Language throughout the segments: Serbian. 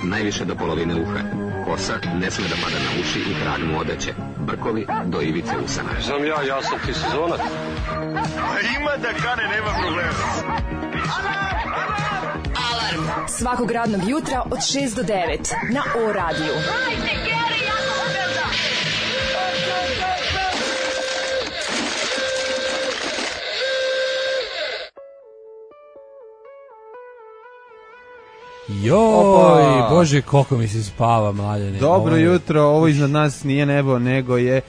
najviše do polovine uha. Kosa ne sme da pada na uši i krag mu odeće. Brkovi do ivice usana. Znam ja sam ti sezonac. A ima da kane, nema problema. Alarm svakog radnog jutra od 6 do 9 na O-radiju. Hajde, Geri, jako se velda! Joj, bože, koliko mi se spava, mladene. Dobro jutro, ovo iznad nas nije nebo, nego je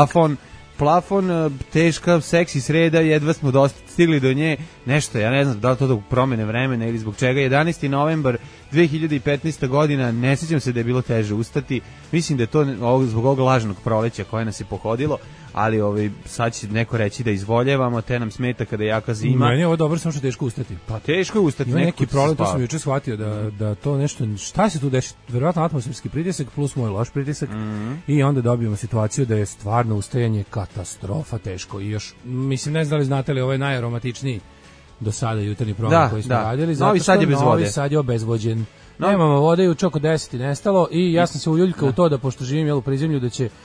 plafon, teška, seksi sreda, jedva smo dosta stigli do nje, nešto, ja ne znam da li to do promene vremena ili zbog čega. 11. novembar 2015. godina, ne sjećam se da je bilo teže ustati, mislim da je to zbog ovog lažnog proleća koje nas je pohodilo, ali sad će neko reći da izvoljevamo, te nam smeta kada je jaka zima. Meni je ovo dobro, samo što teško ustati. Pa teško je ustati. Ima neki problem, to sam juče shvatio, da to nešto, šta se tu deši, verovatno atmosferski pritisak plus moj loš pritisak i onda dobijemo situaciju da je stvarno ustajanje katastrofa teško i još, mislim, ne znam da li znate li, ovo je najaromatičniji do sada jutarnji program koji smo radili, zato što Novi Sad je obezvođen. Nemamo vode, juče oko 10 nestalo i ja sam se uljuljkao u to da pošto živim u prizemlju da će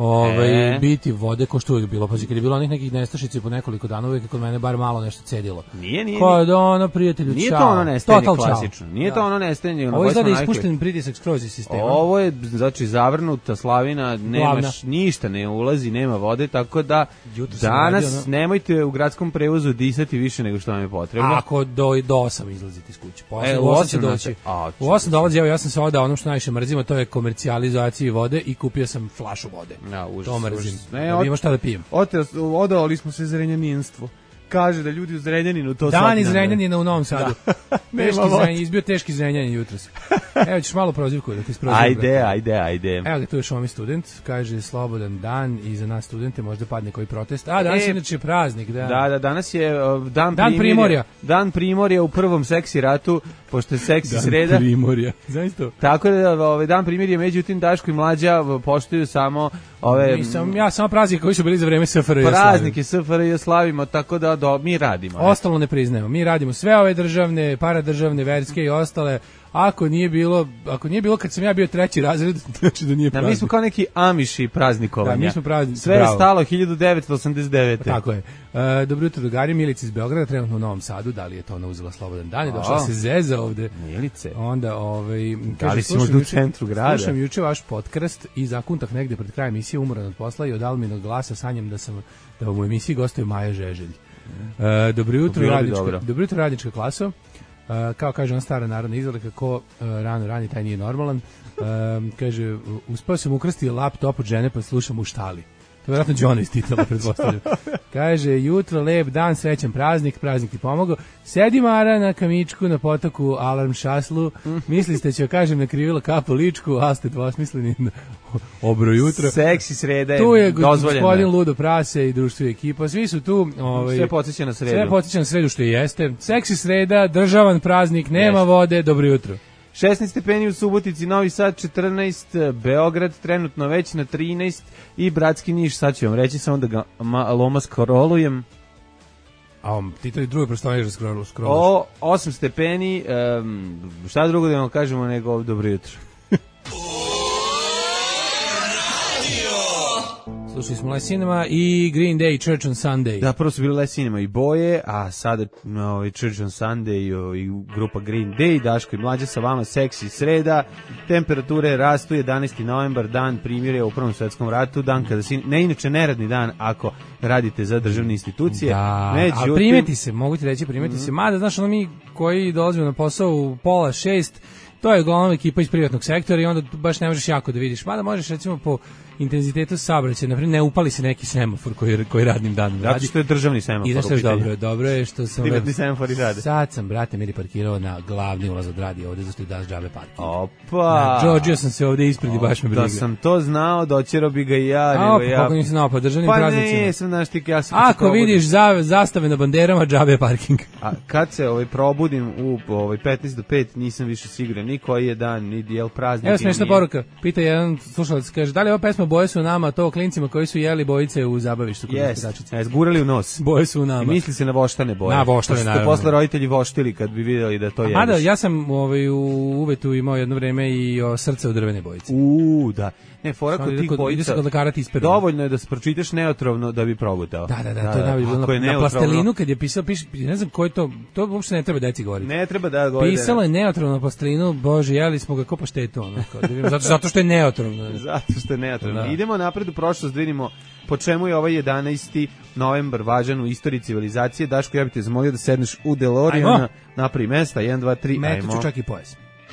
biti vode ko što uvijek bilo. Pazi, kad je bilo onih nekih nestašica po nekoliko dana, uvijek kod mene bar malo nešto cedilo. Nije. Kao da ono, prijatelju, nije to ono nestajanje klasično. Nije to ono nestajanje. Ovo izgleda ispušten pritisak skroz iz sistema. Ovo je, znači, zavrnuta slavina, nemaš ništa, ne ulazi, nema vode, tako da danas nemojte u gradskom prevozu disati više nego što vam je potrebno. Ako do 8 izlazite iz kuće. U 8 će doći. U 8 dolazi, evo ja sam se odao ono što najviše mrzimo, to je komercijalizaciji vode i kupio sam flašu vode. Ja, užas, to mrzim. Da imamo šta da pijem. Odavali smo se Zrenjaninstvo. Kaže da ljudi u Zrenjaninu to sad... Dan iz Zrenjanina u Novom Sadu. Izbio teški Zrenjanin jutros. Evo ćeš malo prozivku da ti isprozivku. Ajde. Evo ga, tu je Šomi student. Kaže slobodan dan i za nas studente možda padne koji protest. A danas je inače praznik. Da, danas je dan Primorja. Dan Primorja u prvom seksi ratu, pošto je seksi sreda. Dan Primorja, znaš to? Tako da dan Primorja, međutim Daško i Mlađa poštuju samo ja samo praznik koji su bili za vreme SFRJ. Praznike SFRJ slavimo, tako da mi radimo. Ostalo ne priznajemo. Mi radimo sve ove državne, paradržavne, verske i ostale. Ako nije bilo kad sam ja bio 3. razred, znači da nije praznik. Mi smo kao neki amiši praznikovanja. Da, mi smo praznici. Sve je stalo 1989. Tako je. Dobro jutro, drugari, Milica iz Beograda, trenutno u Novom Sadu, da li je to ona uzela slobodan dan i došla se zeza ovde. Milice. Onda, kaže, slušam u centru grada. Slušam juče vaš podcast i zakuntah negde pred krajem emisije, umoran od posla i od Alminog glasa sanjam da u emisiji gostuje Maja Žeželj. Dobro jutro, radnička klaso. Kao kaže on stara narodna izreka, ko rano rani taj nije normalan. Kaže, uspao sam ukrasti laptop od žene pa slušam u štali. To je vjerojatno Đona iz titula, pretpostavljam. Kaže, jutro, lep dan, srećan praznik ti pomogao. Sedi Mara na kamičku na potoku Alarm šaslu, misli ste će kažem nakrivila kapu ličku, a ste dvosmisleni obro jutro. Seksi sreda je dozvoljena. Tu je dozvoljena. Gospodin Ludo Prase i društvo i ekipa, svi su tu. Sve podsjeća na sredu. Sve podsjeća na sredu što i jeste. Seksi sreda, državan praznik, nema vode, dobro jutro. 16 stepeni u Subotici, Novi Sad 14, Beograd trenutno već na 13 i bratski Niš, sad ću vam reći samo da ga loma skrolujem. A ti to i druge prostorije že skroluješ. 8 stepeni, šta drugo da vam kažemo nego dobro jutro. Slušali smo Les Cinema i Green Day, Church on Sunday. Da, prvo su bili Les Cinema i Boje, a sada Church on Sunday i grupa Green Day, Daško i Mlađa sa vama, seksi sreda, temperature rastu, 11. novembar, dan primirja u Prvom svetskom ratu, dan kada si, ne inače neradni dan ako radite za državne institucije. Da, ali primeti se, mogu ti reći, primeti se, mada, znaš, ono mi koji dolazimo na posao u 5:30, to je uglavnom ekipa iz privatnog sektora i onda baš ne možeš jako da vidiš, mada možeš recimo po intenzitetu saobraćaja, naprimjer ne upali se neki semafor koji radnim danom radi. Zato što je državni semafor. I znaš što je dobro je što sam... Privatni semafori rade. Sad sam, brate, meni parkirao na glavni ulaz od radija ovde, zašto je daš džabe parking. Opa! Džođio sam se ovde ispred i baš me briga. Da sam to znao, doćero bi ga i ja. Kako nisi znao, pa državnim praznicima. Pa nisam, znaš ti, ja sam... Ako vidiš zastave na banderama, džabe parking. A kad se probudim u 15 do 5, nisam više siguran ni koji je dan, ni jel praznik. Evo smešna poruka, pita jedan slušalac, kaže, da li je ova pesma boje su u nama, to klincima koji su jeli bojice u zabavištu. Zgurali u nos. Boje su u nama. I misli se na voštane boje. Na voštane, naravno. Što posle roditelji voštili kad bi vidjeli da to jedeš. Mada, ja sam u uvetu imao jedno vreme i srce u drvene bojice. Da. Ne, fora kod tih bojica, dovoljno je da pročitaš neotrovno da bi progutao. Da, to je najbolje bilo. Na plastelinu kad je pisao, ne znam koji to uopšte ne treba deci govoriti. Ne treba da govoriti. Pisalo je neotrovno na plastelinu, bože, jeli smo ga ko paštetu, zato što je neotrovno. Zato što je neotrovno. Idemo napred u prošlost, da vidimo po čemu je ovaj 11. novembar važan u istoriji civilizacije. Daško, ja bih te zamolio da sedneš u DeLoreana, napravi mesta, 1, 2, 3, ajmo. Metu ću čak i pojas.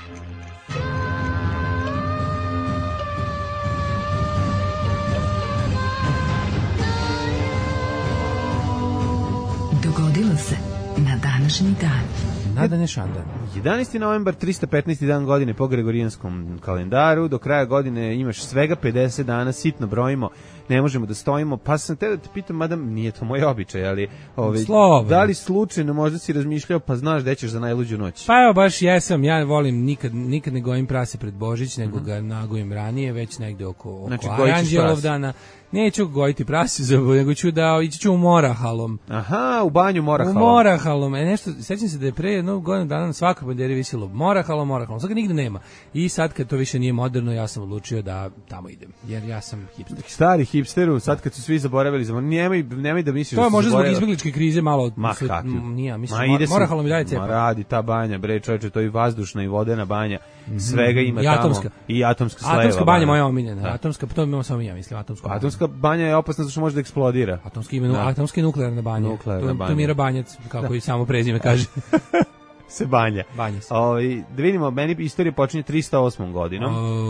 Dogodilo se na današnji dan. Nadane Šanda. 11. novembar, 315. dan godine po gregorijanskom kalendaru. Do kraja godine imaš svega 50 dana, sitno brojimo, ne možemo da stojimo. Pa sam te da te pitam, mada nije to moj običaj, ali da li slučajno možda si razmišljao, pa znaš gde ćeš za najluđu noć? Pa evo, baš jesam, ja volim nikad ne gojim prase pred Božić, nego ga nagojim ranije, već negde oko znači, Aranđelov dana. Neću gojiti prasi, nego ću ići ću u Morahalom. Aha, u banju Morahalom. U Morahalom. Nešto, sećam se da je pre jednog godina dana na svakoj banderi visilo Morahalom. Sad ga nigde nema. I sad kad to više nije moderno, ja sam odlučio da tamo idem. Jer ja sam hipster. Stari hipsteru, sad kad su svi zaboravili, nemoj da misliš da to je možda zbog izbegličke krize malo. Nije, mislim, Morahalom i dalje cepa. Radi ta banja, bre, čoveče, to je vazdušna i vodena banja. Svega ima tamo. I atomska sleva. Atomska banja moja omiljena. Atomska, to imamo samo ja, mislim, atomska banja je opasna zato što može da eksplodira. Atomska i nuklearna banja. To je Mira Banjac, kako i samo prezime kaže. Se banja. Se. Da vidimo, meni istorija počinje 308. godinom.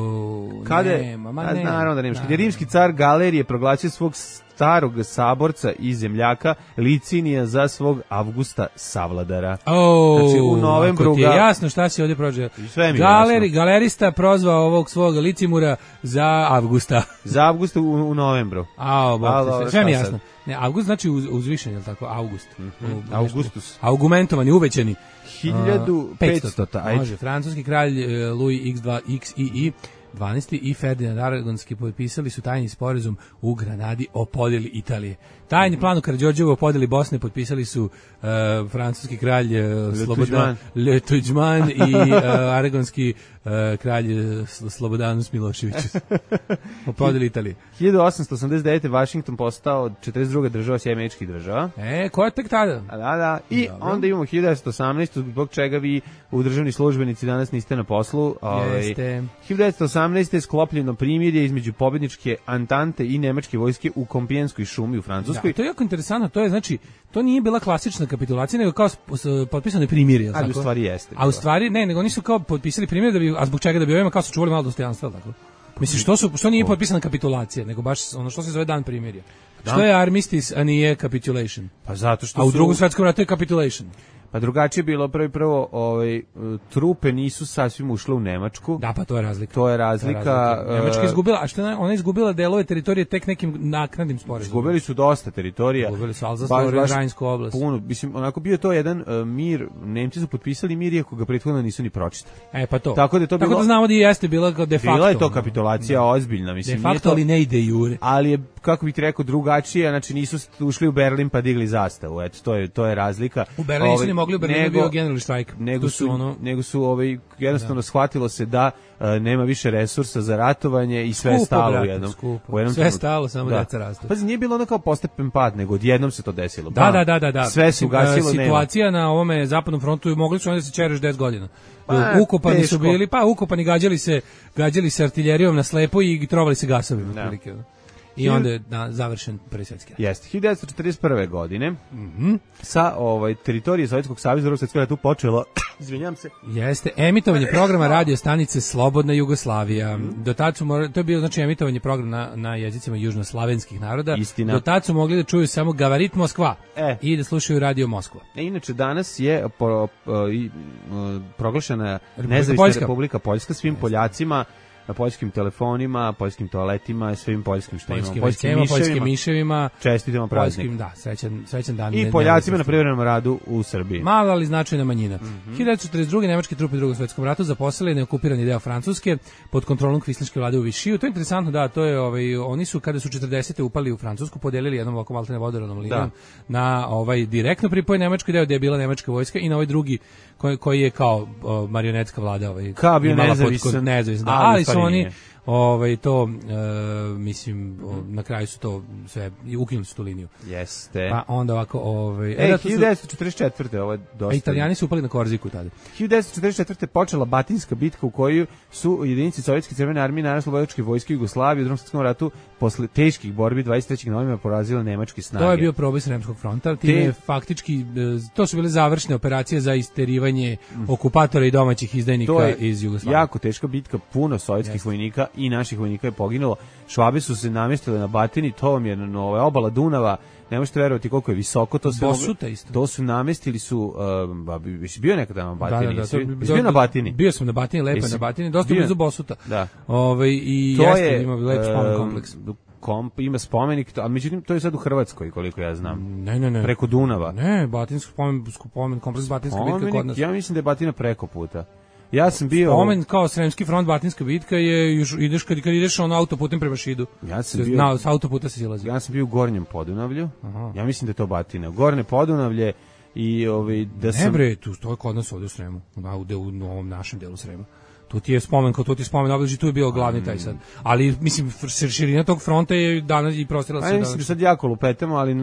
Naravno da nemaš. Kad je rimski car Galerije proglasio svog starog saborca i zemljaka Licinija za svog Avgusta savladara. Znači u novembru ti je jasno šta si ovdje prođeo. Galerista prozvao ovog svog Licimura za Avgusta. Za Avgusta u novembru. Sve mi jasno. Ne, Avgust znači uzvišen, je li tako? August. Augustus. Augumentovani, uvećani. 1500. Može, francuski kralj Louis XII 12. i Ferdinand Aragonski potpisali su tajni sporazum u Granadi o podjeli Italije. Tajni plan u Karađorđevu o podjeli Bosne potpisali su francuski kralj Le Tuđman i aragonski kralj Slobodanus Milošević o podjeli Italije. 1889. Washington postao 42. država Sjemeničkih država. Ko je tek tada? Da. I dobro. Onda imamo 1918. zbog čega vi u državni službenici danas niste na poslu. Jeste. 1918. je sklopljeno primirje između pobjedničke Antante i nemačke vojske u Kompijenskoj šumi u Francuskoj. Da, to je jako interesantno, to je znači, to nije bila klasična kapitulacija, nego kao potpisano primirje. Ali u stvari jeste. A u stvari ne, nego oni su kao potpisali primirje, a zbog čega da bi ovima kao su čuvali malo dostojanstva, tako. Mislim, što nije potpisana kapitulacija, nego baš ono što se zove dan primirja. Što je armistice, a nije capitulation? Pa zato što a u Drugom svjetskom ratu je capitulation. Pa drugačije je bilo prvo trupe nisu sasvim ušle u Nemačku. Da, pa to je razlika. Nemačka je izgubila, a što je ona izgubila delove teritorije tek nekim naknadnim sporazumom. Izgubili su dosta teritorija. Izgubili su Alzasu, Rajnsku oblast. Puno, mislim, onako bio to jedan mir, Nemci su potpisali mir iako ga prethodno nisu ni pročitali. Pa to. Tako da znamo da jeste bila de facto. Bila je to kapitulacija ozbiljna, mislim. De facto, ali ne i de jure. Ali je, kako bih ti rekao, drugačije, znači nisu ušli u Berlin pa digli zastavu. Eto, to je razlika. U Berlinu su ne mogli, u Berlinu je bio generalni štrajk. Nego su jednostavno shvatilo se da nema više resursa za ratovanje i sve stalo u jednom. Sve stalo, samo deca rastu. Pazi, nije bilo ono kao postepen pad, nego odjednom se to desilo. Da. Sve se ugasilo, nema. Situacija na ovome zapadnom frontu, mogli su oni da se čereš 10 godina. Ukopani su bili, ukopani, gađali se artiljerijom na slepo i trovali se gasovima. I onda je završen Prvi svjetski rat. Jeste, 1941. godine sa teritorije Sovjetskog saveza Drugog svjetskog rata tu počelo, izvinjam se. Jeste, emitovanje programa radio stanice Slobodna Jugoslavija. Do tad su to je bio znači emitovanje programa na jezicima južnoslavenskih naroda. Istina. Do tad su mogli da čuju samo Gavarit Moskva i da slušaju radio Moskva. Inače danas je proglašena Nezavisna Republika Poljska svim Poljacima. poljskim telefonima, poljskim toaletima, svim poljskim što imamo, poljskim miševima, čestitamo praznik. Da, srećan dan. I Poljacima na privremenom radu u Srbiji. Mala, ali značajna manjina. 1942. nemačke trupe u Drugom svetskom ratu zaposele neokupirani deo Francuske pod kontrolom kvislinške vlade u Višiju. To je interesantno, da, to je oni su kada su 40. upali u Francusku, podelili jednom ovako maltene vodoravnom linijom na direktno pripoj nemački deo gdje je bila nemačka vojska i na ovaj drugi koji je kao marionetska vlada kao bio nezavisan, ali su oni mislim na kraju su to sve ukinuli su tu liniju. Jeste. Pa onda ovako 1944. ovo je dosta. A Italijani su upali na Korziku tada. 1944. počela Batinska bitka u kojoj su jedinice Sovjetske crvene armije narodnooslobodilačke vojske Jugoslavije u Drugom svjetskom ratu posle teških borbi 23. novembra porazile nemačke snage. To je bio proboj Sremskog fronta, time faktički to su bile završne operacije za isterivanje okupatora i domaćih izdajnika iz Jugoslavije. Jako teška bitka, puno sovjetskih vojnika i naših vojnika je poginulo. Švabe su se namestile na Batini, to vam je obala Dunava, ne možete verovati koliko je visoko to sve. Bosuta isto. To su namestili su bio nekada na Batini. Bio na Batini. Bio sam na Batini, lepo na Batini, dosta blizu Bosuta. Da. I jeste ima lep spomen kompleks. Ima spomenik, a međutim to je sad u Hrvatskoj koliko ja znam. Ne. Preko Dunava. Ne, Batinski spomen kompleks Batinska bitka kod nas. Ja mislim da je Batina preko puta. Ja sam bio spomen kao Sremski front, Batinska bitka je ideš kad ideš autoputem prema Šidu. Ja sam bio s autoputa se silazi. Ja sam bio u Gornjem Podunavlju. Aha. Ja mislim da je to Batina. Gornje Podunavlje i da sam to je kod nas ovde u Sremu, u ovom našem delu Srema. Tu ti je spomen obliži, tu je bio glavni taj sad. Ali, mislim, širina tog fronta je danas i prostirala se. Mislim, sad jako lupetamo, ali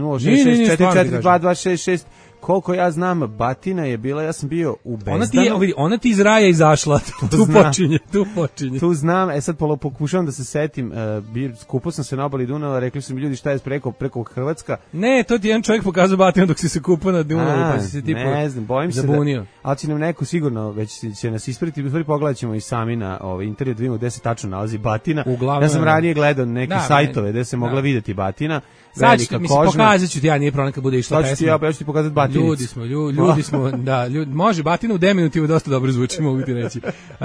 066442266, koliko ja znam, Batina je bila, ja sam bio u Bezdanu. Ona ti iz raja izašla, tu počinje. Tu znam, sad pokušavam da se setim, skupao sam se na obali Dunava, rekli su mi ljudi šta je preko Hrvatska. Ne, to ti jedan čovjek pokazao Batinu dok si se kupao na Dunavu, pa si se tipo ne znam, bojim zabunio. Se ali će nam neko sigurno, već će nas ispriti, pogledat ćemo i sami na internet, vidimo gde se tačno nalazi Batina. Ja sam ranije gledao neke sajtove gde se mogla vidjeti Batina. Sad ću, pokazat ću ti, ja nije problem kad bude išla pesma. Ja ću ti pokazati Batinicu. Ljudi smo, da, može, Batina u deminutivu dosta dobro zvuči, mogu ti reći.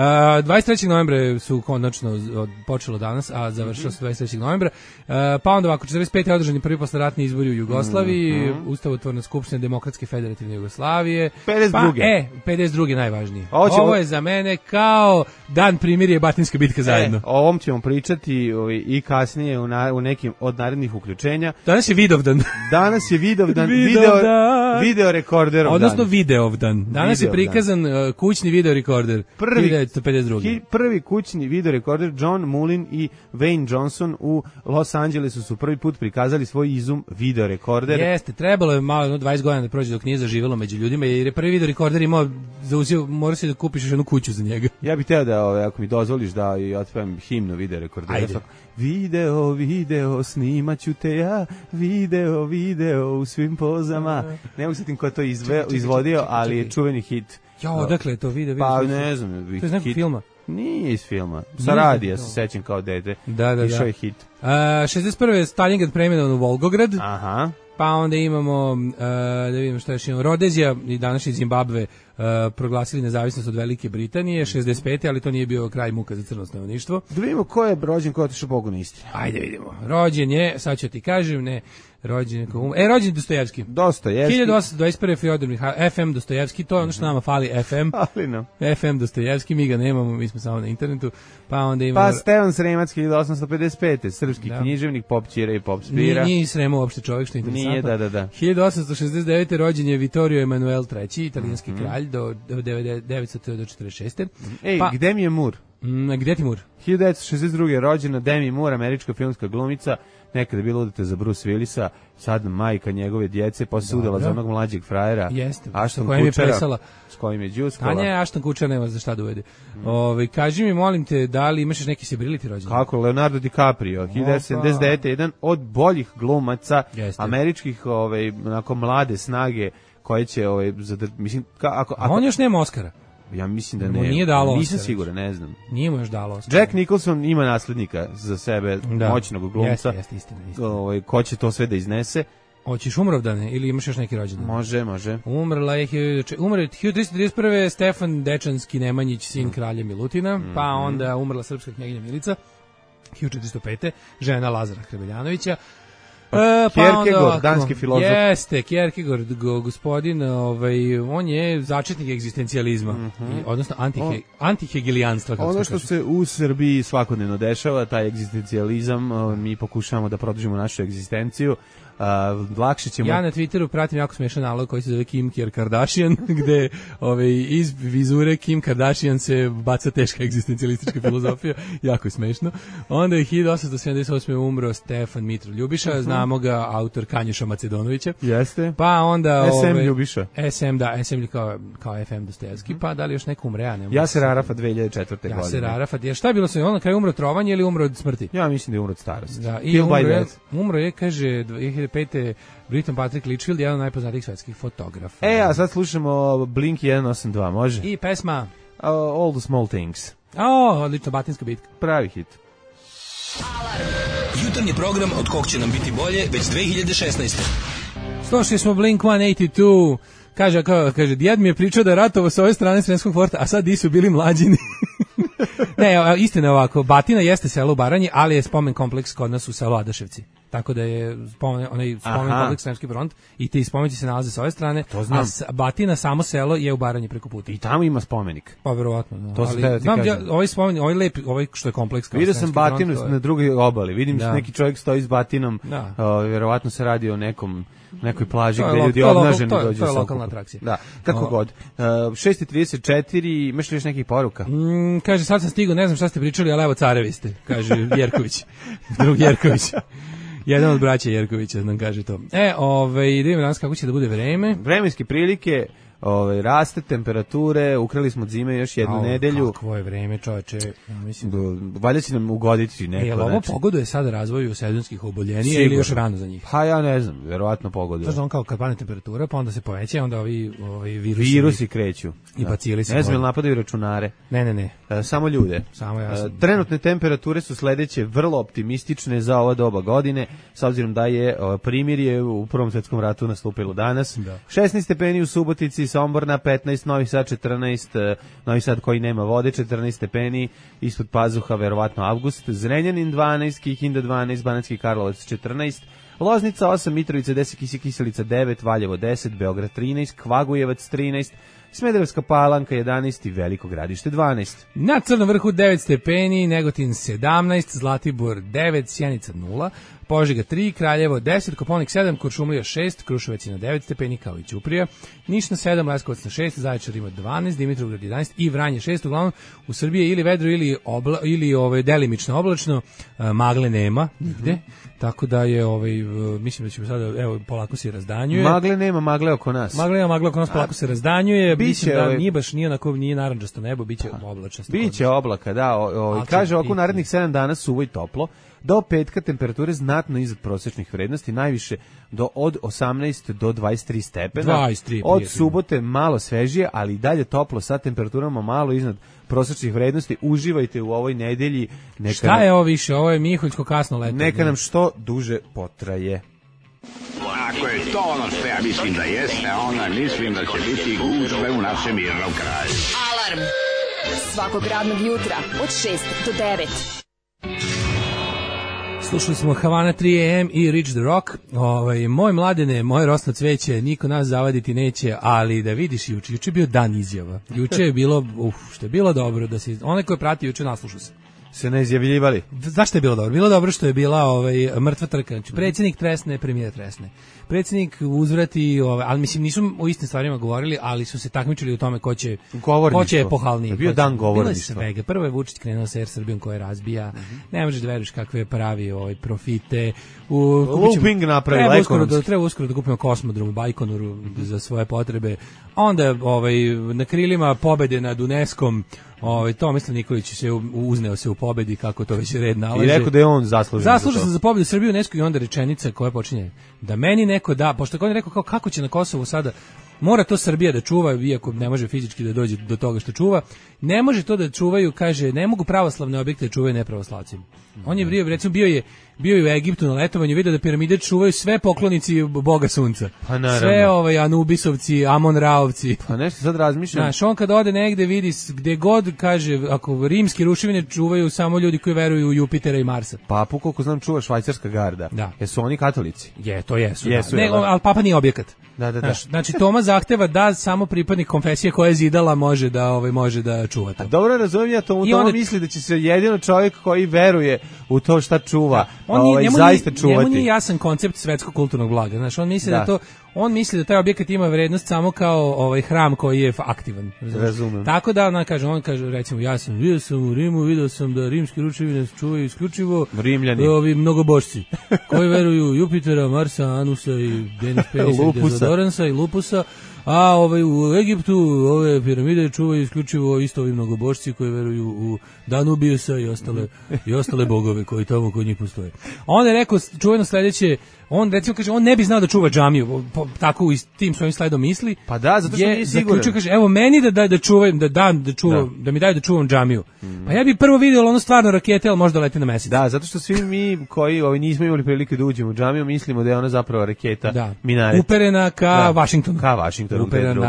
23. novembra su konačno počelo danas, a završilo se 23. novembra. Pa onda ovako, 45. održani prvi posleratni izbori u Jugoslaviji, Ustavotvorna skupština Demokratske federativne Jugoslavije. 52. 52. najvažnije. Ovo je za mene kao dan primirje Batinska bitka zajedno. O ovom ćemo pričati i kasnije u nekim od narednih uključenja. Danas je Vidovdan. Video rekorderom. Odnosno Videovdan. Danas je prikazan kućni video rekorder. 1952. Prvi kućni video rekorder John Mullin i Wayne Johnson u Los Angelesu su prvi put prikazali svoj izum video rekorder. Jeste, trebalo je malo 20 godina da prođe dok nije zaživelo među ljudima, jer je prvi video rekorder imao mora se da kupiš jednu kuću za njega. Ja bih teo da, ako mi dozvoliš, da i otpevam himnu video rekordera. Ajde. Video, snimaću te ja, video u svim pozama. Ne mogu setim ko je to izvodio, ali je čuveni hit. Ja, odakle je to video? Pa ne znam. To je iz nekog filma? Nije iz filma. Sa radija se sećam kao dete. Da. Išao je hit. 61. Stalingrad preimenovan u Volgograd. Aha. Pa onda imamo, da vidimo šta još imamo, Rodezija i današnji Zimbabve proglasili nezavisnost od Velike Britanije, 65. ali to nije bio kraj muka za crno stanovništvo. Da vidimo ko je rođen, ko je otišao Bogu na istinu. Ajde vidimo. Rođen je, sad ću ti kažem, rođen Dostojevski. 1821. Fjodor FM Dostojevski, to je ono što nama fali, FM. FM Dostojevski, mi ga nemamo, mi smo samo na internetu. Pa onda imamo... Pa Stevan Sremac, 1855. Srpski književnik, pop ćira i pop spira. Nije Sremo uopšte čovjek, što je interesantno. Nije, da. 1869. rođen je Vittorio Emanuel III, italijanski kralj, do 946. Ej, gde mi je Mur? Gde ti Mur? 1962. rođena Demi Moore, američka filmska glumica, nekada bilo udete za Bruce Willisa, sad majka njegove djece, posle se udala za onog mlađeg frajera. Jeste, Ashton Kutchera, s kojim je džuskala. A ne, Ashton Kutcher nema za šta da uvede. Kaži mi, molim te, da li imaš neki sebreliti rođendan? Kako, Leonardo DiCaprio, 1979. jedan od boljih glumaca, američkih, onako mlade snage, koje će, mislim, ako... On još nema Oscara. Ja mislim da ne. Nije dalo Oscar. Nisam siguran, ne znam. Nije mu još dalo Oscar. Jack Nicholson ima naslednika za sebe, moćnog glumca. Jeste, istina. Ko će to sve da iznese? Hoćeš Umrovdane ili imaš još neki rođendan? Može. Umrla je 1331. Stefan Dečanski Nemanjić, sin kralja Milutina, pa onda umrla srpska knjeginja Milica 1405. žena Lazara Hrebeljanovića. Kierkegaard, danski filozof. Jeste, Kierkegaard, gospodin, on je začetnik egzistencijalizma, odnosno antihegelijanstva. Ono što se u Srbiji svakodnevno dešava, taj egzistencijalizam, mi pokušavamo da produžimo našu egzistenciju. Lakše ćemo... Ja na Twitteru pratim jako smešan nalog koji se zove Kim Kardashian, gde iz vizure Kim Kardashian se baca teška egzistencijalistička filozofija, jako je smešno. Onda je 1878. umro Stefan Mitrov Ljubiša, znamo ga, autor Kanjuša Macedonovića. Jeste. Pa onda... SM Ljubiša. SM kao FM Dostojevski, pa da li još neko umre, ja ne mogu. Jaser Arafat 2004. godine. Jaser Arafat, šta je bilo sa on na kraju umro od trovanja ili umro od smrti? Ja mislim da je umro od starosti. Da, i umro je, kaže, 2005. Briton Patrick Litchfield, jedan od najpoznatijih svetskih fotografa. A sad slušamo Blink 182, može? I pesma All the Small Things. Odlično, batinska bitka. Pravi hit. Jutarnji program od kog će nam biti bolje već 2016. Slušali smo Blink 182. Kaže, djed mi je pričao da je ratovao sa ove strane Sremskog forta, a sad di su bili mlađini. Ne, istina je ovako, Batina jeste selo u Baranji, ali je spomen kompleks kod nas u selu Adaševci. Tako da je spomen kompleks Sremski front i ti spomenici se nalaze sa ove strane, a Batina samo selo je u Baranji preko puta. I tamo ima spomenik. Pa verovatno, da. To se da ti kažem. Ovaj spomenik, ovaj što je kompleks kao vidio sam Batinu na drugoj obali. Vidim da neki čovjek stoji s Batinom. Verovatno se radi o nekoj plaži gdje ljudi obnaženi dođu. To je lokalna atrakcija. Da, kako god. 6:34, imaš li još nekih poruka? Kaže, sad sam stigao, ne znam šta ste pričali, ali evo carevi ste, kaže Jerković. Drug Jerković. Jedan od braća Jerkovića nam kaže to. Idemo danas kako će da bude vreme. Vremenske prilike, raste temperature, ukrali smo od zime još jednu nedelju. Kakvo je vreme, čoveče. Mislim valjda će nam ugoditi neko. Jel ovo pogoduje sada razvoju sezonskih oboljenja ili još rano za njih? Pa ja ne znam, verovatno pogoduje. Znaš da on kao kad padne temperatura, pa onda se poveća, onda ovi virusi kreću. I bacili se. Ne znam, napadaju računare. Ne. Samo ljude. Samo ja. Trenutne temperature su sledeće, vrlo optimistične za ova doba godine, s obzirom da je primirje u Prvom svetskom ratu nastupilo danas. 16 stepeni u Subotici, Sombor na 15, Novi Sad 14, Novi Sad koji nema vode 14 stepeni, ispod pazuha verovatno avgust, Zrenjanin 12, Kikinda 12, Banatski Karlovac 14, Loznica 8, Mitrovica 10, Kiselica 9, Valjevo 10, Beograd 13, Kvagujevac 13, Smederevska Palanka 11 i Veliko Gradište 12. Na Crnom vrhu 9 stepeni, Negotin 17, Zlatibor 9, Sjenica 0, Požega 3, Kraljevo 10, Koponik 7, Kuršumlija 6, Kruševac je na 9 stepeni kao i Ćuprija, Niš na 7, Leskovac na 6, Zaječar ima 12, Dimitrovgrad 11 i Vranje 6. Uglavnom u Srbiji je ili vedro ili delimično oblačno, magle nema nigde. Tako da je mislim da ćemo sada polako se razdanjuje. Magle nema, magle oko nas. Magle oko nas polako se razdanjuje. Mislim da nije baš nije narandžasto nebo, biće oblačasto. Biće oblaka, da. Kaže oko narednih 7 dana suvo i toplo. Do petka temperature znatno iznad prosječnih vrednosti, najviše od 18 do 23 stepena. 23, od subote malo svežije, ali i dalje toplo sa temperaturama malo iznad prosječnih vrednosti. Uživajte u ovoj nedelji. Šta je ovo više? Ovo je Miholjsko kasno leto. Neka nam što duže potraje. Ako je to ono što ja mislim da jeste, onda mislim da će biti gužve u našem mirnom kraju. Alarm svakog radnog jutra od 6 do 9. Slušali smo Havana 3 AM i Reach the Rock. Moj mladene, moje rosno cveće, niko nas zavaditi neće, ali da vidiš juče je bio dan izjava. Juče je bilo, što je bilo dobro, da se onaj ko je pratio juče naslušao se ne izjavljivali. Zašto je bilo dobro? Bilo dobro što je bila mrtva trka. Znači, predsjednik tresne, premijer tresne. Predsjednik uzvrati, ali mislim nisu o istim stvarima govorili, ali su se takmičili u tome ko će epohalniji. Bio dan govorništva. Svega. Prvo je Vučić krenuo sa Air Srbijom koja razbija. Ne možeš da veruješ kakve pravi profite. Looping napravi ekonomski. Treba uskoro da kupimo kosmodrom u Bajkonuru za svoje potrebe. Onda na krilima pobede nad UNESCO-om Tomislav Nikolić se uzneo se u pobedi, kako to već red nalaže. I rekao da je on zaslužen za pobedu Srbiju UNESCO i onda rečenica koja počinje da meni neko da, pošto on je rekao kako će na Kosovu sada, mora to Srbija da čuva, iako ne može fizički da dođe do toga što čuva, ne može to da čuvaju, kaže, ne mogu pravoslavne objekte da čuvaju nepravoslavci. On je recimo bio je bio je u Egiptu na letovanju, vidio da piramide čuvaju sve poklonici boga sunca. Pa naravno. Sve Anubisovci, Amon-Raovci. Pa nešto sad razmišljam. Znaš, on kad ode negde vidi gde god, kaže, ako rimski ruševine čuvaju samo ljudi koji veruju u Jupitera i Marsa. Papu, koliko znam, čuva švajcarska garda. Da. Jesu oni katolici? To jesu. Jesu, Ne, ali Papa nije objekat. Da. Znači Toma zahteva da samo pripadnik konfesije koja je zidala može da čuva to. Dobro, razumijem ja to. Toma misli da će se jedino čovjek koji veruje u to šta čuva, zaista čuvati. Njemu nije jasan koncept svetskog kulturnog blaga. Znači, on misli da taj objekat ima vrednost samo kao hram koji je aktivan. Razumem. Tako da on kaže recimo bio sam u Rimu, video sam da rimski ruševine čuvaju isključivo Rimljani, ovi mnogobošci koji veruju u Jupitera, Marsa, Anusa i Denis Penisa i Dezodoransa i Lupusa. A u Egiptu ove piramide čuvaju isključivo isto ovi mnogobošci koji veruju u Danubiusa i ostale bogove koji tamo kod njih postoje. On je rekao čuveno sledeće, on recimo kaže on ne bi znao da čuva džamiju, tako u tim svojim slajdom misli. Pa da, zato što nije siguran. Kaže evo meni da čuvam, da mi daju da čuvam džamiju. Pa ja bih prvo video ono stvarno rakete, al možda leti na mesec. Da, zato što svi mi koji nismo imali prilike da uđemo u džamiju, mislimo da je ona zapravo raketa minaret. Uperena ka Vašingtonu. Ka Vašingtonu.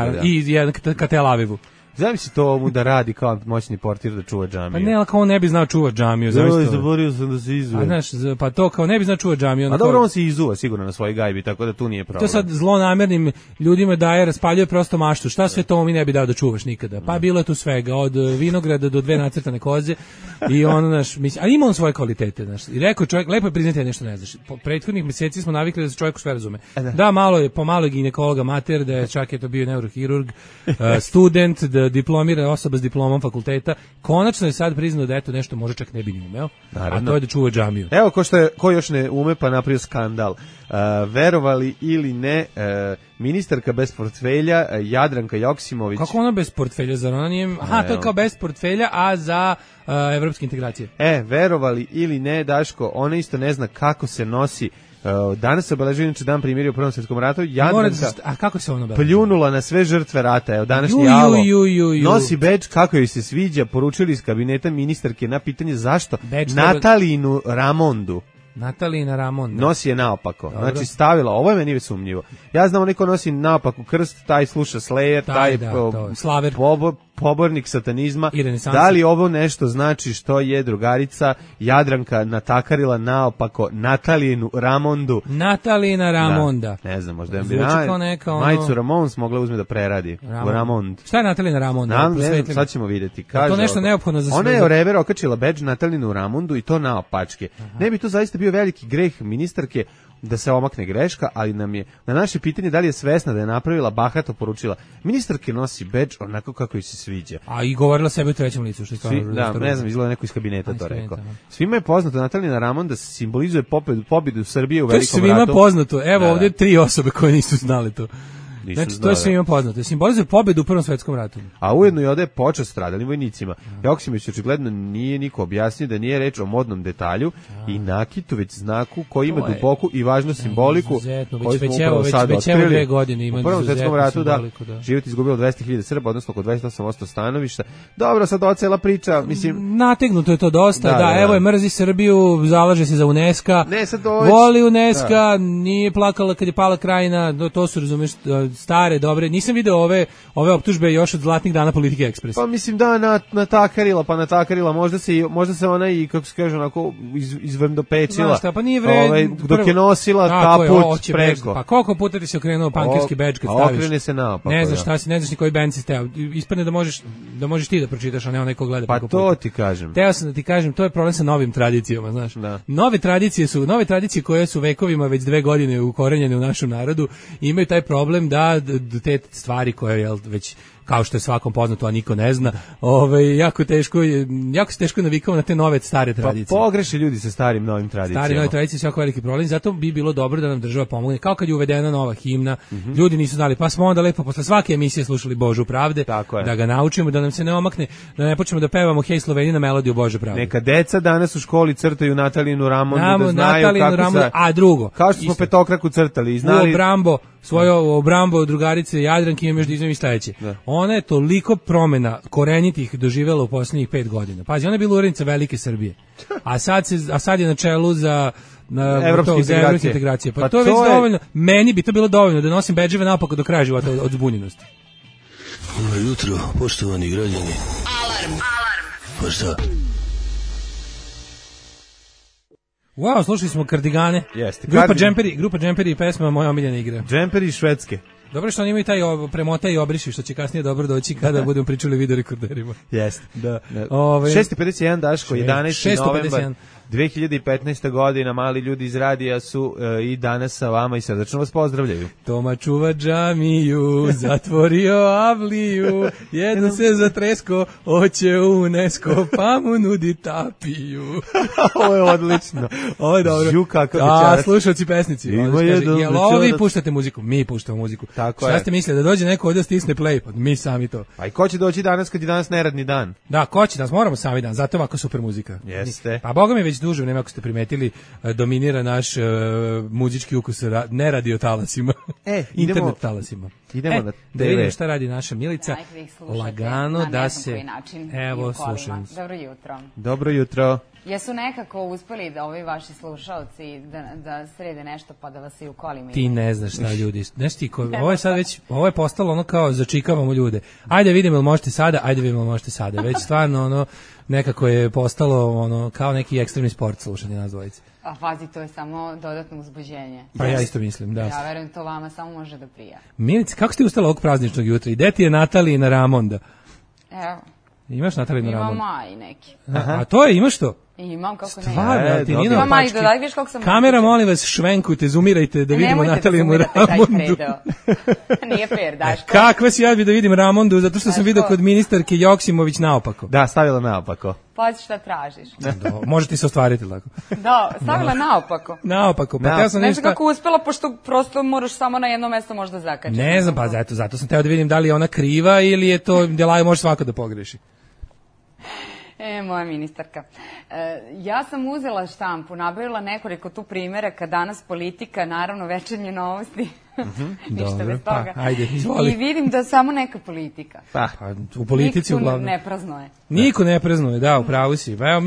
I jedan ka Tel Avivu. Zamisli to mu da radi kao moćni portir da čuva džamiju. Pa ne, ali kao on ne bi znao čuvat džamiju. Zaboravio sam da se izuva. Pa to kao ne bi znao čuvat džamiju. A dobro, on se izuva sigurno na svojoj gajbi, tako da tu nije problem. To sad zlonamernim ljudima daje, raspaljuje prosto maštu. Šta sve to mi ne bi dao da čuvaš nikada? Pa bilo je tu svega, od vinograda do 2 nacrtane koze i ali ima on svoje kvalitete, znaš. I rekao čovjek, lepo je priznati da nešto ne znaš. Po prethodnih mjeseci smo navikli da se čovjek sve razume. Da, pomalo je ginekologa mater, da je čak je to bio neurohirurg, student, da diplomira osoba s diplomom fakulteta, konačno je sad priznao da eto nešto može čak ne bi ni umeo, a to je da čuva džamiju. Evo ko još ne ume pa napravio skandal. Verovali ili ne, ministarka bez portfelja Jadranka Joksimović. Kako ona bez portfelja? Zar ona nije... Aha, to je kao bez portfelja, a za evropske integracije. Verovali ili ne, Daško, ona isto ne zna kako se nosi. Danas se obeležio inače dan primirja u Prvom svjetskom ratu. Jadranka kako se ona obeležio? Pljunula na sve žrtve rata. Evo današnji alo. Nosi bedž kako joj se sviđa. Poručili iz kabineta ministarke na pitanje zašto Natalinu Ramondu. Natalina Ramon. Nosi je naopako. Dobro. Znači stavila, ovo je meni sumnjivo. Ja znam neko nosi naopako krst, taj sluša Slayer, taj Slaver. Pobornik satanizma. Da li ovo nešto znači što je drugarica Jadranka natakarila naopako Natalinu Ramondu? Natalina Ramonda. Da, ne znam, možda je majicu Ramons mogla uzme da preradi. Ramond. Šta je Natalina Ramonda? Sad ćemo vidjeti. Kaže, to nešto neophodno za sve. Ona je u rever okačila bedž Natalinu Ramondu i to naopačke. Ne bi to zaista bio veliki greh ministarke da se omakne greška, ali nam je na naše pitanje da li je svesna da je napravila, bahato poručila: ministarke nosi bedž onako kako joj se sviđa. A i govorila sebi u trećem licu, što je stvarno. Da, ne znam, izgleda neko iz kabineta to rekao. Svima je poznato Natalina Ramonda simbolizuje pobjedu Srbije u velikom ratu. To je svima poznato. Evo ovdje 3 osobe koje nisu znali to. Znači, to je svima poznato. Simbolizuje pobjedu u Prvom svjetskom ratu. A ujedno i odaje počast stradalim vojnicima. Joksimović očigledno nije niko objasnio da nije reč o modnom detalju i nakitu, već znaku koji ima duboku i važnu simboliku koju smo upravo sad otkrili. U Prvom svjetskom ratu život izgubilo 200.000 Srba, odnosno oko 28% stanovišta. Dobro, sad ocela priča, mislim... Nategnuto je to dosta, evo je mrzi Srbiju, zalaže se za UNESCO, voli UNESCO, nije plakala kad je pala Krajina, to su, razumeš, stare, dobre. Nisam video ove optužbe još od zlatnih dana Politike Ekspres. Pa mislim da natakarila, možda se ona i, kako se kaže, onako izvrndopečila. Šta, pa nije vred... Dok je nosila kaput preko. Pa koliko puta ti se okrenuo pankirski bedž kad staviš? Okrene se naopako. Ne znaš šta si, ne znaš ni koji bend si steo. Ispadne da možeš ti da pročitaš, a ne onaj ko gleda preko puta. Pa to ti kažem. Teo sam da ti kažem, to je problem sa novim tradicijama, znaš. Nove tradicije koje su vekovima već 2 godine ukorenjene u našem narodu, imaju taj problem da te stvari koje već kao što je svakom poznato, a niko ne zna, jako se teško navikamo na te nove stare tradicije. Pa pogreše ljudi sa starim novim tradicijama. Stari nove tradicije su jako veliki problem, zato bi bilo dobro da nam država pomogne. Kao kad je uvedena nova himna, ljudi nisu znali, pa smo onda lepo posle svake emisije slušali Božu pravde, da ga naučimo, da nam se ne omakne, da ne počnemo da pevamo Hej Slovenija na melodiju Bože pravde. Neka deca danas u školi crtaju Natalinu Ramondu, da znaju kako se... A drugo, kao što smo petokraku crtali i znali... Svoje obrambo drugarice Jadranke imam još da izvim i sledeće. Ona je toliko promjena korenitih doživjela u posljednjih 5 godina. Pazi, ona je bila urednica Velike Srbije. A sad je na čelu za na evropske integracije. Pa to je već dovoljno. Meni bi to bilo dovoljno da nosim bedževe naopako do kraja života od zbunjenosti. Dobro jutro, poštovani građani. Alarm. Pa šta? Wow, slušali smo Kardigane. Jeste. Grupa Džemperi i pesma Moja omiljena igra. Džemperi iz Švedske. Dobro što oni imaju taj premotaj i obriši, što će kasnije dobro doći kada budemo pričali o videorekorderima. Jeste. Da. 6:51, Daško, 11. novembar 2015. godina, mali ljudi iz radija su i danas sa vama i srdačno vas pozdravljaju. Toma čuva džamiju, zatvorio avliju, jedno se zatresko, oće UNESCO, pa mu nudi tapiju. Ovo je odlično. Ovo je dobro. Žu, kakav večerac. Slušalci pesnici. Jel ovo vi puštate muziku? Mi puštamo muziku. Tako Šta ste mislili, da dođe neko ovdje stisne play? Pa mi sami to. Pa i ko će doći danas kad je danas neradni dan? Da, ko će danas? Moramo sami dan, zato je ovako super muzika. Jeste. Pa Boga mi već duže vreme, ako ste primetili, dominira naš muzički ukus ne radio talasima. Internet talasima. Idemo na da vidimo šta radi naša Milica. Lagano da se... Evo, slušajmo. Dobro jutro. Dobro jutro. Jesu nekako uspeli da ovi vaši slušalci da srede nešto pa da vas i u kolima? Ti ne znaš šta ljudi. Znaš ti, ovo je sad već, ovo je postalo ono kao začikavamo ljude. Ajde vidimo ili možete sada, ajde vidimo ili možete sada. Već stvarno ono nekako je postalo ono kao neki ekstremni sport slušanje nas dvojice. A pazi, to je samo dodatno uzbuđenje. Pa ja isto mislim, da. Ja verujem, to vama samo može da prija. Milica, kako ste ustala ovog prazničnog jutra? I gde ti je Natalina Ramonda? Evo. Imaš Natalina Ramonda? Imam Maj neki. A to je, imaš to? Imam, kako ne. Stvarno, ti nije Imam Maj, dodaj, viš kako sam... Kamera, molim vas, švenkujte, zoomirajte da vidimo Natalinu Ramondu. Nemojte da zoomirate Nije fair, Daško. Kakva si ja bi da vidim Ramondu, zato što sam vidio kod ministarke Joksimović naopako. Da, stavila naopako. Pazi šta tražiš. Možete se ostvariti tako. Da, stavila naopako. Naopako, pa ja sam ne znam kako uspela, pošto prosto moraš samo na jedno mesto možda zakačiti. Ne znam, pa zato sam teo da vidim da li je ona kriva ili je to, Djelaj može svako da pogreši. Moja ministarka. Ja sam uzela štampu, nabavila nekoliko tu primjeraka, danas politika, naravno večernje novosti, ništa bez toga. Pa, ajde, izvoli. I vidim da samo neka politika. Pa, u politici uglavnom. Niko ne praznuje. Niko ne praznuje, da, upravo si. Evo,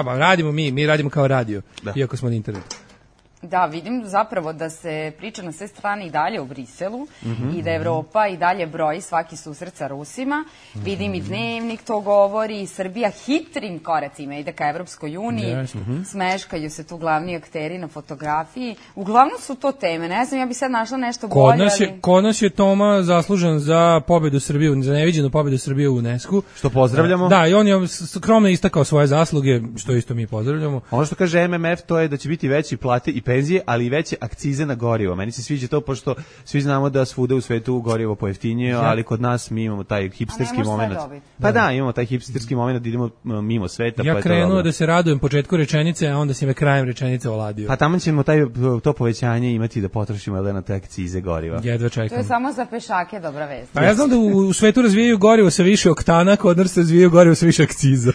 mi radimo kao radio, iako smo na internetu. Da, vidim zapravo da se priča na sve strane i dalje u Briselu i da Evropa i dalje broji svaki susret sa Rusima. Vidim i Dnevnik to govori i Srbija hitrim koracima ide ka Evropskoj uniji. Smeškaju se tu glavni akteri na fotografiji. Uglavnom su to teme. Ne znam, ja bi sad našla nešto bolje. Kod nas je Toma zaslužen za pobedu Srbije, za neviđenu pobedu Srbije u UNESCO. Što pozdravljamo. Da, i on je skromno istakao svoje zasluge, što isto mi pozdravljamo. Ono što kaže MMF to je da će biti veći plate i penzije, ali i veće akcize na gorivo. Meni se sviđa to, pošto svi znamo da svuda u svetu gorivo pojeftinjuje, ali kod nas mi imamo taj hipsterski moment. Pa da, imamo taj hipsterski moment da idemo mimo sveta. Ja krenuo da se radujem početku rečenice, a onda si me krajem rečenice oladio. Pa tamo ćemo to povećanje imati da potrošimo na te akcize goriva. Jedva čekam. To je samo za pešake dobra vest. Pa ja znam da u svetu razvijaju gorivo sa više oktana, kod nas se razvijaju gorivo sa više akciza.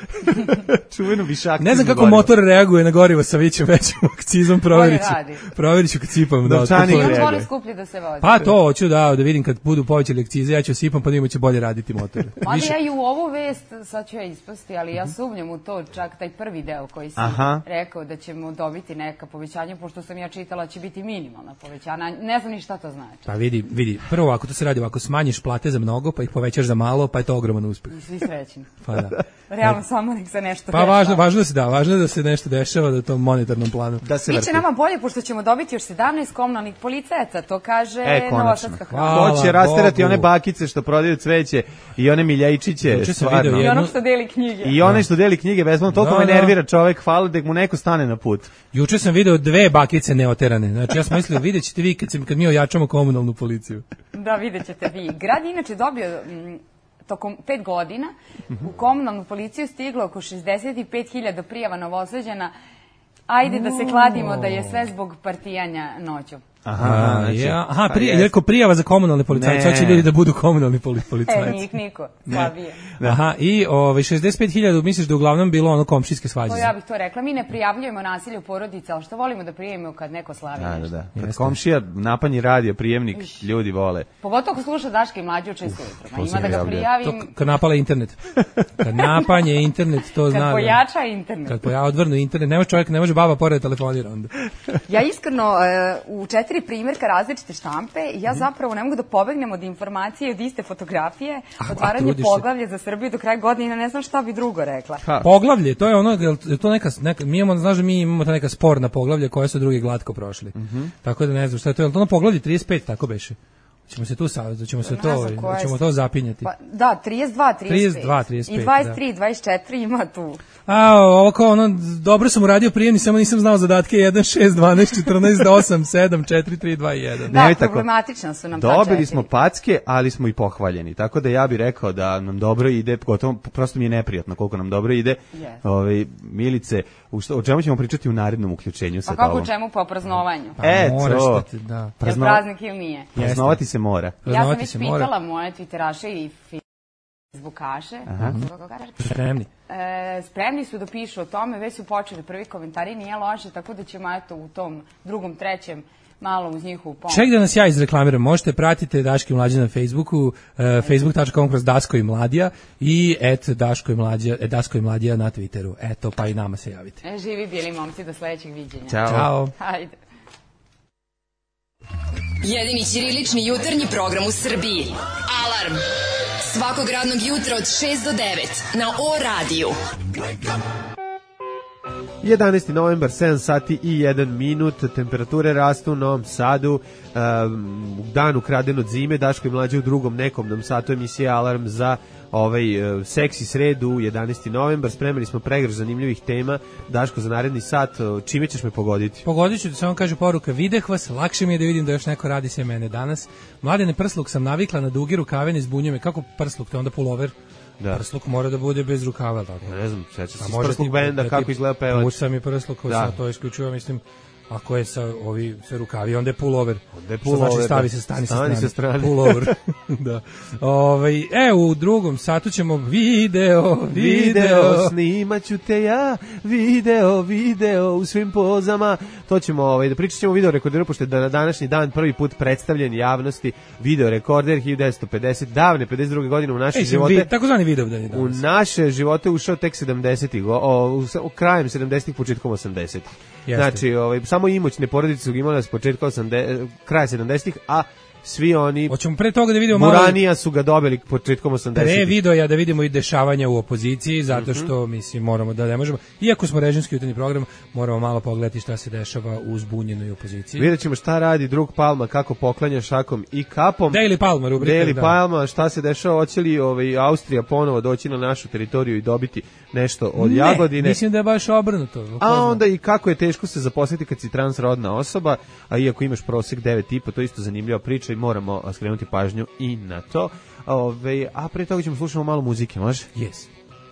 Čuveno više akciza. Ne znam kako motor reaguje na gorivo sa većim akcizom, provjerit ću kad sipam. On voli skuplje da se vozi. Pa to hoću da vidim kad budu povećali akcize, ja ću sipam pa da će bolje raditi motor. Mada ja i u ovu vest, sad ću ja ispasti, ali ja sumnjam u to, čak taj prvi deo koji si rekao da ćemo dobiti neka povećanja, pošto sam ja čitala će biti minimalna povećanja, ne znam ni šta to znači. Pa vidi, prvo ako to se radi ovako, smanjiš plate za mnogo, pa ih povećaš za malo, pa je to ogroman uspeh. I svi srećni. Pa da. Realno samo nek se nešto dešava. Pa važno je da se nešto dešava na tom monetarnom planu. Biće nama bolje, pošto ćemo dobiti još 17 komunalnih policajaca, to kaže Novosadska hrana. To će rasterati one bakice što prodaju cveće i one miljajčiće. I onog što deli knjige. I one što deli knjige, bezmano, toliko me nervira čovek, hvala da mu neko stane na put. Juče sam video 2 bakice neoterane, znači ja sam mislio, vidjet ćete vi kad mi ojačamo komunalnu policiju. Da, vidjet ćete vi. Grad inače dobio tokom 5 godina u komunalnu policiju stiglo oko 65.000 prijava Novosađana. Ajde da se kladimo da je sve zbog partijanja noću. Ako prijava za komunalne policajce, hoće ljudi da budu komunalni policajci. Njih niko, slabije. Aha, i 65.000, misliš da uglavnom bilo ono komšijske svađe? Ja bih to rekla, mi ne prijavljujemo nasilje u porodici, ali što volimo da prijavimo kad neko slavi nešto. Kad komšija napanji radio, prijemnik, ljudi vole. Pogotovo ako sluša Daška i Mlađe u 6 ujutro. Ima da ga prijavim. Kad napala internet. Kad napanje internet, to zna. Kad pojača internet. Kad odvrnu internet, ne može baba pored telefonira onda. Ja iskreno u 4 primjerka različite štampe i ja zapravo ne mogu da pobegnem od informacije, od iste fotografije, otvaranje poglavlja za Srbiju do kraja godine, ne znam šta bi drugo rekla. Poglavlje, to je ono, to neka mi imamo, znaš da mi imamo ta neka sporna poglavlja koje su drugi glatko prošli. Tako da ne znam šta je to, je li to na poglavlje 35, tako beše? Ćemo to zapinjati. Pa, da, 32, 35. I 23, 24 ima tu. Ovo kao ono, dobro sam uradio prijemni, samo nisam znao zadatke 1, 6, 12, 14, 8, 7, 4, 3, 2, 1. Da, problematično su nam ta 4. Dobili smo packe, ali smo i pohvaljeni. Tako da ja bih rekao da nam dobro ide, gotovo, prosto mi je neprijatno koliko nam dobro ide. Milice, o čemu ćemo pričati u narednom uključenju sa tobom? A kako u čemu? Po praznovanju. Eto. Je praznik ili nije? Praznovati se mora. Ja sam već pitala moje twitteraše i facebookaše. Spremni su da pišu o tome, već su počeli prvi komentari, nije loše, tako da ćemo u tom drugom, trećem malo uz njihovu pomoć. Ček da nas ja izreklamiram, možete pratiti Daško i Mlađa na Facebooku, facebook.com kroz Dasko i Mladija i Dasko i Mladija na Twitteru. Eto, pa i nama se javite. Živi bili momci, do sledećeg viđenja. Ćao. Hajde. Jedini ćirilični jutarnji program u Srbiji. Alarm! Svakog radnog jutra od 6 do 9 na O-radiju. 11. novembar, 7 sati i 1 minut, temperature rastu u Novom Sadu, u dan ukraden od zime, Daško i Mlađe u drugom nekomnom satu emisije Alarm za seksi sredu, 11. novembar, spremili smo pregrš zanimljivih tema. Daško, za naredni sat, čime ćeš me pogoditi? Pogodit ću da samo kaže poruka, videh vas, lakše mi je da vidim da još neko radi se mene danas. Mladene, prsluk sam navikla na dugi rukave, ne zbunjuje me, kako prsluk, te onda pulover? Da. Prsluk mora da bude bez rukava, tako. Ne znam, seća se prsluk benda, kako izgleda pevač. Pušta mi prsluk, to isključujem, mislim, ako je sa rukavi, onda je pullover. Što znači stavi se, stani sa strane. Pullover. Da. U drugom satu ćemo video. Snimaću te ja, video u svim pozama. To ćemo, da pričat ćemo video rekorderu, pošto je na današnji dan prvi put predstavljen javnosti video rekorder 1950, davne 52. godine u naše živote. Takozvani video dan je danas. U naše živote ušao tek 70-ih, krajem 70-ih, početkom 80-ih. Znači, samo imućne porodice su imale s početka kraja 70-ih, a svi oni hoćemo pre toga da vidimo malo Muranija su ga dobili početkom 80-ih. Pre video da vidimo i dešavanja u opoziciji, zato što mislim moramo da ne možemo, iako smo režimski jutarnji program, moramo malo pogledati šta se dešava u zbunjenoj opoziciji. Vidjet ćemo šta radi drug Palma, kako poklanja šakom i kapom. Daily Palma rubrika. Daily Palma, šta se dešava, hoće li Austrija ponovo doći na našu teritoriju i dobiti nešto od Jagodine? Mislim da je baš obrnuto. A onda i kako je teško se zaposliti kad si transrodna osoba, a iako imaš prosek 9,5, to je isto zanimljiva priča i moramo skrenuti pažnju i na to. A pre toga ćemo slušati malo muzike, može? Yes.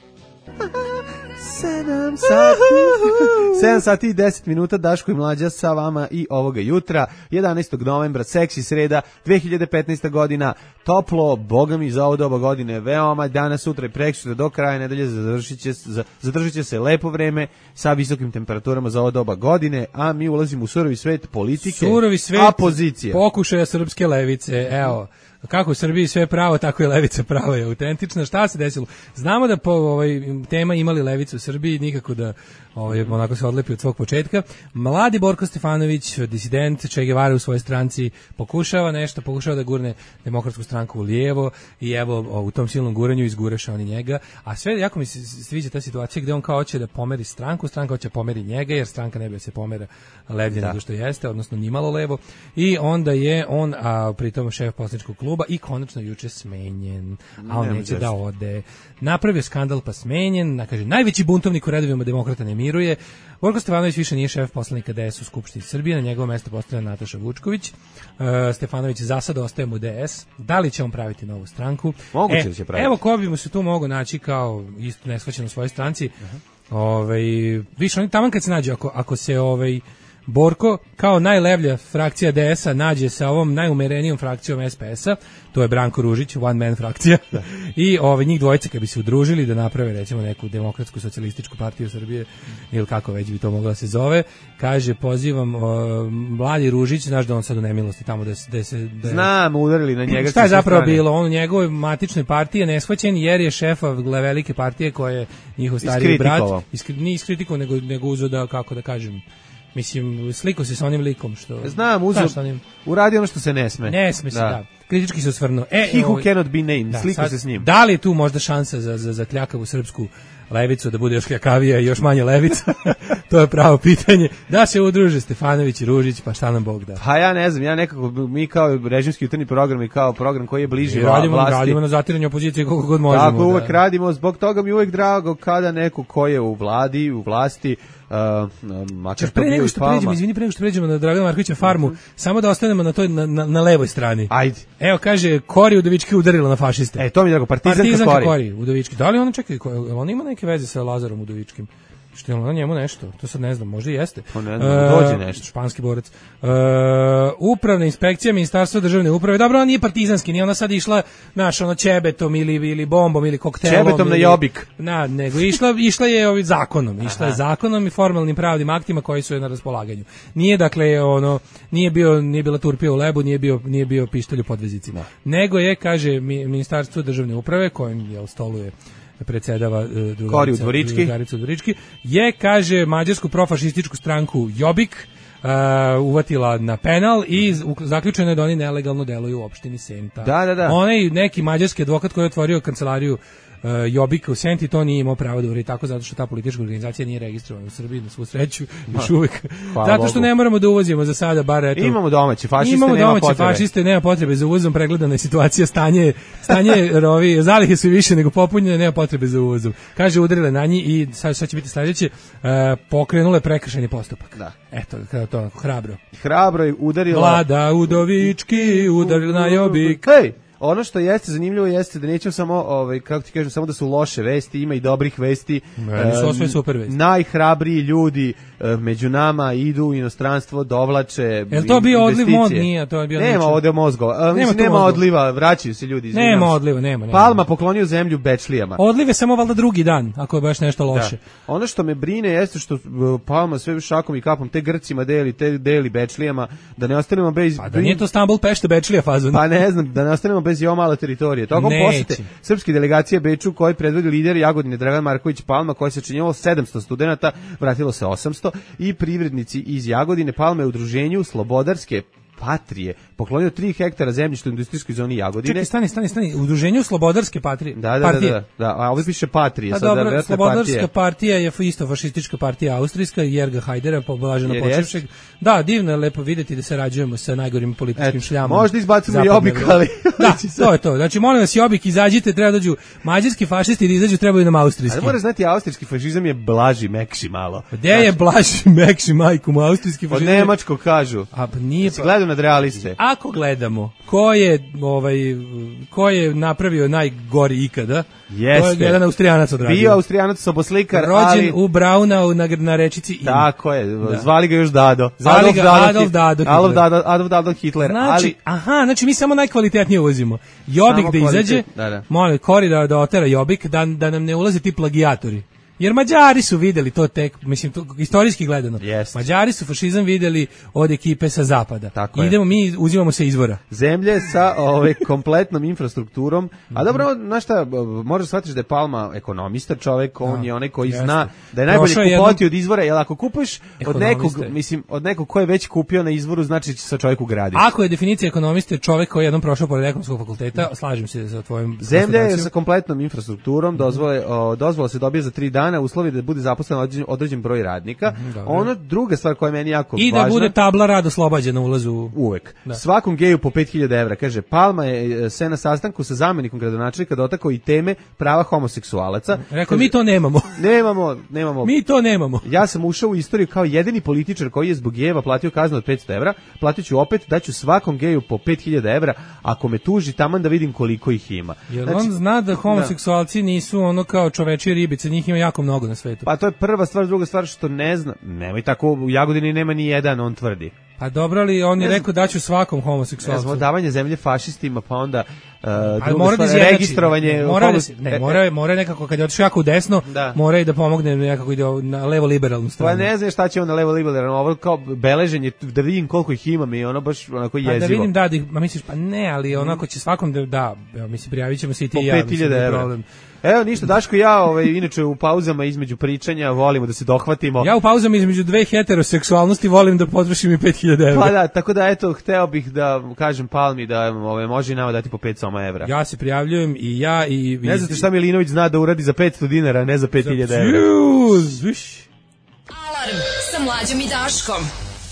7 sati i 10 minuta, Daško i Mlađa sa vama i ovoga jutra, 11. novembra, seksi sreda, 2015. godina, toplo, boga mi za ovo doba godine, veoma, danas, sutra i preksutra do kraja nedelje zadržit će se lepo vreme sa visokim temperaturama za ovo doba godine, a mi ulazimo u surovi svet politike, a pozicije. Pokušaja srpske levice, evo. Kako u Srbiji sve pravo, tako i levica prava je autentična. Šta se desilo? Znamo da po tema imali levicu u Srbiji, nikako da onako se odlepi od svog početka. Mladi Borko Stefanović, disident Che Guevara u svojoj stranci, pokušava da gurne Demokratsku stranku u lijevo i evo u tom silnom guranju izgureša oni njega. A sve, jako mi se sviđa ta situacija gde on kao hoće da pomeri stranka hoće pomeri njega, jer stranka ne bi se pomera levlje nego što jeste, odnosno nimalo levo. I onda je on, a pritom šef poslaničkog kluba, i konačno juče smenjen, a on neće da ode. Napravio skandal pa smenjen, kaže, najveći buntovnik u redovima demokrata ne miruje. Borko Stefanović više nije šef poslanika DS u Skupštini Srbije, na njegovo mesto postavlja Nataša Vučković. Stefanović za sad ostaje mu DS. Da li će on praviti novu stranku? Moguće da će praviti. Evo ko bi mu se tu mogo naći kao isto neshvaćen u svojoj stranci. Više oni taman kad se nađe, ako se Borko kao najlevlja frakcija DS-a nađe sa ovom najumerenijom frakcijom SPS-a, to je Branko Ružić, one man frakcija, i njih dvojice kad bi se udružili da naprave recimo neku demokratsku socijalističku partiju Srbije ili kako već bi to mogla se zove, kaže pozivam mladi Ružić, znaš da on sad u nemilosti tamo da se... Znam, udarili na njega. Šta je zapravo bilo? On u njegovoj matičnoj partiji je neshvaćen jer je šefa velike partije koja je njihov stariji brat. Nije iskritikovao, nego uzeo da, kako da kažem, mislim, sliko se sa onim likom što... Znam, uradi ono što se ne sme. Ne sme se, da. Kritički se osvrnuo. He who cannot be named, sliko se s njim. Da li je tu možda šansa za tljakavu srpsku levicu da bude još kljakavija i još manje levica? To je pravo pitanje. Da se udruže Stefanović i Ružić, pa šta nam Bog da. Pa ja ne znam, ja nekako, mi kao režimski jutarnji program i kao program koji je bliži vlasti. Radimo na zatiranje opozicije koliko god možemo. Tako uvek radimo, zbog toga mi uvek drago kada neko ko je u vladi, u vlasti, pre nego što pređemo na Dragana Markovića farmu, samo da ostanemo na toj na levoj strani. Ajde. Evo kaže Kori Udovički udarila na fašiste. To mi je drago, partizanka Kori Udovički. Da li ona on ima neke veze sa Lazarom Udovičkim? Što je ono njemu nešto? To sad ne znam, možda i jeste. Dođe nešto. Španski borac. Upravna inspekcija Ministarstva državne uprave. Dobro, ona nije partizanski, nije ona sad išla, ćebetom ili bombom ili koktelom. Čebetom na Jobik. Nego išla je zakonom. Išla je zakonom i formalnim pravnim aktima koji su joj na raspolaganju. Nije, dakle, nije bila turpija u lebu, nije bio pištolj u podvezicima. Nego je, kaže, Ministarstvo državne uprave, kojim stoluje predsedava drugarica Udvorički, je, kaže, mađarsku profašističku stranku Jobbik uvatila na penal i zaključeno je da oni nelegalno deluju u opštini Senta. Da. Onaj neki mađarski advokat koji je otvorio kancelariju Jobbika u Senti, to nije imao pravo da uradi tako, zato što ta politička organizacija nije registrovana u Srbiji, na svu sreću, još uvijek. Zato što ne moramo da uvozimo za sada, bar eto. Imamo domaće fašiste, nema potrebe za uvozom, pregledana je situacija, stanje zalihe su više nego popunjene, nema potrebe za uvozom. Kaže, udarila na njih i sad će biti sledeće, pokrenule prekršajni postupak. Da. Eto, kada to onako hrabro. Hrabro je udarila... Vlada Udovički udarila na Jobbik. Hej! Ono što jeste zanimljivo jeste da nećemo samo, kako ti kažem, samo da su loše vesti, ima i dobrih vesti. Su sve super vesti. Najhrabriji ljudi među nama idu u inostranstvo, dovlače investicije. Je to bio odliv mod? Nije, to je bio nema ovde mozgova. Nema odliva, vraćaju se ljudi. Nema odliva, nema. Palma poklonio zemlju Bečlijama. Odliv je samo valjda drugi dan, ako je baš nešto loše. Da. Ono što me brine jeste što Palma sve šakom i kapom te Grcima deli Bečlijama, da ne ostanemo bez... Pa da nije to Stambul, Pešta, Bečlija fazon. Pa ne znam, da ne ostanemo bez jo mala teritorije. Tokom posete srpske delegacije Beču koji predvodi lider Jagodine Dragan Marković Palma, koji se činilo 700 studenata, vratilo se 800 i privrednici iz Jagodine. Palma je u udruženju Slobodarske patrije poklonio 3 hektara zemljišta u industrijskoj zoni Jagodine. Čekaj, stani, u udruženju Slobodarske patrije. Da, a ovdje piše patrije. A dobro, Slobodarska partija je isto fašistička partija austrijska, Jerga Hajdera, poblaženo počevšeg. Da, divno je lepo vidjeti da sarađujemo sa najgorim političkim šljamom. Možda izbacimo Jobbik, ali... Da, to je to. Znači, molim vas, Jobbik, izađite, treba dođu mađarski fašisti da izađu, trebaju nam austrijski. Ali mora znati, austrijski fašizam je blaži, mekši malo. Gde je blaži, mekši, majkom, austrijski fašizam? Od nemačko kažu. A nije... nadrealiste. Ako gledamo ko je napravio najgori ikada, jeste. To je jedan Austrijanac odradio. Bio Austrijanac, soboslikar, rođen u Braunau na rečici Inn. Tako je, zvali ga još Dado. Adolf Dado Hitler. Znači mi samo najkvalitetnije uvozimo. Jobbik da izađe, molim, Kori da otera Jobbik, da nam ne ulaze ti plagijatori. Jer Mađari su videli to tek, mislim, to, istorijski gledano. Yes. Mađari su fašizam videli od ekipe sa zapada. Tako idemo, mi uzimamo se izvora. Zemlje sa kompletnom infrastrukturom. A dobro, znaš šta, možeš shvatiti da je Palma ekonomista čovek, on je onaj koji zna da je najbolje kupovati od izvora, jer ako kupuješ od nekog ko je već kupio na izvoru, znači će sa čovjeku graditi. Ako je definicija ekonomiste čovek koji je jednom prošao pored ekonomskog fakulteta, slažem se sa tvojom Zemlja je sa kompletnom infrastrukturom, dozvola se dobije za 3 dana, uslovi da bude zaposlen određen broj radnika. Ono druga stvar koja je meni jako važna. I da bude tabla rad oslobađena ulazu. Uvek. Svakom geju po 5.000 evra. Kaže, Palma je se na sastanku sa zamjenikom gradonačelnika dotakao i teme prava homoseksualaca. Rekao, mi to nemamo. Nemamo. Mi to nemamo. Ja sam ušao u istoriju kao jedini političar koji je zbog gejeva platio kaznu od 500 evra. Platit ću opet, daću svakom geju po 5.000 evra. Ako me tuži, taman da vidim koliko ih ima. Jer on zna da homoseksualci nisu ono kao čovečije ribice, njih ima jako jako mnogo na svetu. Pa to je prva stvar, druga stvar što ne zna. Nemoj tako, u Jagodini nema ni jedan, on tvrdi. Pa dobro li, on je rekao da ću svakom homoseksualcu. Ne znam, davanje zemlje fašistima, pa onda druga stvar, registrovanje. Mora nekako, kad je otišao jako u desno, mora i da pomogne nekako ide na levo liberalnu stranu. Pa ne znam šta će on na levo liberalnu, ovo kao beleženje, da vidim koliko ih imam i ono baš onako jezivo. Pa da vidim, ma misliš, pa ne, ali onako će svakom mislim, prijavit ćemo se i ti i ja. 5.000 evra. Evo ništa, Daško i ja, inače u pauzama između pričanja volimo da se dohvatimo. Ja u pauzama između dve heteroseksualnosti volim da potrošim i 5.000 evra. Pa da, tako da eto, hteo bih da kažem Palmi da može i nama dati po 500 evra. Ja se prijavljujem i ja i... Ne znate šta Milinović zna da uradi za 500 dinara, ne za 5.000 evra. Alarm sa Mlađom i Daškom.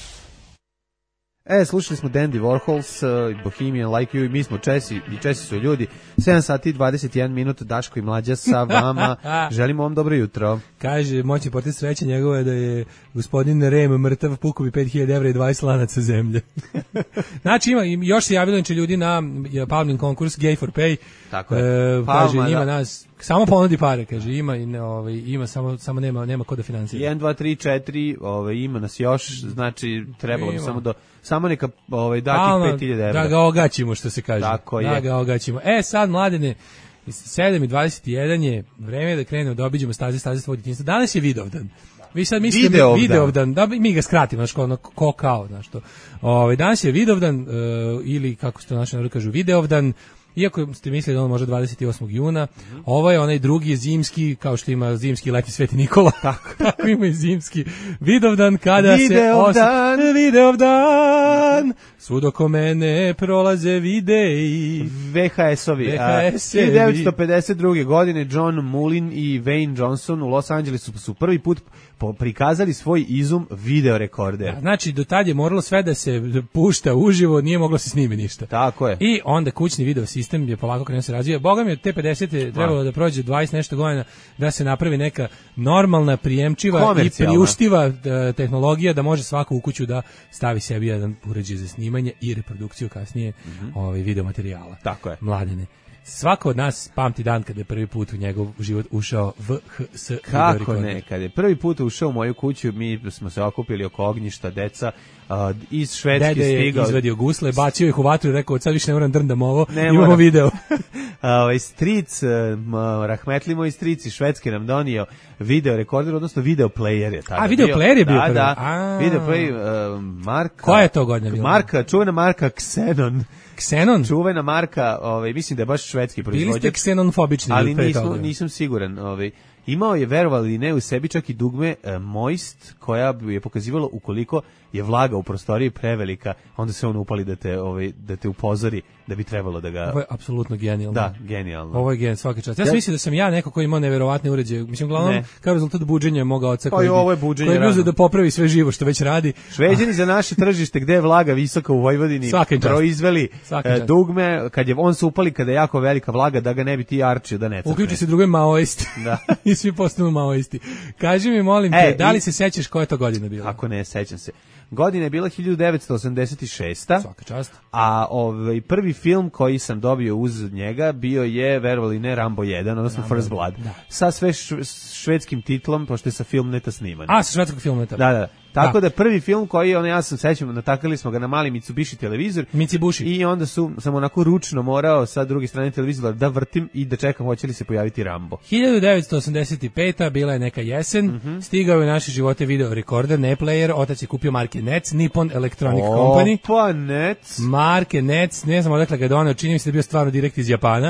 Slušali smo Dandy Warhols, Bohemian Like You i mi smo Česi, i Česi su ljudi. 7 sati 21 minut, Daško i Mlađa sa vama. Želimo vam dobro jutro. Kaže, moćni portir sreće njegove da je gospodin Rem mrtav, puko bi 5.000 evra i 20 lanaca zemlje. Znači, još se javilo ljudi na Palmin konkurs Gay for Pay. Tako je. Palma, kaže, ima nas, samo ponudi pare, kaže, ima samo nema ko da finansira. 1, 2, 3, 4, ima nas još, znači trebalo bi samo neka dati 5.000 evra. Da ga ogaćimo, što se kaže. Tako je. Da ga ogaćimo. Sad, mladene, 7:21 je vreme da krenemo da obiđemo staze svog djetinjstva. Danas je Vidovdan. Vi sad mislite Vidovdan, da mi ga skratimo, znači ko kao, znači to. Danas je Vidovdan ili kako se to naši narod kažu, Videovdan. Iako ste mislili da on može 28. juna, ovo je onaj drugi zimski, kao što ima zimski Leti Sveti Nikola, tako ima i zimski Vidovdan, kada Vidovdan, svud oko mene prolaze videi. VHS-ovi. 1952. godine John Mullin i Wayne Johnson u Los Angelesu su prvi put prikazali svoj izum videorekorder. Znači, do tad je moralo sve da se pušta uživo, nije moglo se snimi ništa. Tako je. I onda kućni video sistem je polako krenuo se razvija. Boga mi od te 50. trebalo da prođe 20 nešto godina da se napravi neka normalna, prijemčiva i priuštiva tehnologija da može svako u kuću da stavi sebi jedan uređaj za snimanje i reprodukciju kasnije video materijala. Tako je. Mladene. Svako od nas pamti dan kada je prvi put u njegov život ušao VHS. Kako ne, kada je prvi put ušao u moju kuću, mi smo se okupili oko ognjišta, deca iz Švedske stigao. Dede je izvadio gusle, bacio ih u vatru i rekao, sad više ne moram drndam ovo, imamo video. Stric, rahmetli moj stric iz Švedske nam donio video rekorder, odnosno video player je tada. Video player je bio prvi? Da, video player, marka. Koja je to godina bila? Čuvena marka Xenon. Xenon? Čuvena marka, mislim da je baš švedski proizvođač. Bili ste Xenon-fobični. Ali nisam siguran. Imao je, verovali ili ne, u sebi čak i dugme Moist, koja bi je pokazivalo ukoliko je vlaga u prostoriji prevelika, onda se on upali da te upozori da bi trebalo da ga... Ovo je apsolutno genijalno. Da, genijalno. Ovo je genijalno, svaki čast. Ja sam mislio da sam ja neko koji imao neverovatne uređaje. Mislim, uglavnom, kao rezultat buđenja moga oca koji je uzeo da popravi sve živo što već radi. Šveđani za naše tržište gde je vlaga visoka u Vojvodini proizveli dugme, kad je on se upali kada je jako velika vlaga, da ga ne bi ti arčio, da ne crkne. Uključi se druge maoisti. Da. I svi postanu maoisti. Kaži mi, molim te, da li se sećaš koja je to godina bila? Ako ne, sećam se. Godina je bila 1986. Svaka čast. A prvi film koji sam dobio uz njega bio je, verovali ne, Rambo 1, odnosno First Blood. Da. Sa sve švedskim titlom, pošto je sa Filmneta sniman. Sa švedskog Filmneta. Da. Tako da prvi film koji ja sam sećam, natakali smo ga na mali Mitsubishi televizor. I onda sam onako ručno morao sa druge strane televizora da vrtim i da čekam hoće li se pojaviti Rambo. 1985. bila je neka jesen, stigao je u naše živote video rekorder, ne player, otac je kupio marke NEC, Nippon Electronic Company. Opa, NEC. Marke NEC, ne znam odakle ga je doneo, čini mi se da je bio stvarno direkt iz Japana.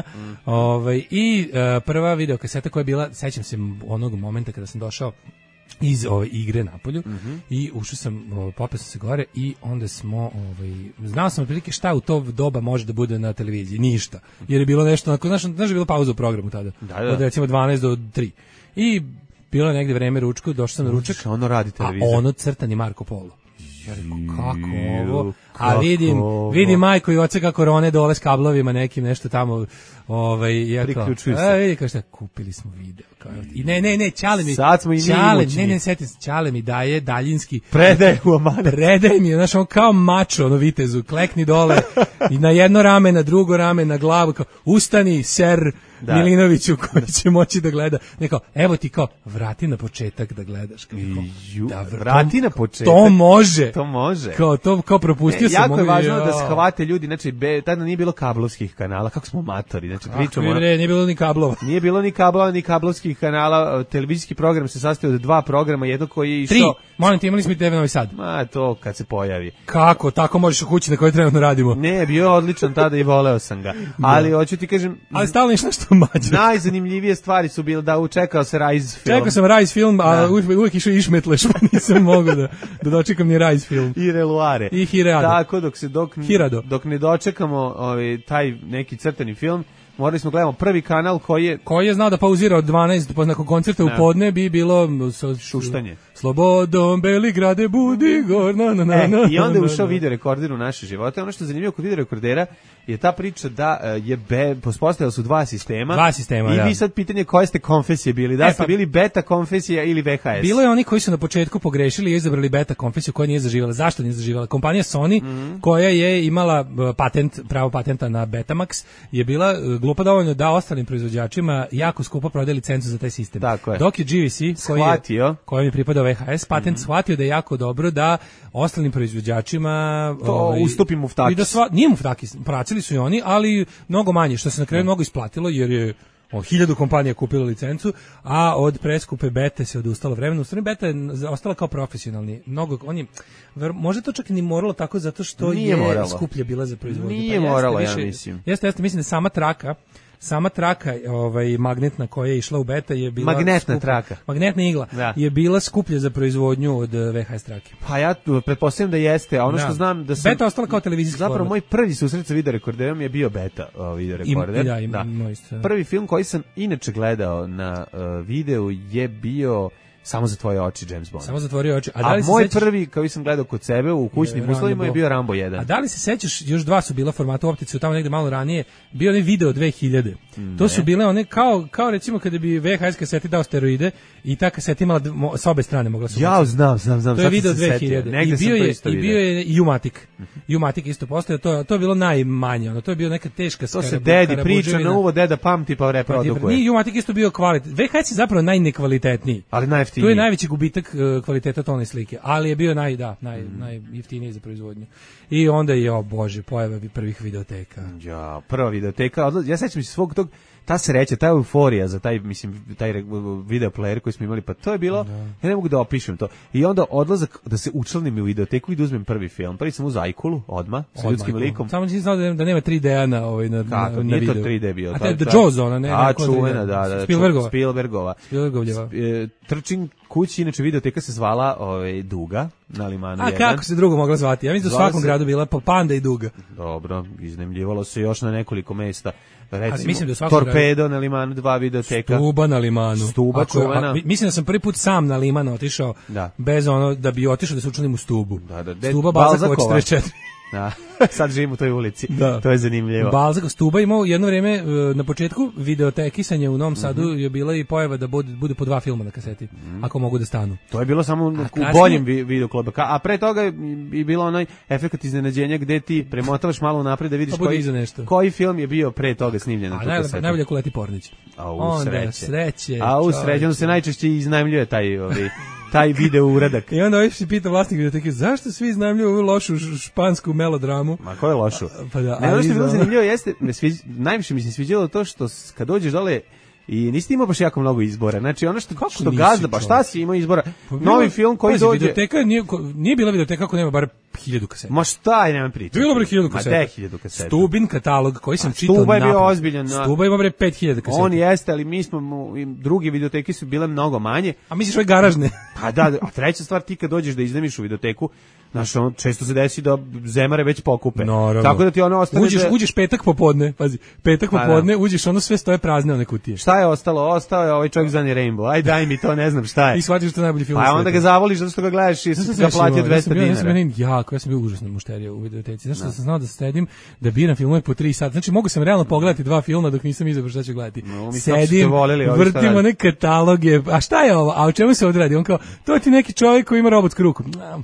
I prva video kaseta koja je bila, sećam se onog momenta kada sam došao iz ove igre napolju i ušao sam, popeo sam se gore i onda smo, znao sam otprilike šta u to doba može da bude na televiziji, ništa, jer je bilo nešto, znaš je bilo pauza u programu tada, od recimo 12 do 3 i bilo je negde vreme ručku, došao sam na ručak, ono radi televizor, a ono crtani Marko Polo. Ja rekao, kako ovo? A vidim majko i oca kako rone dole s kablovima nekim, nešto tamo, priključuju se. Vidi kao šta, kupili smo video. I ne, Ćale mi, sad smo i Ćale mi daje daljinski. Predaj u amanet. Predaj mi, znaš, on kao mačo, vitezu, klekni dole, i na jedno rame, na drugo rame, na glavu, kao, ustani, ser, Milinoviću koji će moći da gleda. Neko, evo ti kao, vrati na početak da gledaš. Vrati na početak. To može. To može. Kao propustio sam. Jako je važno da shvate ljudi, znači, tada nije bilo kablovskih kanala, kako smo matori, znači pričamo. Nije bilo ni kablova. Nije bilo ni kablova, ni kablovskih kanala, televizijski program se sastoji od 2 programa, jedno koji je išao... 3, molim ti, imali smo i TV Novi Sad. To kad se pojavi. Kako, tako možeš u kući na kojoj trenutno radimo. Ne, bio odličan tada i voleo sam ga. Ali hoću ti kažem... Ali stalno išlo nešto mađe. Najzanimljivije stvari su bile da čekao se Rise film. Čekao sam Rise film, a uvijek išao Išmetleš, pa nisam mogao da dočekam ni Rise film. I Reluare. I Hirado. Tako, dok ne dočekamo taj neki crtani film, morali smo gledamo prvi kanal koji je znao da pauzira od 12 pa nakon koncerta u podne bi bilo šuštanje. Slobodom Beligrade budi gor i onda je ušao video rekorder u naše živote. Ono što je zanimljivo kod video rekordera je ta priča da je pospostavili su 2 sistema. I vi sad pitanje koje ste konfesije bili. Da ste bili beta konfesija ili VHS. Bilo je oni koji su na početku pogrešili i izabrali beta konfesiju koja nije zaživjela. Zašto nije zaživjela? Kompanija Sony koja je imala pravo patenta na Betamax je bila glupa dovoljno da ostalim proizvođačima jako skupo prodaje licencu za taj sistem. Dok je GVC koji je pripadao VHS patent shvatio da je jako dobro da ostalim proizvođačima to ustupi Muftakis. Nije Muftakis, pracili su i oni, ali mnogo manje, što se na kraju mnogo isplatilo jer je 1000 kompanija kupilo licencu, a od preskupe bete se odustalo vremena. U stvari beta je ostala kao profesionalni. Možda to čak i ni moralo tako zato što je skuplje bila za proizvodnju. Nije moralo, ja mislim. Jeste, mislim da sama traka magnetna koja je išla u beta je bila magnetna igla je bila skuplja za proizvodnju od VHS trake. Pa ja pretpostavljam da jeste, a ono što znam da sam beta ostala kao televizijski zapravo format. Moj prvi susret sa video rekorderom je bio beta video rekorder. Prvi film koji sam inače gledao na videu je bio Samo za tvoje oči, James Bond. Samo za tvoje oči. A moj prvi, koji sam gledao kod sebe u kućnim uslovima, je bio Rambo 1. A da li se sećaš, još 2 su bila formata u optici, tamo negde malo ranije, bio onaj video 2000. To su bile one, kao recimo kada bi VHS kaseti dao steroide i ta kaseta imala s obe strane mogla se. Ja znam. To je video 2000. I bio je Umatic. Umatic isto postoje, to je bilo najmanje, to je bio neka teška to se dedi priča na uvo, deda pamti pa reprodukuje. Nije Umatic isto bio kvalitet. VHS je zapravo najnekvalitetniji. Ali najjeftiniji. To je najveći gubitak kvaliteta tone slike, ali je bio najjeftiniji za proizvodnju. I onda je, pojava prvih videoteka. Ja, prva videoteka, ja sećam se svog tog, ta sreća, ta euforija za taj video player koji smo imali, pa to je bilo, ja ne mogu da opišem to. I onda odlazak da se učlanim u videoteku i da uzmem prvi film. Prvi sam uzao Ajkulu, odmah, sa ljudskim likom. Samo si znao da nema 3D-a na kako, nije to 3D bio. A The Jaws ona, ne? Čuvena, da. Spielbergova. Trčim kući, inače videoteka se zvala Duga na Limanu 1. A kako se drugo mogla zvati? Ja mislim da u svakom gradu bila Panda i Duga. Dobro, iznajmljivalo se još na nekoliko mesta. Recimo, Torpedo na Limanu 2 videoteka. Stuba na Limanu. Stuba čuvena. Mislim da sam prvi put sam na Liman otišao, bez da bi otišao da se učlanim u Stubu. Stuba Balzakovac 44. Da. Sad živim u toj ulici. To je zanimljivo. Balzakov Stuba imao jedno vrijeme na početku videotekisanja u Novom Sadu je bila i pojava da bude po 2 filma na kaseti, ako mogu da stanu. To je bilo samo u boljim videoklubu. A pre toga je bilo onaj efekat iznenađenja gde ti premotavaš malo napred da vidiš koji film je bio pre toga snimljen na tu kasetu. Najbolje ako leti Pornić. Sreće. Onda se najčešće iznajmljuje taj video uradak. I onda si pita vlasnik videoteke, zašto svi iznajmljuju ovu lošu špansku melodramu? Ma ko je lošu? Ono što je bilo zanimljivo jeste, najviše mi se sviđalo to što kad dođeš dole i nisi imao baš jako mnogo izbora. Znači ono što gazda, pa šta si imao izbora? Novi film koji dođe... Videoteka nije bila videoteka ako nema bar 1000 kaseta. Ma šta je, nemam pričati. Bilo bre 1000 kaseta. Ma 1000 kaseta. Stubin katalog koji sam čitao. Stuba je bio ozbiljan. Stuba ima bre 5000 kaseta. On jeste, ali mi smo, drugi videoteki su bile mnogo manje. A misliš ove garažne? Pa da, a treća stvar, ti kad dođeš da iznajmiš u videoteku, znaš, često se desi da zemare već pokupe. Tako da ti ono ostane... Uđeš petak popodne, pazi, uđeš, ono sve stoje prazne one kutije. Šta je ostalo? Ostao je ovaj čovjek zvani Rainbow. Aj daj mi to, ne znam šta je. I shvatiš što je najbolji film. A onda ga zavoliš zato što ga gledaš i si ga platio 200 dinara. Ja sam bio užasna mušterija u videoteci. Znaš što sam znao da sedim, da biram filmove po 3 sata. Znači mogu sam realno pogledati 2 filma dok nisam izabrao šta ću gledati. Sedim, vrtim one kataloge. A šta je ovo? A o čemu se ovdje radi? On kao, to ti neki čovjek koji ima robotsku ruku.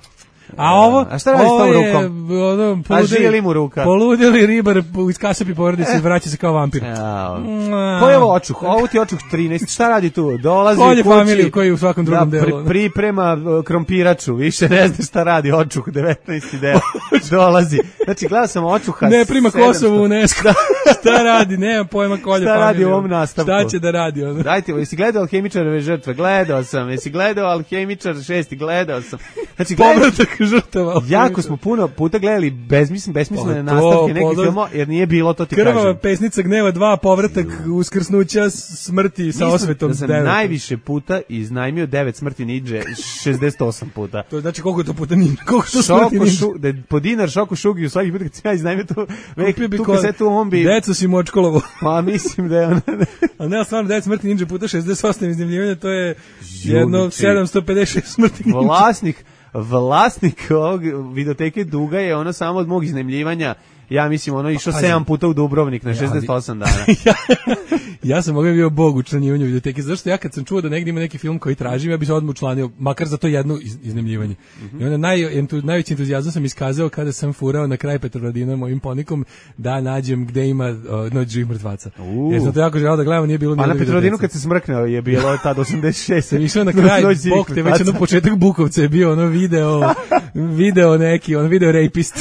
A ovo, a šta radi s tom rukom? A žili mu ruka. Poludeli ribar iz kasapi porodice, vraća se kao vampir. Ko je ovo očuh? Ovo ti očuh 13. Šta radi tu? Dolazi u kući. Familiju koji u svakom drugom delu. Priprema krompiraču, više ne zna šta radi očuh, 19. deo. Dolazi. Znači, gledao sam očuha. Ne prima Kosovo u UNESCO. Šta radi? Nemam pojma kolje familiju. Šta radi u ovom nastavku? Šta će da radi? Dajte, jesi gledao Alhemičarove žrtve? Gledao sam. Jesi gledao Alhemičar 6? Gledao sam. Znači, povratak žrtava. Jako smo puno puta gledali besmislene nastavke nekih filmova, jer nije bilo, to ti kažem. Krvava pesnica gneva 2, povratak uskrsnuća smrti sa osvetom 9. Mislim da sam najviše puta iznajmio 9 smrti ninja, 68 puta. To znači koliko to puta ninja? Koliko to smrti ninja? Po dinar Šoku Šugi u svaki put kad sam ja iznajmio tu kasetu, on bi... Deco si močkolovo. Pa mislim da je ona... Ali nema stvarno 9 smrti ninja puta 68 iznajmljivanja, to je jedno 756 smrti ninja. Vlasnik ovog videoteke Duga je ono samo od mog iznajmljivanja, ja mislim ono išao 7 puta u Dubrovnik na 68 dana. Ja sam mogao bio bog u članjivanju videoteke, zašto ja kad sam čuo da negdje ima neki film koji tražim, ja bih se odmah učlanio, makar za to jedno iznajmljivanje. I onda najveći entuzijazam sam iskazao kada sam furao na kraj Petrovaradina mojim ponikom da nađem gde ima Noć živih mrtvaca. Jer sam to jako želeo da gledam, nije bilo nijedno. A na Petrovaradinu kad se smrkneo je bilo tad 86. Sam išao na kraj, bog te, već na početak Bukovca je bio ono video neki, on video rapist.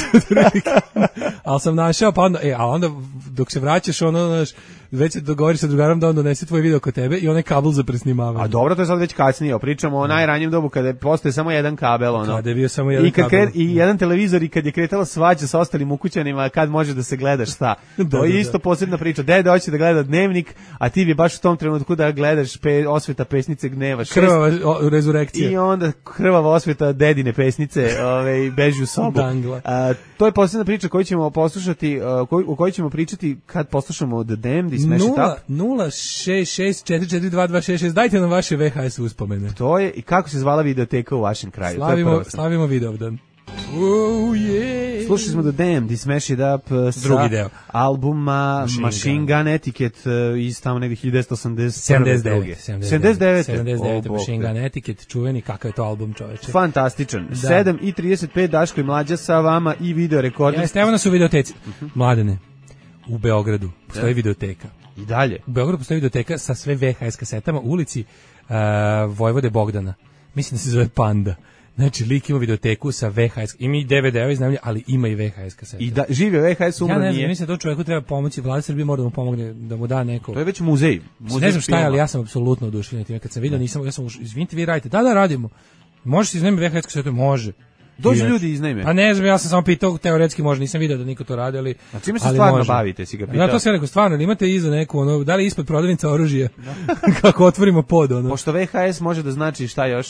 Ali sam našao, pa onda, a onda dok se vraćaš, ono, znaš, već se dogovoriš sa drugarom da on donese tvoj video kod tebe i onaj kabel za presnimavanje. A dobro, to je sad već kasnije, pričamo o najranjem dobu kada postoje samo jedan kabel, ono. Kada je bio samo jedan kabel. I jedan televizor i kad je kretala svađa sa ostalim ukućanima, kad može da se gledaš šta. To je isto posebna priča. Dede hoće da gleda Dnevnik, a ti bi baš u tom trenutku da gledaš osveta pesnice gneva. Krvava rezurekcija. I onda krvava osveta dedine pesnice, beži u sobu. To je posebna priča koju ćemo poslušati, o kojoj ćemo pričati kad poslušamo The Damned i Smash It Up. 066442266. Dajte nam vaše VHS uspomene. To je, i kako se zvala videoteka u vašem kraju. Slavimo Vidovdan. Slušali smo The Damned i Smash It Up sa albuma Machine Gun Etiquette iz tamo negdje 1979. Machine Gun Etiquette, čuveni, kakav je to album, čoveče. Fantastičan. 7:35, Daško i Mlađa sa vama i video rekorder. Jeste, evo nas u videoteci. Mladene, u Beogradu postoji videoteka. I dalje. U Beogradu postoji videoteka sa sve VHS kasetama u ulici Vojvode Bogdana. Mislim da se zove Panda. Znači, lik ima videoteku sa VHS, ima i DVD-ove iznajmlja, ali ima i VHS kasete. I da žive VHS umro nije. Ja ne znam, mislim da to čovjeku treba pomoći, Vlada Srbije mora da mu pomogne, da mu da neko. To je već muzej. Ne znam šta je, ali ja sam apsolutno oduševljen time. Kad sam vidio, ja sam izvinite, vi radite. Da, radimo. Može se iznajmiti VHS kasete? Može. Dođu ljudi iznajme. A ne znam, ja sam samo pitao, teoretski može, nisam vidio da niko to radi, ali... A čime se stvarno bavite, si ga pitao? Ja to sve rekao, stvarno, imate iza neku, ono, da li ispod prodavnica oružja, kako otvorimo pod, ono. Pošto VHS može da znači šta još?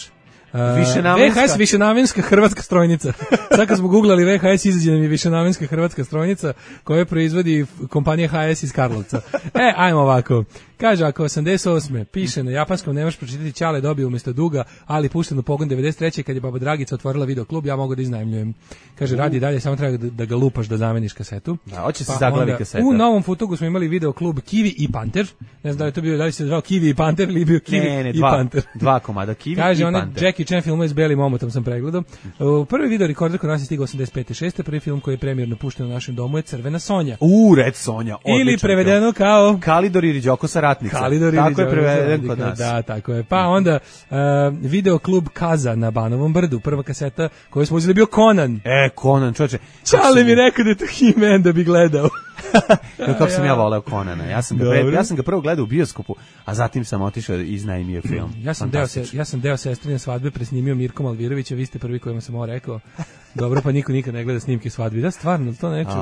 VHS, višenamjenska hrvatska strojnica. Sad kad smo googlali VHS, izađe nam je višenamjenska hrvatska strojnica koja proizvodi kompanija HS iz Karlovca. Ajmo ovako. Kaže, ako 88. piše na japanskom, nemaš pročitati, Ćale dobio umjesto Duga, ali pušten u pogon 93. kad je baba Dragica otvorila videoklub, ja mogu da iznajmljujem. Kaže, radi dalje, samo treba da ga lupaš da zameniš kasetu. Da, hoće se zaglavi kaseta. U Novom Futogu smo imali videoklub Kiwi i Panter. Ne znam da li to bio, da li se zvao Kiwi i Panter ili bio Kiwi i Panter. Dva komada Kiwi. Kaže, i Panter. Kaže, Jackie Chan filmuje s belim omotom, sam pregledao. Prvi video rekorder kod nas je stigao 85.6. Prvi film koji je premijerno pušten u našem domu je Crvena Sonja. Red Sonja, odličan. Ili prevedeno kao Kalidor i Riđoko sa ratnica. Tako je preveden kod nas. Da, tako je. Pa onda video klub Kaza na Banovom brdu. Prva kaseta koju smo uzeli bio Conan. Conan, čoveče. Čale mi rekao da je to He-Man da bi gledao. Kako sam ja voleo Conana. Ja sam ga prvo gledao u bioskopu, a zatim sam otišao i iznajmio film. Ja sam deo sestrine svadbe presnimio Mirkom Alvirovića, vi ste prvi kojima sam ovo rekao. Dobro, pa niko nikad ne gleda snimke svadbi. Da, stvarno, to neću.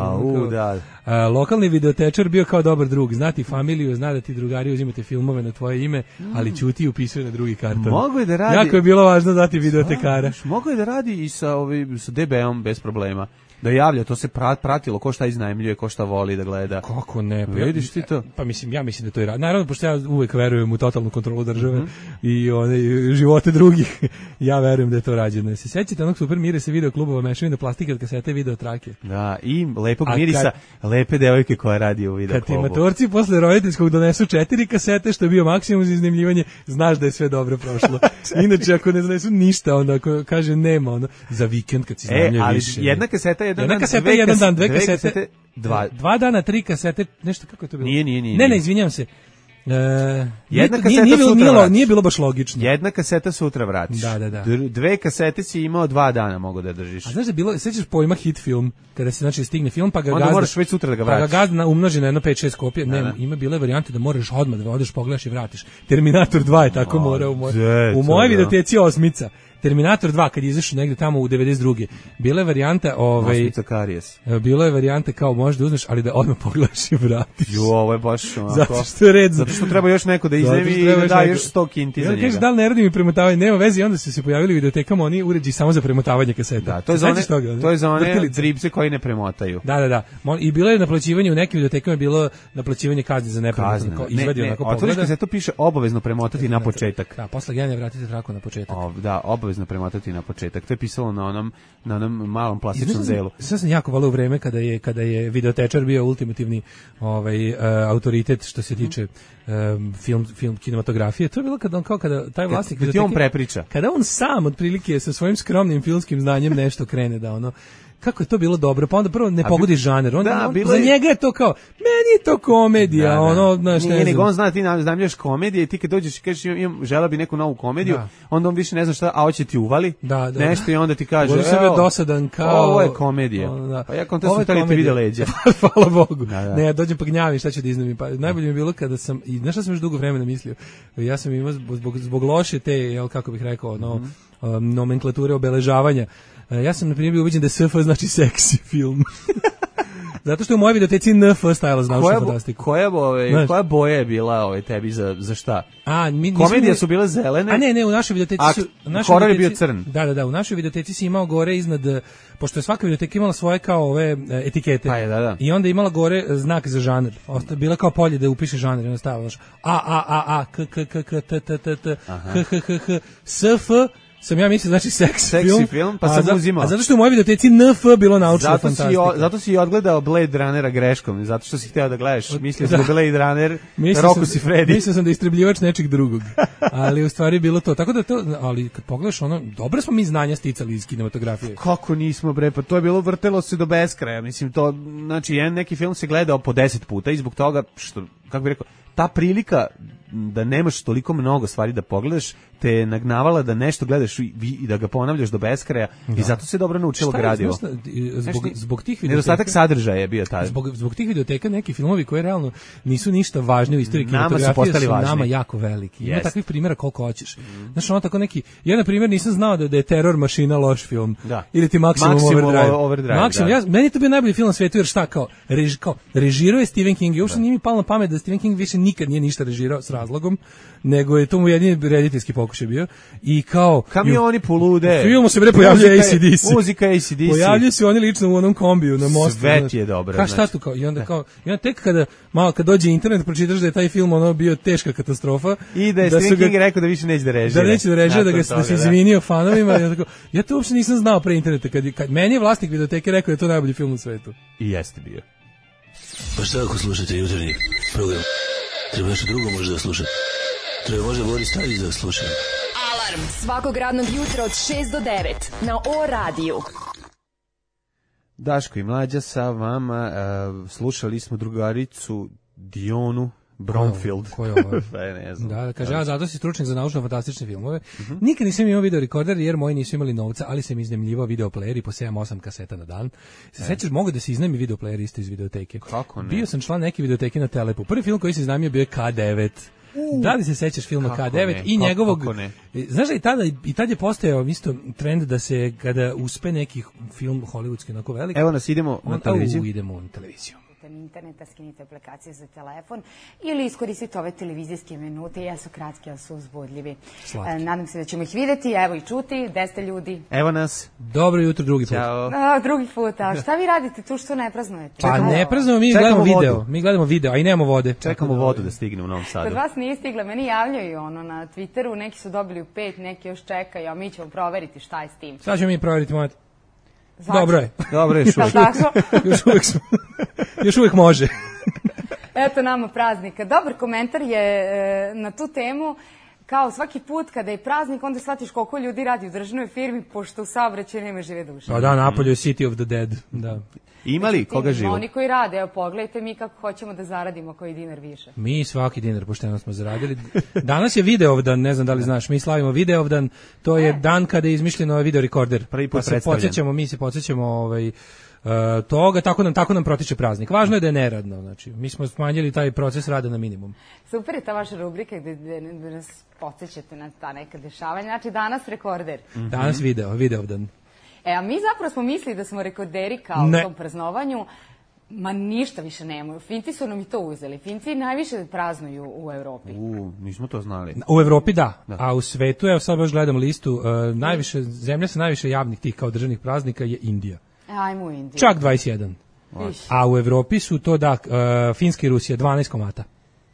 Lokalni videotečar bio kao dobar drug. Znati familiju, zna da ti drugari uzimate filmove na tvoje ime, ali ćuti i upisuje na drugi karton. Mogu je da radi. Jako je bilo važno znati videotekara. Mogu je da radi i sa DB-om bez problema. da javlja, to se pratilo, ko šta iznajmljuje, ko šta voli da gleda. Kako ne? Pa vidiš ti to? Pa mislim, ja mislim da to je naravno, pošto ja uvek verujem u totalnu kontrolu države i one živote drugih, ja verujem da je to rađeno. Se sećate onog Super Mirisa video klubova mešavine plastike od kasete video trake? Da, i lepog mirisa, lepe devojke koja radi u video klubu. Kad ti matorci posle roditeljskog donesu 4 kasete, što je bio maksimum za iznajmljivanje, znaš da je sve dobro prošlo. Inače, ako ne donesu ništa, onda ako kaže nema, onda za vikend kad si iznajmljuje više. Jedna kaseta, jedan dan, dve kasete, dva dana, 3 kasete, nešto kako je to bilo? Nije. Ne, izvinjavam se. Jedna kaseta nije bilo baš logično. Jedna kaseta sutra vratiš. Da. 2 kasete si imao 2 dana mogu da držiš. A znaš da je bilo, sećaš pojma hit film, kada se znači stigne film pa ga onda moraš već sutra da ga vratiš. Pa ga gazda umnoži na jedno 5-6 kopija. Ne, ima bile varijante da moraš odmah da odeš pogledaš i vratiš. Terminator 2 je tako mora u mojoj videoteci 8. Terminator 2 kad je izašao negde tamo u 92. Bila je varijanta bila je varijanta kao možeš da uzmeš, ali da odmah pogledaš i vratiš. Ovo je baš zato što je red. Zato što treba još neko da iznajmi i da da još 100 kinti za njega. Kaže da li ne radi mi premotavanje, nema veze, onda su se pojavili u videotekama oni uređaji samo za premotavanje kaseta. Da, to je za one dripse koji ne premotaju. Da. I bilo je naplaćivanje u nekim videotekama, bilo naplaćivanje kazni za nepremontavanje, kao izvadi onako pogleda. Otvoriš kasetu, piše obavezno premotati na početak. Da, posle genija vratite traku na početak. Da, obavezno premotati na početak. To je pisalo na onom malom plastičnom zelu. Sve sam jako voleo u vreme kada je videotečar bio ultimativni autoritet što se tiče film kinematografije. To je bilo kada taj vlasnik videoteke, on prepriča. Kada on sam otprilike sa svojim skromnim filmskim znanjem nešto krene da ono kako je to bilo dobro, pa onda prvo ne pogodi žaner, za njega je to kao, meni je to komedija, znaš, ne znam. On zna, ti znamljaš komedije i ti kad dođeš i kažeš žela bi neku novu komediju, onda on više ne zna šta, a hoće ti uvali nešto i onda ti kaže, dosadan kao, ovo je komedija. Pa ja konta su tali ti vide leđa. Hvala Bogu. Ne, ja dođem pa gnjavim šta ću da iznamim. Pa najbolje mi je bilo kada sam, i znaš šta sam još dugo vremena mislio, ja sam imao zbog loše te, kako bih rekao, nomenklature obeležavanja. Ja sam na primjer bio ubeđen da SF znači seksi film. Zato što u mojoj videoteci NF stajala za naučnu fantastiku. Koja boja je bila tebi za šta? Komedije su bile zelene? A ne, u našoj videoteci su... Horor je bio crn. Da, u našoj videoteci si imao gore iznad, pošto je svaka videoteka imala svoje kao ove etikete. Pa je, da. I onda imala gore znak za žanr. Bila kao polje da upiše žanr. I onda stavila A, K, H, SF, sam ja mislio znači seksi film, pa sam uzimao. A zato što u mojoj videoteci NF bilo naučna fantastika. Zato si odgledao Blade Runnera greškom, zato što si hteo da gledaš. Mislio sam da Blade Runner, Rockus i Freddy. Mislio sam da istrebljivač nečeg drugog. Ali u stvari bilo to. Tako da to, ali kad pogledaš dobro smo mi znanja sticali iz kinematografije. Kako nismo bre, pa to je bilo vrtelo se do beskraja. Mislim to, znači neki film se gledao po 10 puta i zbog toga što, kako bih rekao, ta prilika da nemaš toliko mnogo stvari da pogledaš, te je nagnavala da nešto gledaš i da ga ponavljaš do beskraja i zato se dobro naučilo gradivo. Zbog tih videoteka, nedostatak sadržaja je bio taj. Zbog tih videoteka neki filmovi koji realno nisu ništa važni u istoriji kinematografije su nama jako veliki. Ima takvih primjera koliko hoćeš. Znaš, tako neki, ja na primjer nisam znao da je Teror mašina loš film. Ili ti Maximum Overdrive. Meni je to bio najbolji film na svetu jer šta kao režirao je Stephen King i uopšte nije mi palo na pamet da Stephen King više nikad nije ništa režirao s razlogom, nego je to mu jedini rediteljski pokušaj bio i kao kamioni polude. U filmu se bre pojavljuje AC/DC. Muzika AC/DC. Pojavljaju se oni lično u onom kombiju na mostu. Sve ti je dobro. Šta tu kao i onda tek kad dođe internet pročitaš da je taj film bio teška katastrofa i da je Stephen King rekao da više neće da režira. Da neće da režira, da se izvinio fanovima. Ja to uopšte nisam znao pre interneta kad meni je vlasnik videoteke rekao da je to najbolji film u svetu. I jeste bio. Pa šta ako slušate jutarnji program? Treba nešto drugo možda da slušate. Treba možda Boris Tadić da sluša. Alarm svakog radnog jutra od 6 do 9 na O radiju. Daško i Mlađa sa vama. Slušali smo drugaricu Dionu Bromfield. Ko je ovo? Ne znam. Da, kaže, ja zato si stručnjak za naučno-fantastične filmove. Nikad nisam imao video rekorder jer moji nisu imali novca, ali sam iznajmljivao videoplayeri po 7-8 kaseta na dan. Se sećaš, mogu da se iznajmi videoplayeri isto iz videoteke. Kako ne? Bio sam član neke videoteke na Telepu. Prvi film koji se iznajmio bio je K9. Da li se sećaš filma K9 i njegovog... Znaš da i tad je postojao isto trend da se kada uspe neki film hollywoodski onako velik... Evo nas, idemo na televiziju. Idemo na televiziju. putem interneta, skinite aplikacije za telefon ili iskoristite ove televizijske minute, jesu kratki, ali su uzbudljivi. Nadam se da ćemo ih videti, evo i čuti, 10 ljudi. Evo nas. Dobro jutro, drugi put. Drugi put, a šta vi radite tu što ne praznujete? Pa ne praznujemo, mi gledamo video. Mi gledamo video, a i nemamo vode. Čekamo vodu da stigne u Novom Sadu. Kod vas nije stigla, meni javljaju na Twitteru, neki su dobili u 5, neki još čekaju, a mi ćemo proveriti šta je s tim. Sad ćemo mi proveriti, mojete. Dobro je. Dobro je, još uvijek može. Eto nama praznika. Dobar komentar je na tu temu. Kao svaki put kada je praznik, onda shvatiš koliko ljudi radi u državnoj firmi, pošto u saobraćaju nema žive duše. Pa da, Napolju je City of the Dead. Da. Ima li koga živo? Oni koji rade, evo pogledajte mi kako hoćemo da zaradimo koji dinar više. Mi svaki dinar pošteno smo zaradili. Danas je Videovdan, ne znam da li znaš, mi slavimo Videovdan, to je dan kada je izmišljeno video rekorder. Prvi put predstavljen. Mi se podsjećamo toga, tako nam protiče praznik. Važno je da je neradno, znači mi smo smanjili taj proces rada na minimum. Super je ta vaša rubrika gde nas podsjećate na ta neka dešavanja, znači danas rekorder. Danas Videovdan. A mi zapravo smo mislili da smo rekorderi kao u tom praznovanju, ma ništa više nemaju. Finci su nam i to uzeli. Finci najviše praznuju u Evropi. Nismo to znali. U Evropi da, a u svetu, evo sad baš gledam listu, zemlja sa najviše javnih tih kao državnih praznika je Indija. Ajmo u Indiju. Čak 21. A u Evropi su to Finska i Rusija, 12 komata.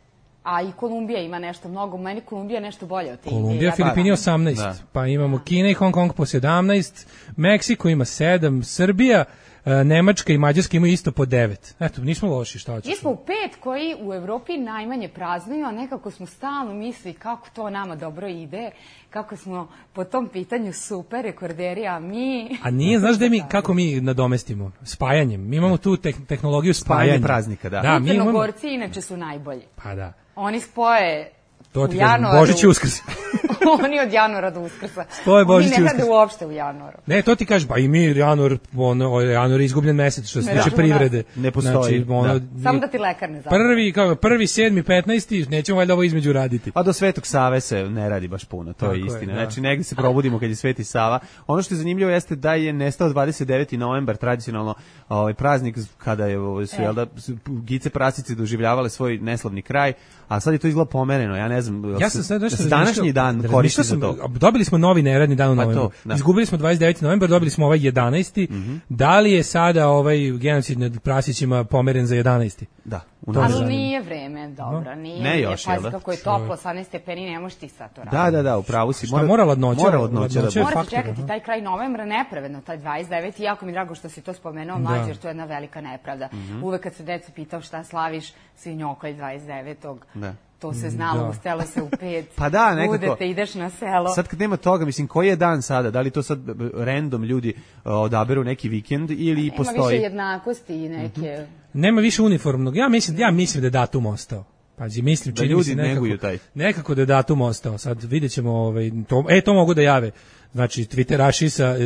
A i Kolumbija ima nešto mnogo, meni Kolumbija nešto bolje od te Indije. Kolumbija, Filipini 18, pa imamo Kina i Hong Kong po 17, Meksiko ima 7, Srbija, Nemačka i Mađarska imaju isto po 9. Eto, nismo loši, šta hoćeš? Mi smo u 5 koji u Evropi najmanje praznuju, a nekako smo stalno misli kako to nama dobro ide, kako smo po tom pitanju super rekorderi, a mi... A nije, znaš kako mi nadomestimo? Spajanjem. Mi imamo tu tehnologiju spajanja. Spajanje praznika, da. Mi Crnogorci inače su najbolji. Pa da. Oni spoje to ti kažem, Božić i Uskrs. Oni od januara do Uskrsa. Božić i Uskrs. Oni ne rade uopšte u januaru. Ne, to ti kažeš, pa i mi januar je izgubljen mesec što se tiče privrede. Ne postoji. Znači, samo da ti lekar ne zapravo. Prvi, 7, 15, nećemo valjda ovo između raditi. A do Svetog Save se ne radi baš puno, to je istina. Znači, negdje se probudimo kad je Sveti Sava. Ono što je zanimljivo jeste da je nestao 29. novembar, tradicionalno praznik kada su Gice prasice doživljavale svoj neslavni kraj, a sad je to izgleda pomereno, ja ne znam, današnji dan koristi za to. Dobili smo novi neradni dan u novembru. Izgubili smo 29. novembar, dobili smo ovaj 11. Da li je sada ovaj genocid nad prasićima pomeren za 11. Da. Ali nije vreme, dobro, nije. Ne još, jel da? Kako je toplo, 18 stepeni, ne možeš ti sad to raditi. Da, upravo si. Mora ladnoća. Morate čekati taj kraj novembra, nepravedno, taj 29. Jako mi drago što si to spomenuo, mlađe, jer to je jedna velika nepravda. Uvek kad se decu pitao šta slaviš, svinjokolj 29. To se znalo, ustalo se u 5. Pa da, nekako. Budete, ideš na selo. Sad kad nema toga, mislim, koji je dan sada? Da li to sad random ljudi odaberu neki vikend ili postoji? Ima više jednakosti i neke... Nema više uniformnog. Ja mislim da je datum ostao. Pazi, mislim, čini mi se nekako da je datum ostao. Sad vidjet ćemo, to mogu da jave. Znači, Twitteraši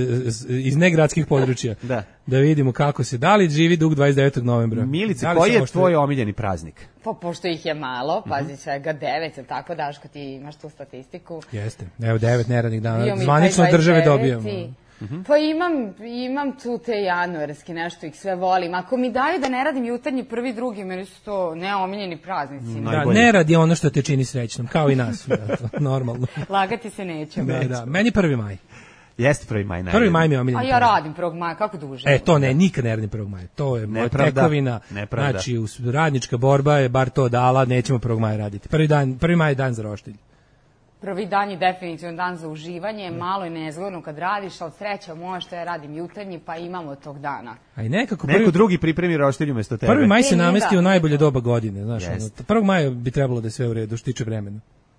iz negradskih područja. Da vidimo kako se, da li živi dug 29. novembra. Milice, koji je tvoj omiljeni praznik? Pa, pošto ih je malo, pazi svega 9, tako Daško, ti imaš tu statistiku. Jeste, evo 9 neradnih dana, zvanično države dobijamo. Pa imam tu te januarski, nešto ih sve volim. Ako mi daju da ne radim jutarnji, prvi, drugi, meni su to neomiljeni praznici. Da, nerad je ono što te čini srećnom, kao i nas, normalno. Lagati se nećemo. Da, meni 1. maj. Jeste 1. maj najbolji. 1. maj mi je omiljeni. A ja radim 1. maja, kako duže? To ne, nikad ne radim 1. maja. To je moja tekovina. Znači, radnička borba je bar to dala, nećemo 1. maja raditi. 1. maj je dan za roštilj. Prvi dan je definitivno dan za uživanje, malo je nezgodno kad radiš, ali sreća moja što ja radim jutarnji, pa imamo tog dana. A i neko drugi pripremi roštilj umjesto tebe. 1. maj se namesti u najbolje doba godine, znaš, 1. maja bi trebalo da je sve u redu, što tiče vremena.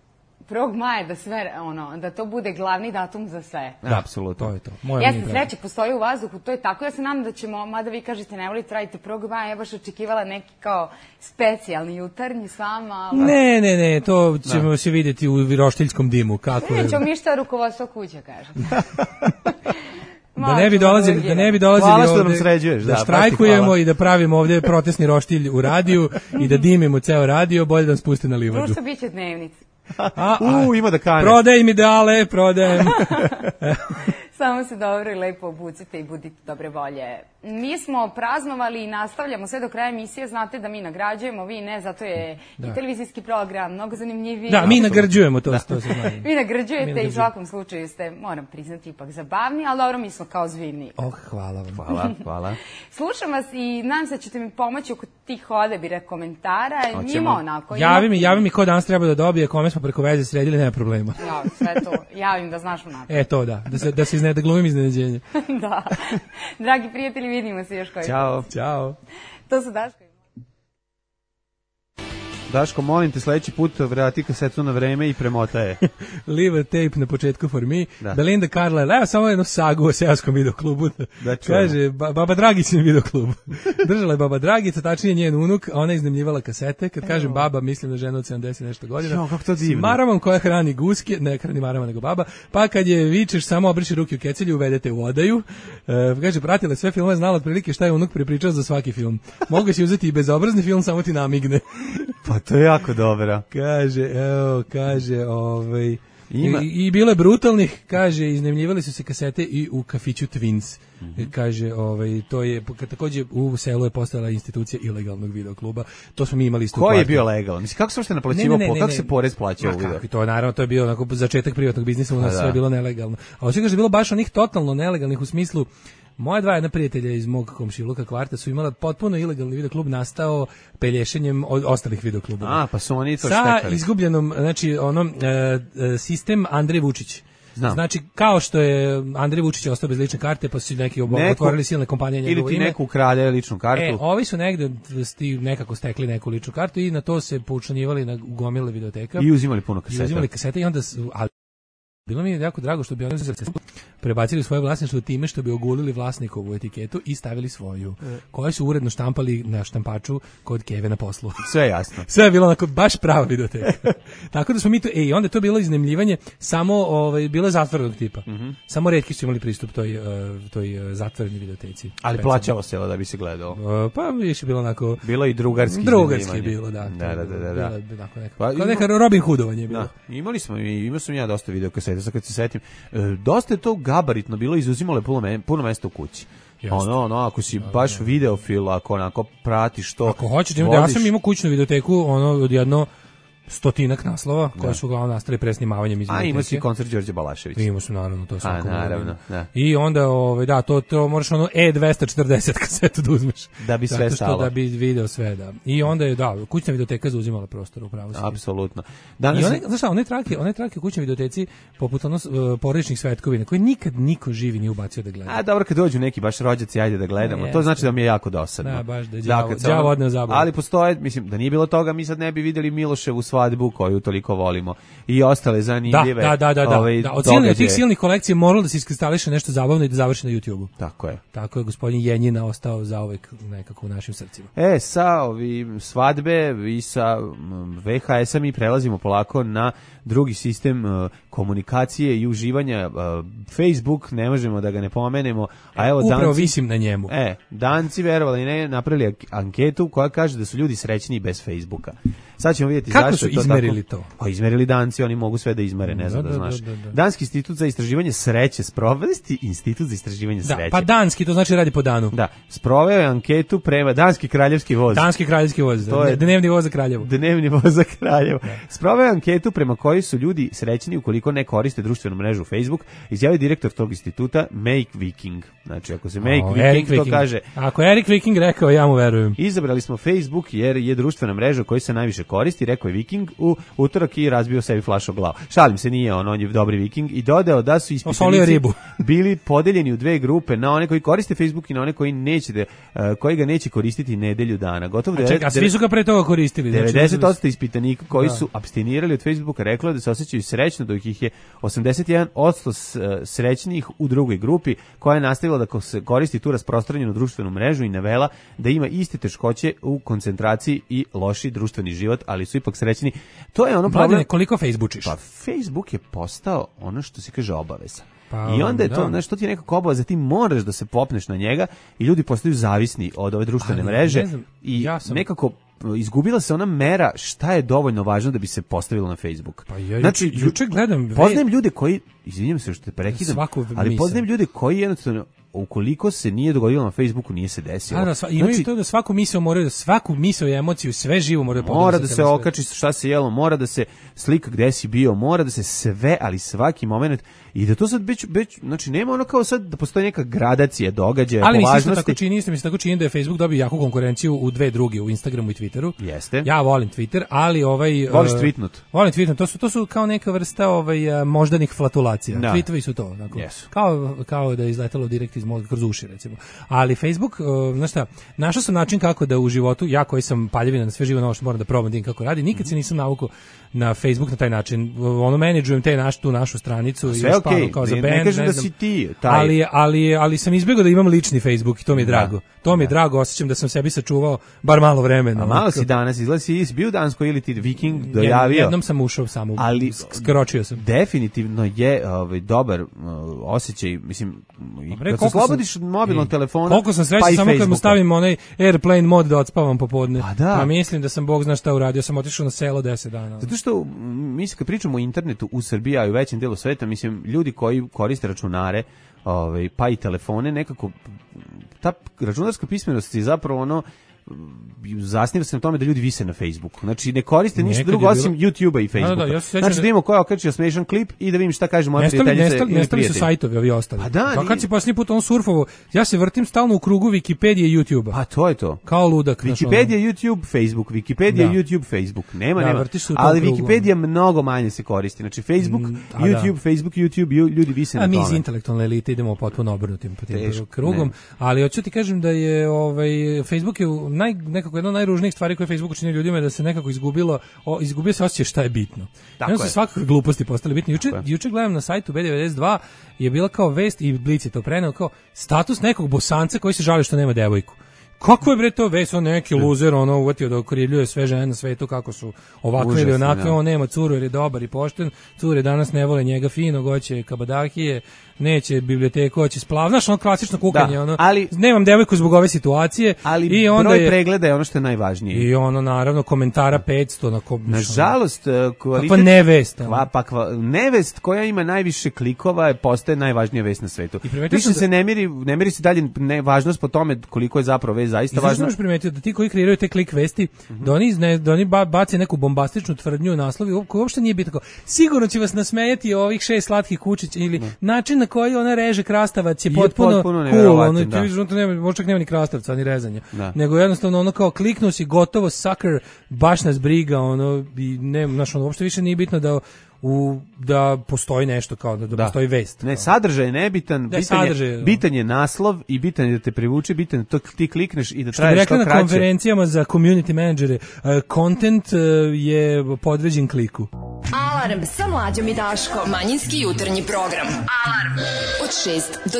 1. maja da to bude glavni datum za sve. Da, apsolutno. To je to. Jeste, sreće postoji u vazduhu, to je tako. Ja se nadam da ćemo, mada vi kažete ne volite raditi 1. maja, ja baš očekivala neki kao specijalni jutarnji s vama. Ne, to ćemo se vidjeti u roštiljskom dimu. Nećemo mi šta rukovodstvo kuće, kažem. Da ne bi dolazili ovdje, da štrajkujemo i da pravimo ovdje protestni roštilj u radiju i da dimimo ceo radio, bolje da nas puste na livadu. Društvo biće dnevnici. Ima da kane. Prodaj mi dale. Samo se dobro i lepo obucite i budite dobre volje. mi smo praznovali i nastavljamo sve do kraja emisije, znate da mi nagrađujemo, vi ne, zato je i televizijski program mnogo zanimljiviji. Da, mi nagrađujemo to. Vi nagrađujete i u svakom slučaju ste, moram priznati, ipak zabavni, ali dobro, mi smo kao zvini. Hvala vam. Hvala. Slušam vas i nadam se da ćete mi pomoći oko tih odabira komentara. Njima onako. Javi mi ko danas treba da dobije, kome smo preko veze sredili, nema problema. Ja, sve to, javim da znaš unaprijed. To da glumim iznenađenje. Da. Dragi prijatelji, vidimo se još koji. Ćao. To su Daško. Daško, molim te, sledeći put vrati kasetu na vreme i premotaje. Leave a tape na početku for me. Belinda Carlisle, evo samo jednu sagu o seoskom videoklubu. Kaže, Baba Dragić na videoklubu. Držala je Baba Dragica, tačnije njen unuk, a ona iznemljivala kasete. Kad kažem baba, mislim na ženu od 70 nešto godina. Kako to divno. Maravom koja hrani guske, ne hrani marama nego baba, pa kad je vičeš samo obriši ruke u kecelju, uvedete u odaju. Kaže, pratila sve filmove, znala otprilike šta je unuk prepričao za svaki film. Mogu si uzeti i bezobrazni film, samo ti namigne. Pa to je jako dobro. Kaže, i bilo je brutalnih, kaže, iznemljivali su se kasete i u kafiću Twins. Kaže, to je, takođe u selu je postojala institucija ilegalnog videokluba. To smo mi imali isto. Ko je bio legalan? Mislim, kako se uopšte naplaćivao, kako se porez plaćao u video? To naravno, to je bio onako začetak privatnog biznisa, u nas sve je bilo nelegalno. A osim kaže, bilo baš onih totalno nelegalnih u smislu. Moja dva jedna prijatelja iz mog komšiluka kvarta su imala potpuno ilegalni videoklub nastao pelješenjem od ostalih videoklubova. Pa su oni to štekali. Sa izgubljenom, znači, sistem Andrej Vučić. Znači, kao što je Andrej Vučić ostao bez lične karte, pa su neki otvorili silne kompanije njegovo ime. Ili ti neko ukrade ličnu kartu. Ovi su negde nekako stekli neku ličnu kartu i na to se poučlanjivali na gomile videoteka. I uzimali puno kaseta. I onda bilo mi je jako drago što bi oni prebacili svoje vlasništvo time što bi ogulili vlasnikovu etiketu i stavili svoju, koju su uredno štampali na štampaču kod Keve na poslu. Sve jasno. Sve je bilo onako baš prava videoteka. Tako da smo mi to, i onda je to bilo iznemljivanje, samo bilo je zatvorenog tipa. Samo retki su imali pristup toj zatvorenoj videoteci. Ali plaćalo se da bi se gledao. Pa više bilo onako... Bilo i drugarski je bilo, da. Kao neka Robin Hoodovanje je bilo. Imao sam ja dosta videokaseta, sad kad se setim. Dosta je to gabaritno bilo, izuzimalo puno mesta u kući. Ako si baš videofil, ako onako pratiš to. Ako hoćeš, ja sam imao kućnu videoteku, od jedno 100 naslova, koje su uglavnom nastali presnimavanjem iz videoteke. Ima si koncert Đorđe Balašević. Imao su, naravno, to svako. Naravno, da. I onda, to moraš E240 kasetu da uzmeš. Da bi sve stalo. Da bi video sve, da. I onda je, kućna videoteka zauzimala prostor, upravo si. Apsolutno. Znaš, one trake u kućnoj videoteci, poput porodičnih svetkovina, koje nikad niko živi nije ubacio da gleda. Dobro, kad dođu neki baš rođaci, ajde da gledamo. To znači da mi je jako dosadno. Da, baš da je đavo odneo zabavu. Ali postoje, mislim, da nije bilo toga, mi sad ne bi videli Miloševu svadbu koju toliko volimo i ostale zanimljive. Od tih silnih kolekcija moralo da se iskristališe nešto zabavno i da završi na YouTubeu. Tako je gospodin Jenjina ostao zauvek nekako u našim srcima. Sa ovim svadbe i sa VHS-a mi prelazimo polako na drugi sistem komunikacije i uživanja. Facebook, ne možemo da ga ne pomenemo. A evo upravo visim na njemu. Danci, verovali ne, napravili anketu koja kaže da su ljudi srećniji bez Facebooka. Sad ćemo vidjeti kako su izmerili to. Pa izmerili Danci, oni mogu sve da izmere, ne znam da znaš. Danski institut za istraživanje sreće, institut za istraživanje sreće. Pa danski, to znači radi po danu. Da, sproveo je anketu prema Danski kraljevski voz. Danski kraljevski voz, to je dnevni voz za Kraljevo. Dnevni voz za Kraljevo. Sproveo je anketu prema kojoj su ljudi srećni ukoliko ne koriste društvenu mrežu Facebook, izjavio direktor tog instituta Make Viking. Znači, ako se Viking to kaže... Ako Erik Viking rekao, ja mu verujem. Izabrali smo Facebook jer je društvena mreža koju se najviše koristi, rekao je Viking u utorak i razbio sebi flašu o glavu. Šalim se, nije on je dobri Viking i dodao da su ispitanici bili podeljeni u dve grupe, na one koji koriste Facebook i na one koji ga neće koristiti nedelju dana. Gotovo a svi su ga pre toga koristili. 90% ispitanika koji su apstinirali od Facebooka reklo da se osjećaju srećno, dok ih je 81% srećnijih u drugoj grupi koja je nastavila da se koristi tu rasprostranjenu društvenu mrežu i navela da ima iste teškoće u koncentraciji i loši društveni život, ali su ipak srećni. To je ono problem. Koliko Facebookiš? Pa Facebook je postao ono što se kaže obaveza. I onda je to, znaš, to ti je nekako obaveza, ti moraš da se popneš na njega i ljudi postaju zavisni od ove društvene mreže i nekako izgubila se ona mera šta je dovoljno važno da bi se postavilo na Facebook. Znači, juče gledam... Poznajem ljude koji izvinjam se što te prekidam, ali poznajem ljude koji jednostavno ukoliko se nije dogodilo na Facebooku, nije se desilo. Imaju to da svaku misao i emociju, sve živo mora da se okači šta se jelo, mora da se slika gde si bio, mora da se sve, ali svaki moment, i da to sad znači nema ono kao sad da postoji neka gradacija događaja, ali važnosti. Ali mi se tako čini da je Facebook dobio jaku konkurenciju u dve druge, u Instagramu i Twitteru. Jeste. Ja volim Twitter, ali voliš tweetnut? Volim tweetnut, to su kao neka vrsta moždanih flatulacija. Da. Tweetovi su to, tako. Yes. Kao da je izletelo direkt iz mozga kroz uši, recimo. Ali Facebook, znaš šta, našao sam način kako da u životu, ja koji sam paljevina na sve živo novo što moram da probam kako radi, nikad se nisam navukao na Facebook na taj način. Menadžujem tu našu stranicu i sve kao za band, ne kažem da si ti taj. Ali sam izbjegao da imam lični Facebook i to mi je drago. To mi je drago, osjećam da sam sebi sačuvao bar malo vremena. A malo si danas, si bio u Danskoj ili ti Viking dojavio? Jednom sam ušao samo, skročio sam. Definitivno je dobar osjećaj, mislim, kad se slobodiš od mobilnog telefona, koliko sam srećan samo kad mu stavim onaj airplane mod da odspavam popodne. Pa mislim da sam Bog zna šta uradio, sam otišao na selo 10 dana. Zato što mislim kad pričamo o internetu u Srbiji, a i u većem delu sveta, mislim ljudi koji koriste računare, pa i telefone, nekako ta računarska pismenost je zapravo zasniva se na tome da ljudi vise na Facebooku. Znači ne koriste ništa drugo osim YouTube-a i Facebooka. Znači da imamo koja okačio smešan klip i da vidim šta kaže moja prijateljica ili nestali su sajtovi ovi ostali. Pa da, kad si posljednji put surfovo, ja se vrtim stalno u krugu Wikipedije i YouTube-a. Pa to je to. Kao ludak. Wikipedia, YouTube, Facebook. Wikipedia, YouTube, Facebook. Nema. Ali Wikipedia mnogo manje se koristi. Znači Facebook, YouTube, Facebook, YouTube, ljudi vise na tome. A mi iz intelektualne elite idemo potpuno obrnutim po tim krugom. Ali hoću ti kažem da je Facebook je nekako jedna od najružnijih stvari koje Facebook učinio ljudima je da se nekako izgubio se osjećaj šta je bitno. Tako se svakakve gluposti postale bitne. Juče gledam na sajtu B92 je bila kao vest i Blic je to preneo kao status nekog Bosanca koji se žali što nema devojku. Kako je bre to vest, on neki luzer, uvatio da okrivljuje sve žene na svetu kako su ovakve ili onakve, on nema curu jer je dobar i pošten, cure danas ne vole njega finog, hoće kabadahije, neće biblioteku, hoće splav, znaš ono klasično kukanje, ali nemam devojku zbog ove situacije. Ali i onda broj pregleda je ono što je najvažnije. I naravno komentara 500. Nažalost, kakva nevest. Nevest koja ima najviše klikova postaje najvažnija vest na svetu. Više se ne meri se dalje važnost po tome koliko je zapravo vest zaista važno. Možeš primetiti da ti koji kreiraju te klik vesti, da oni bace neku bombastičnu tvrdnju u naslovi, koji uopšte nije bitno. Sigurno će vas nasmejati ovih 6 slatkih kučića ili način na koji ona reže krastavac je potpuno cool. Možda čak nema ni krastavca, ni rezanja. Nego jednostavno kao kliknuo si, gotovo, sucker, baš nas briga, i uopšte više nije bitno da postoji nešto kao da postoji vest. Ne, sadržaj je nebitan, bitan je naslov i bitan je da te privuče, bitan je da ti klikneš i da traješ što kraće. Na konferencijama za community menadžere, content je podređen kliku. Alarm sa Mlađom i Daškom. Manjinski jutarnji program. Alarm od 6 do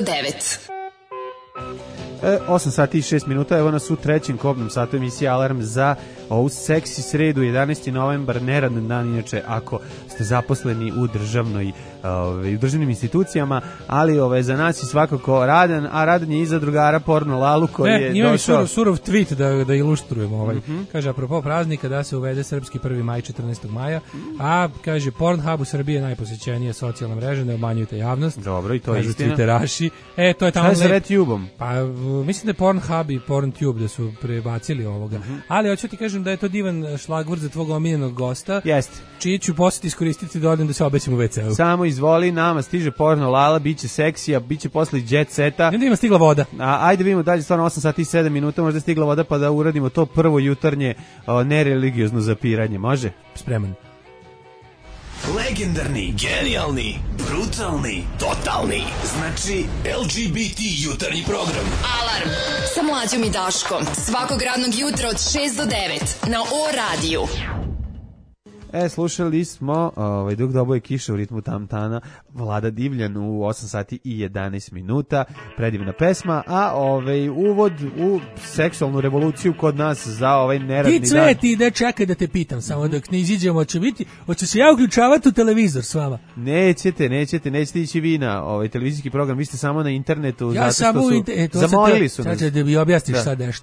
9. 8 sati i 6 minuta, evo nas u trećem kobnom satu emisije Alarm za ovu seksi sredu, 11. novembar, neradan dan, inače ako ste zaposleni u državnim institucijama, ali za nas je svakako radan, a radan je i za drugara Porno Lalu koji je došao... Imam surov tweet da ilustrujemo. Kaže, apropo praznika da se uvede srpski 1. maj 14. maja, a kaže, Pornhub u Srbiji je najposjećenija socijalna mreža, ne obmanjujte javnost. Dobro, i to je istina. Twitteraši. To je tamo... Šta je sa RedTube-om? Pa, mislim da je Pornhub i PornTube da su prebacili ovoga. Ali hoću ti kažem da je to divan šlagvort za tvog omiljenog gosta. Jeste. Čiji ću posjeti iskoristiti da odem da se obećam u WC-u. Samo izvoli, nama stiže Porno Lala, biće seksija, biće posle jet seta. I onda ima stigla voda. Ajde vidimo dalje, stvarno 8 sati i 7 minuta, možda je stigla voda pa da uradimo to prvo jutarnje nereligiozno zapiranje, može? Spreman. Legendarni, genijalni, brutalni, totalni. Znači LGBT jutarnji program. Alarm sa Mlađom i Daškom. Svakog radnog jutra od 6 do 9 na O-radiju. Slušali smo dok doboje kiša u ritmu Tamtana, Vlada Divljan u 8 sati i 11 minuta, predivna pesma, a uvod u seksualnu revoluciju kod nas za ovaj neradni dan. Ti Cveti, ide čekaj da te pitam, samo dok ne iziđemo, hoće se ja uključavati u televizor s vama? Nećete ići vi na televizijski program, vi ste samo na internetu, ja zato što su zamolili su nas. Da mi objasniš sad nešto.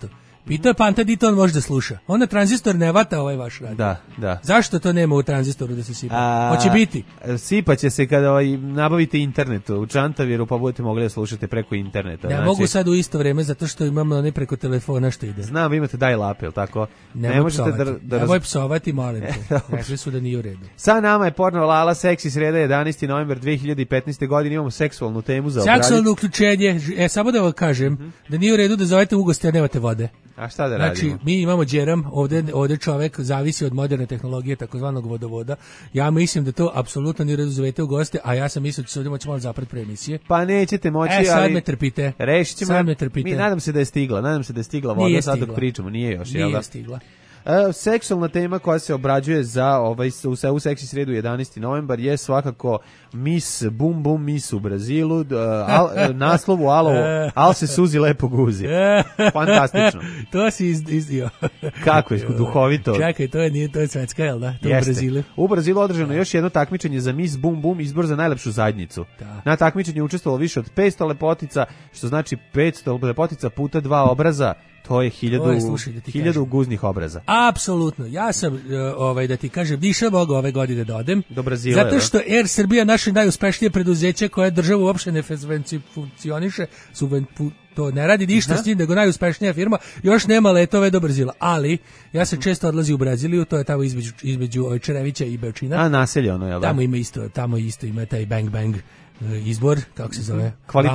Pitao je Panta di to on može da sluša. Onda tranzistor ne vata ovaj vaš radio. Da. Zašto to nema u tranzistoru da se sipa? Hoće biti. Sipaće se kada nabavite internet u Čantaviru, pa budete mogli da slušate preko interneta. Ne mogu sad u isto vreme, zato što imamo one preko telefona što ide. Znam, vi imate dial-up, jel tako? Ne možete nemoj psovati, molim te. Rekli su da nije u redu. Sa nama je Porno Lala, seksi sreda, 11. novembar 2015. godine. Imamo seksualnu temu za obraditi. Seksualno uključenje. Samo da vam kažem da nije u redu da zovete u goste, a nemate vode. A šta da radimo? Znači, mi imamo džeram, ovde čovek zavisi od moderne tehnologije, takozvanog vodovoda. Ja mislim da to apsolutno nije redu zovete u goste, a ja sam mislio da će se ovdje moći malo zapred pre emisije. Pa nećete moći, ali... sad me trpite. Rešit ćemo. Sad me trpite. Mi nadam se da je stigla voda, nije sad stigla. Dok pričamo, nije još. Nije stigla. Seksualna tema koja se obrađuje za u seksi sredu 11. novembar je svakako Miss Bum Bum Miss u Brazilu, naslovu Al se suzi lepo guzi. Fantastično. To si izdio. Kako je duhovito. Čekaj, to je svetska, jel da? To Jeste. U Brazilu. U Brazilu održano još jedno takmičenje za Miss Bum Bum, izbor za najlepšu zadnjicu. Da. Na takmičenju učestvovalo više od 500 lepotica, što znači 500 lepotica puta 2 obraza. To je 1000 guznih obraza. Apsolutno. Ja sam, da ti kažem, više mogu ove godine da odem. Do Brazila. Zato što Air Srbija, naše najuspešnije preduzeće koje država uopšte ne funkcioniše, to ne radi ništa s tim, nego najuspešnija firma, još nema letove do Brazila. Ali, ja se često odlazi u Braziliju, to je tamo između Čerevića i Beočina. A naselje ono, jel da? Tamo isto ima taj bang bang izbor, kako se zove?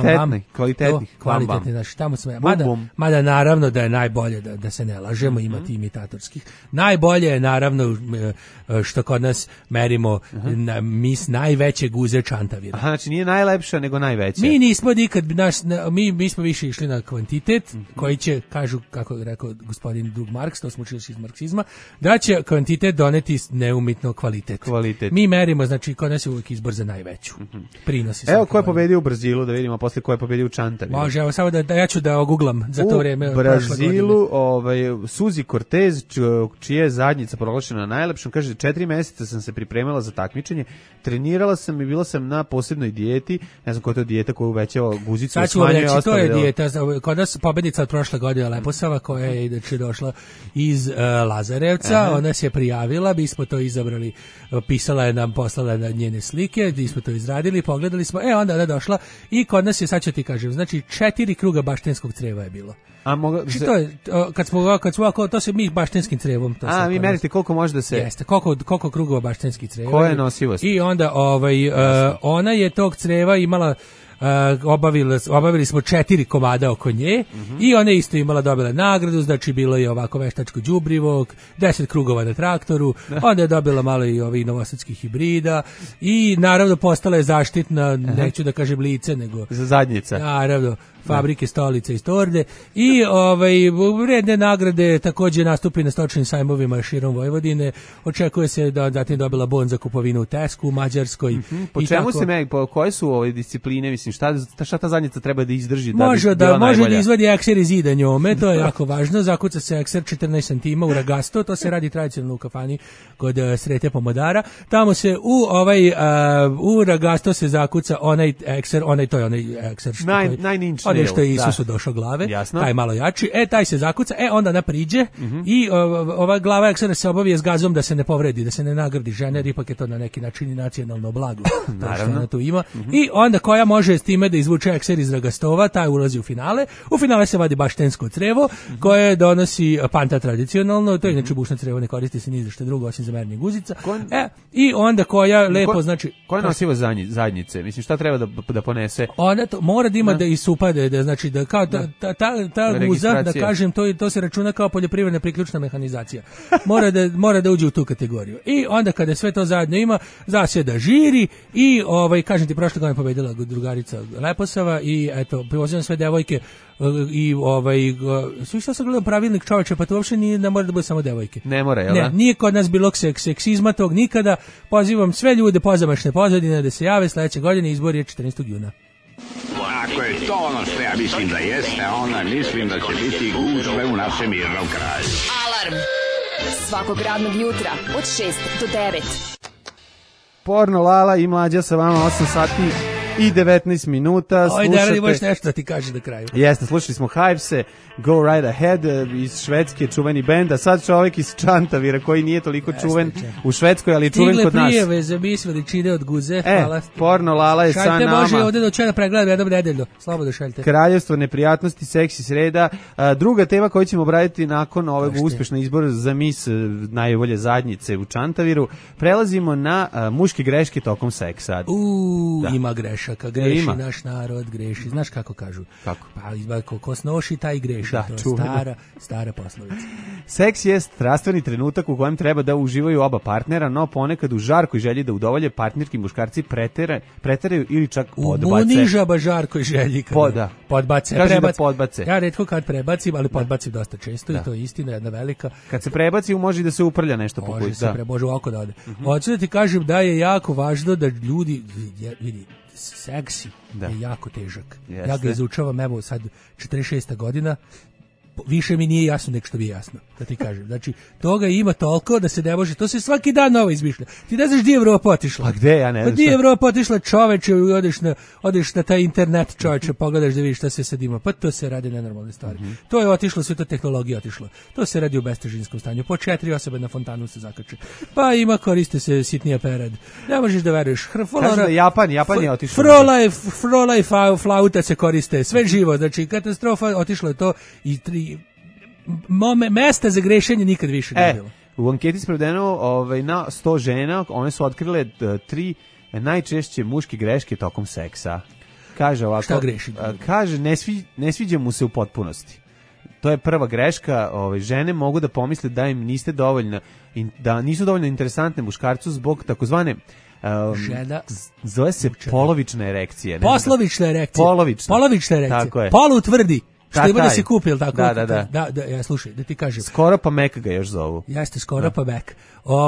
Kvalitetni, znači tamo smo. Mada naravno da je najbolje da se ne lažemo, imati imitatorskih. Najbolje je naravno što kod nas merimo mis najveće guze Čantavira. Aha, znači nije najlepša nego najveća. Mi nismo nikad mi smo više išli na kvantitet, koji će, kažu, kako je rekao gospodin Drug Marks, to smo učili iz marksizma, da će kvantitet doneti neumitno kvalitet. Mi merimo, znači kod nas je uvijek izbor za najveću. Prinos. Evo ko je pobedio u Brazilu, da vidimo posle ko je pobedio u Čantaviru. Može, evo samo da ja ću da oguglam za to vreme. U Brazilu Suzy Cortez, čija je zadnjica proglašena najlepšom, kaže 4 meseca sam se pripremala za takmičenje, trenirala sam i bila sam na posebnoj dijeti, ne znam koja je to dijeta koja uvećava guzicu. Sad ću vam reći, to je dijeta, kod nas pobednica od prošle godine Leposava, koja je inače došla iz Lazarevca, ona se je prijavila, mi smo to izabrali, pisala je nam, poslala na njene slike, mi smo to izradili, pogledali smo, onda je došla i kod nas je, sad ću ti kažem, znači 4 kruga baštenskog creva je bilo. To je, kad smo to se mi baštenskim crevom. To vi merite koliko može da se... Jeste, koliko krugova baštenskih creva. Koja je nosivost? I onda ona je tog creva imala... obavili smo 4 komada oko nje i ona isto imala, dobila nagradu, znači bilo je ovako veštačko đubrivo, 10 krugova na traktoru, onda je dobila malo i ovih novosadskih hibrida i naravno postala je zaštitna, neću da kažem lice, nego za zadnjica. Naravno, fabrike stolice iz Torde i vredne nagrade, također nastupi na stočnim sajmovima širom Vojvodine. Očekuje se da zatim dobila bon za kupovinu u Tesku, u Mađarskoj. Po čemu se koje su discipline, mislim, šta ta zadnjica treba da izdrži? Može da izvadi ekser iz zida njome, to je jako važno, zakuca se ekser 14 cm u ragasto, to se radi tradicionalno u kafani kod Srete Pomodara. Tamo se u ragasto se zakuca onaj ekser, to je onaj ekser najninčniji. Što je Isusu došao glave, taj malo jači, taj se zakuca, onda napriđe i ova glava eksera se obavije s gazom da se ne povredi, da se ne nagradi žene, jer ipak je to na neki način i nacionalno blago, to što ona tu ima. I onda koja može s time da izvuče ekser iz ragastova, taj ulazi u finale se vadi baštensko crevo, koje donosi Panta tradicionalno, to je inače bušno crevo, ne koristi se ni za što drugo osim za merenje guzica, i onda koja lepo, znači... Koja nosivo zadnjice? Mislim, šta treba da ponese? Ona mora da ima da isupade, da znači da kao ta guza, da kažem, to se računa kao poljoprivredna priključna mehanizacija. Mora da uđe u tu kategoriju. I onda kada sve to zajedno ima, zasjeda žiri i kažem ti, prošle godine pobedila drugarica Leposava i eto, pozivam sve devojke i svi što sam gledao pravilnik, čoveče, pa to uopšte ne mora da bude samo devojke. Ne mora, jel da? Ne, nije kod nas bilo seksizma tog nikada. Pozivam sve ljude pozamašne pozadine da se jave sledeće godine, izbor je 14. juna. Ako je to ono što ja mislim da jeste, onda mislim da će biti gužve u našem mirnom kraju. Alarm svakog radnog jutra od 6 do 9. Porno Lala i Mlađa sa vama 8 sati i 19 minuta. Oj, da radi možeš nešto da ti kaže na kraju. Jeste, slušali smo Hivese, Go Right Ahead iz Švedske, čuveni bend, a sad čovjek iz Čantavira koji nije toliko čuven u Švedskoj, ali je čuven kod nas. Stigle prijeve za mis veličine od guze. Hvala. Porno Lala je sa nama. Šaljte, može ovdje do čega pregledam jednom nedeljno. Slobodno šaljte. Kraljevstvo neprijatnosti, seksi sreda. Druga tema koju ćemo obraditi nakon ovog uspješnog izbora za mis najbolje zadnjice u Čantaviru. Prelazimo na muške greške tokom seksa. Ima grešaka, greši naš narod, greši. Znaš kako kažu? Kako? Pa ko snoši, taj greši. Da, to je stara poslovica. Seks je strastveni trenutak u kojem treba da uživaju oba partnera, no ponekad u žarkoj želji da udovolje partnerki muškarci preteraju ili čak podbace. Unižaba žarkoj želji kada podbace. Kaže da podbace. Ja retko kad prebacim, ali podbacim dosta često i to je istina, jedna velika. Kad se prebaci, može da se uprlja nešto po putu. Može u oko da ode. Hoću da ti kažem da je jako važno da ljudi vidi, seksi je jako težak. Jeste. Ja ga izučavam, evo sad 46. godina, više mi nije jasno nek što bi jasno, da ti kažem. Znači, toga ima toliko da se ne može, to se svaki dan novo izmišlja. Ti ne znaš gdje je Evropa otišla. Pa gde, ja ne znam. Pa gdje je Evropa otišla, čoveče, odeš na taj internet, čoveče, pogledaš da vidiš šta se sad ima. Pa to se radi nenormalne stvari. To je otišlo, sve to tehnologija otišla. To se radi u bestežinskom stanju. Po 4 osobe na fontanu se zakače. Pa ima, koriste se sitnija perad. Ne možeš da veruješ. Kaže da Japan je otišao. Frola i flauta se koriste. Sve živo, znači katastrofa, otišlo je to i mesta za grešenje nikad više nije bilo. U anketi sprovedeno na 100 žena, one su otkrile 3 najčešće muške greške tokom seksa. Kaže ovako. Šta greši? Kaže, ne sviđa mu se u potpunosti. To je prva greška. Žene mogu da pomisle da im niste dovoljno, da nisu dovoljno interesantne muškarcu zbog takozvane zove se polovična erekcija. Poslovična erekcija. Polovična erekcija. Tako je. Polu tvrdi. Što ima da se kupi, ili tako? Da, ja, slušaj, da ti kažem. Skoro pa mek ga još zovu. Jeste, skoro pa mek.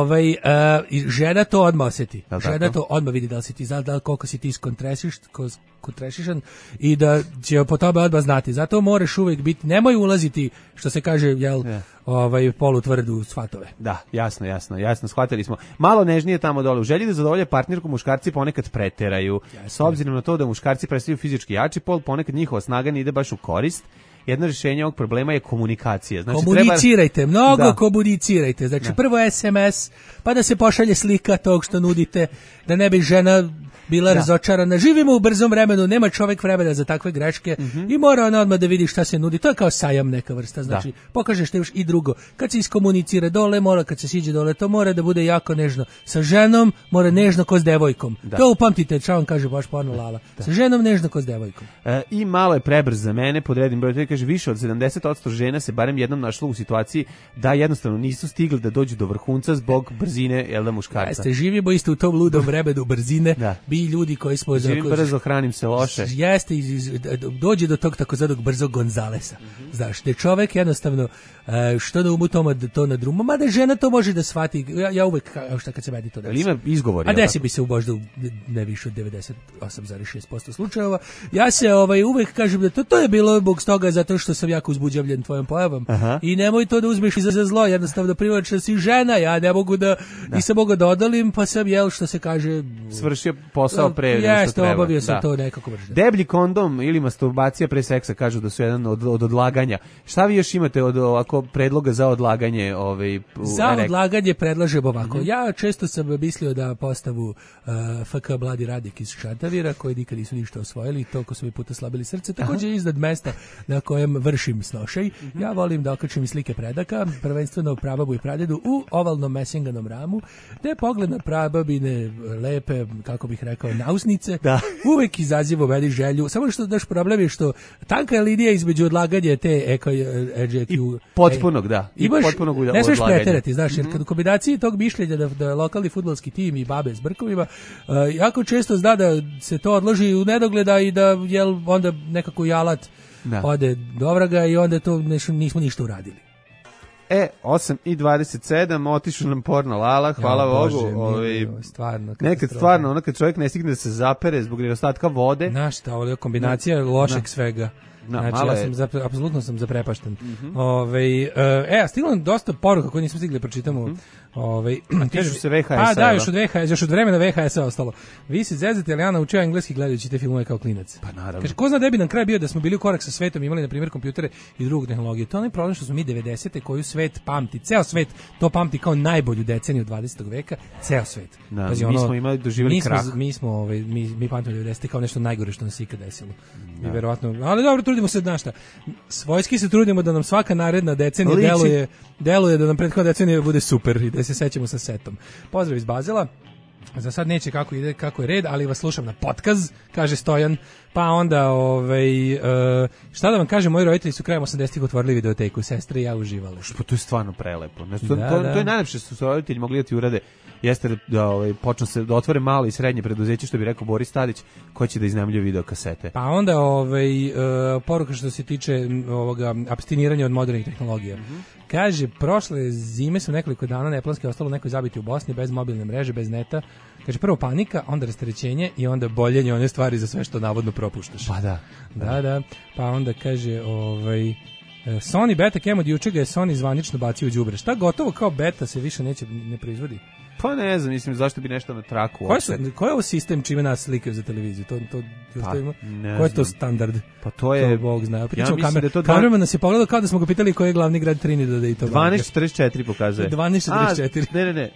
Žena to odmah osjeti. Žena to odmah vidi da li si ti znao, da li koliko si ti skontrešišan i da će po tome odmah znati. Zato moraš uvijek biti, nemoj ulaziti, što se kaže, polutvrdu svatove. Da, jasno, shvatili smo. Malo nežnije tamo dole. U želji da zadovolje partnerku muškarci ponekad preteraju. S obzirom na to da muškarci predstavljaju fizički jači pol, ponekad njihova snaga ne ide baš u korist. Jedno rješenje ovog problema je komunikacija. Znači, komunicirajte, komunicirajte. Znači, prvo SMS, pa da se pošalje slika tog što nudite, da ne bi žena bila razočarana. Živimo u brzom vremenu, nema čovjek vremena za takve greške i mora ona odmah da vidi šta se nudi. To je kao sajam neka vrsta, znači pokažeš te još i drugo. Kad se iskomunicira dole, kad se siđe dole, to mora da bude jako nežno. Sa ženom mora nežno ko s devojkom. To upamtite, šta vam kaže baš porno Lala. Sa ženom nežno ko s devojkom. I malo je prebrz za mene, podredim broj, kaže više od 70% žena se barem jednom našlo u situaciji da jednostavno nisu stigli da dođu do vrhunca zbog brzine muškarca. Jeste, živimo isto u tom ludom vremenu brzine. I ljudi koji smo živim brzo, hranim se loše. Jeste, dođe do tog takozvanog brzog Gonzalesa. Znaš, da čovek jednostavno što da umu to na drumu, mada žena to može da shvati. Ja uvek, šta kad se meni to desi. Ima izgovori. A desi bi se možda ne više od 98,6% slučajeva. Ja se uvek kažem da to je bilo zbog toga zato što sam jako uzbuđavljen tvojom pojavom. I nemoj to da uzmeš za zlo, jednostavno privlačna si žena, ja ne mogu nisam mogao da odolim, pa sam što se kaže svršio posao pre nego što treba. Jeste, obavio sam to nekako brže. Deblji kondom ili masturbacija pre seksa kažu da su jedan od odlaganja. Šta vi još imate od ovako predloga za odlaganje? Za odlaganje predlažem ovako. Ja često sam mislio da postavu FK Mladi Radik iz Čantavira, koji nikad nisu ništa osvojili, toliko su mi puta slabili srce, također iznad mesta na kojem vršim snošaj. Ja volim da okačim i slike predaka, prvenstveno prababu i pradedu u ovalnom mesinganom ramu, gde pogled na prababine lepe, kako bih rekao, nausnice, uvek izaziva u meni želju. Samo što naš problem je što tanka je linija između odlaganja te i potpunog, potpunog odlaganja. Ne smiješ preterati, znaš, jer kad u kombinaciji tog mišljenja da lokalni fudbalski tim i babe s brkovima, jako često zna da se to odloži u nedogleda i da onda nekako i alat ode do vraga i onda to nismo ništa uradili. 8:27, otišao nam porno Lala, hvala Bogu. Nekad stvarno, kad čovjek ne stigne da se zapere zbog nedostatka vode. Znaš šta, ovo je kombinacija lošeg svega. Znači, apsolutno sam zaprepašten. Stiglo nam dosta poruka koje nismo stigli da pročitamo. Tiču se VHS-a. Pa da, još od vremena VHS-a ostalo. Vi se zezate, ali ja naučio engleski gledajući te filmove kao klinac. Pa naravno. Kaže, ko zna da bi nam kraj bio da smo bili u korak sa svetom, imali na primjer kompjutere i drugu tehnologiju. To je onaj problem što smo mi 90-te koju svet pamti, ceo svet to pamti kao najbolju deceniju 20. veka, ceo svet. Da, mi smo imali doživjeli krah. Mi pamtimo 90-te kao nešto najgore što nas ikad desilo. I verovatno, ali dobro, trudimo se, znaš šta, svojski se trudimo da nam svaka naredna decenija deluje da nam prethodna decenija bude super i da se sećamo sa setom. Pozdrav iz Bazela. Za sad neće kako je red, ali vas slušam na podcast, kaže Stojan. Pa onda, šta da vam kažem, moji roditelji su krajem 80-ih otvorili videoteku, sestre i ja uživali. Pa to je stvarno prelepo. Znači, to je najlepše što su roditelji mogli da ti urade, jeste da počnu se da otvore malo i srednje preduzeće, što bi rekao Boris Tadić, ko će da iznajmljuje videokasete. Pa onda poruka što se tiče ovoga apstiniranja od modernih tehnologija. Kaže, prošle zime su nekoliko dana neplanski ostalo nekoj zabiti u Bosni, bez mobilne mreže, bez neta. Kaže, prvo panika, onda rasterećenje i onda boljenje one stvari za sve što navodno propuštaš. Pa da. Da. Pa onda kaže, Sony beta kem od juče ga je Sony zvanično bacio u đubre. Šta gotovo kao beta se više ne proizvodi? Pa ne znam, mislim, zašto bi nešto na traku. Koji je ovo sistem čime nas slikaju za televiziju? Koji je to standard? Pa to je... Bog zna. Ja mislim da je to... Kamerman nas je pogledao kao da smo ga pitali koji je glavni grad Trinidada i to. 12.44 pokazuje. 12.44. Ne.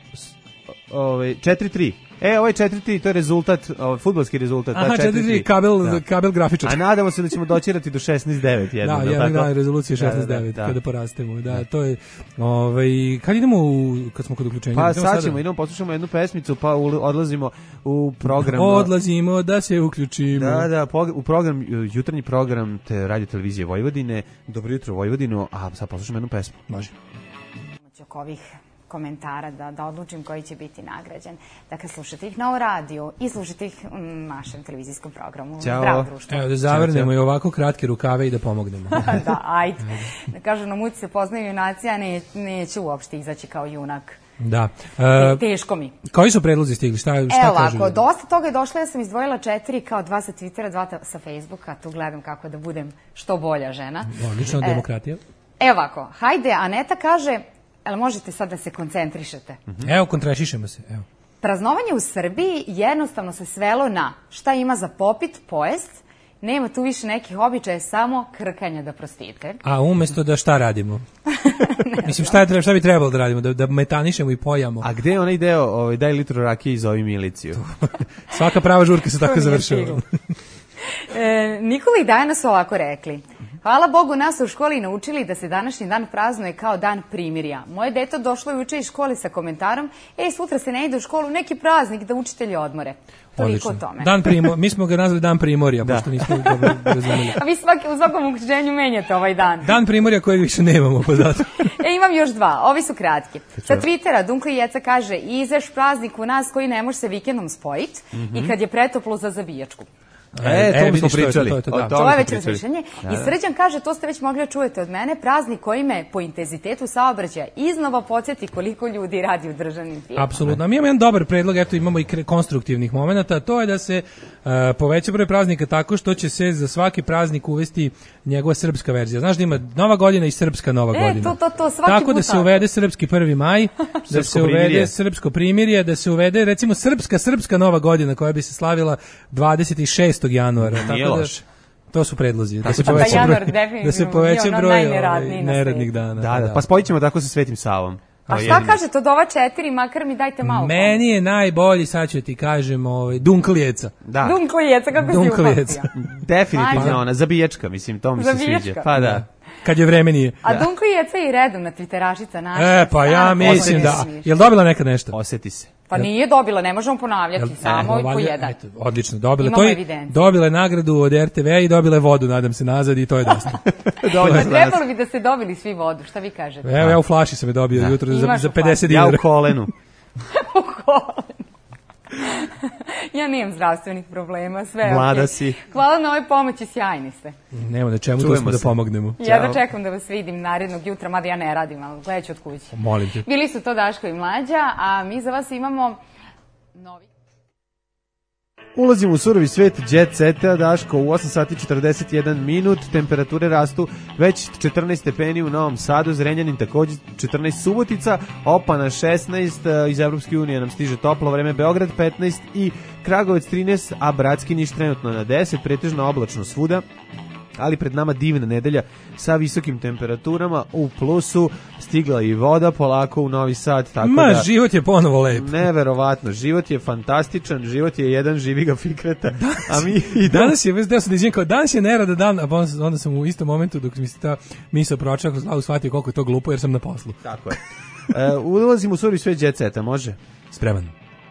4-3. Ovo je 4-3, to je rezultat, fudbalski rezultat. Aha, 4-3, kabel grafičar. A nadamo se da ćemo doćerati do 16-9 jedno. Da, rezolucija 16-9, kada porastemo. Da, to je, kad idemo, kad smo kod uključenja? Pa sad ćemo, poslušamo jednu pesmicu, pa odlazimo u program. Odlazimo da se uključimo. Da, u program, jutarnji program te radio televizije Vojvodine. Dobro jutro Vojvodinu, a sad poslušamo jednu pesmu. Može. Komentara da odlučim koji će biti nagrađen. Dakle, slušajte ih na radiju i slušajte ih u našem televizijskom programu. Ćao. Zdravo društvo. Evo da zavrnemo i ovako kratke rukave i da pomognemo. Da, ajde. Da kažu, na muci se poznaju junaci, a neću uopšte izaći kao junak. Da. Teško mi. Koji su predlozi stigli? Šta kažu? Evo, dosta toga je došlo, ja sam izdvojila 4, kao 2 sa Twittera, 2 sa Facebooka, tu gledam kako da budem što bolja žena. Odlično, demokratija. Evo ovako, hajde, Aneta kaže, ali možete sad da se koncentrišete. Evo, kontrešišemo se, evo. Praznovanje u Srbiji jednostavno se svelo na šta ima za popit, pojest, nema tu više nekih običaja, samo krkanja da prostite. A umesto da šta radimo? Mislim, šta bi trebalo da radimo? Da metanišemo i pojamo. A gde je onaj deo, daj litru rakije i zovi miliciju? Svaka prava žurka se tako završava. Nikola i Dajana su ovako rekli. Hvala Bogu, nas u školi naučili da se današnji dan praznuje kao dan primirja. Moje dete došlo juče iz škole sa komentarom, sutra se ne ide u školu, neki praznik da učitelji odmore. Toliko o tome. Mi smo ga nazvali dan primorja, pošto nismo dobro razumeli. A vi u svakom uključenju menjate ovaj dan. Dan primorja kojeg više nemamo podatak. Imam još 2, ovi su kratki. Sa Twittera Dunkli Jeca kaže, izeš praznik u nas koji ne može se vikendom spojiti i kad je pretoplo za zabijačku. To smo pričali. To je već razmišljanje. I Srđan kaže, to ste već mogli da čujete od mene, praznik koji me po intenzitetu saobraćaja iznova podsjeti koliko ljudi radi u državnim firmama. Apsolutno. Mi imamo jedan dobar predlog, eto imamo i konstruktivnih momenata, to je da se poveća broj praznika tako što će se za svaki praznik uvesti njegova srpska verzija. Znaš da ima Nova godina i srpska Nova godina. To svaki tako da se uvede srpski 1. maj, da se uvede srpsko primirje, da se uvede recimo srpska Nova godina koja bi se slavila 26. januara. Nije loše. To su predlozi. Da se poveća broj neradnih dana. Da, pa spojit ćemo tako sa Svetim Savom. A šta kažete od ova 4, makar mi dajte malo. Meni je najbolji, sad ću ti kažem, Dunklijeca. Dunklijeca, kako si upamtio? Definitivno ona, zabijačka, mislim, to mi se sviđa. Pa da. Kad je vreme nije. A Dunklijeca je i redom na Twitterašica naša. Pa ja mislim da. Jel dobila nekad nešto? Osjeti se. Pa nije dobila, ne možemo ponavljati, samo i po jedan. Odlično, dobila je nagradu od RTV i dobila je vodu, nadam se, nazad i to je dosta. Trebalo bi da ste dobili svi vodu, šta vi kažete? Evo, ja u flaši sam je dobio jutro za 50 dinara. Ja u kolenu. U kolenu. Ja nemam zdravstvenih problema, sve Mlada si. Hvala na ovoj pomoći, sjajni ste. Nema da čemu, tu smo da pomognemo. Ja da čekam da vas vidim narednog jutra, mada ja ne radim, ali gledat ću od kuće. Molim te. Bili su to Daško i Mlađa, a mi za vas imamo novi... Ulazimo u surovi svet jet seta, Daško, u 8 sati 41 minut, temperature rastu već 14 stepeni u Novom Sadu, Zrenjanin takođe 14, Subotica, Opana 16, iz Evropske unije nam stiže toplo vreme, Beograd 15 i Kragovec 13, a Bratski Niš trenutno na 10, pretežno oblačno svuda, ali pred nama divna nedelja sa visokim temperaturama, u plusu stigla i voda polako u Novi Sad, tako da život je ponovo lep. Neverovatno, život je fantastičan, život je jedan živi ga Fikreta, a mi danas je, danas je nerada dan, a onda sam u istom momentu dok mi se ta misao pročela kroz glavu shvatio koliko je to glupo jer sam na poslu. Tako je. Ulazim u surovi svet jet seta, može? Spreman.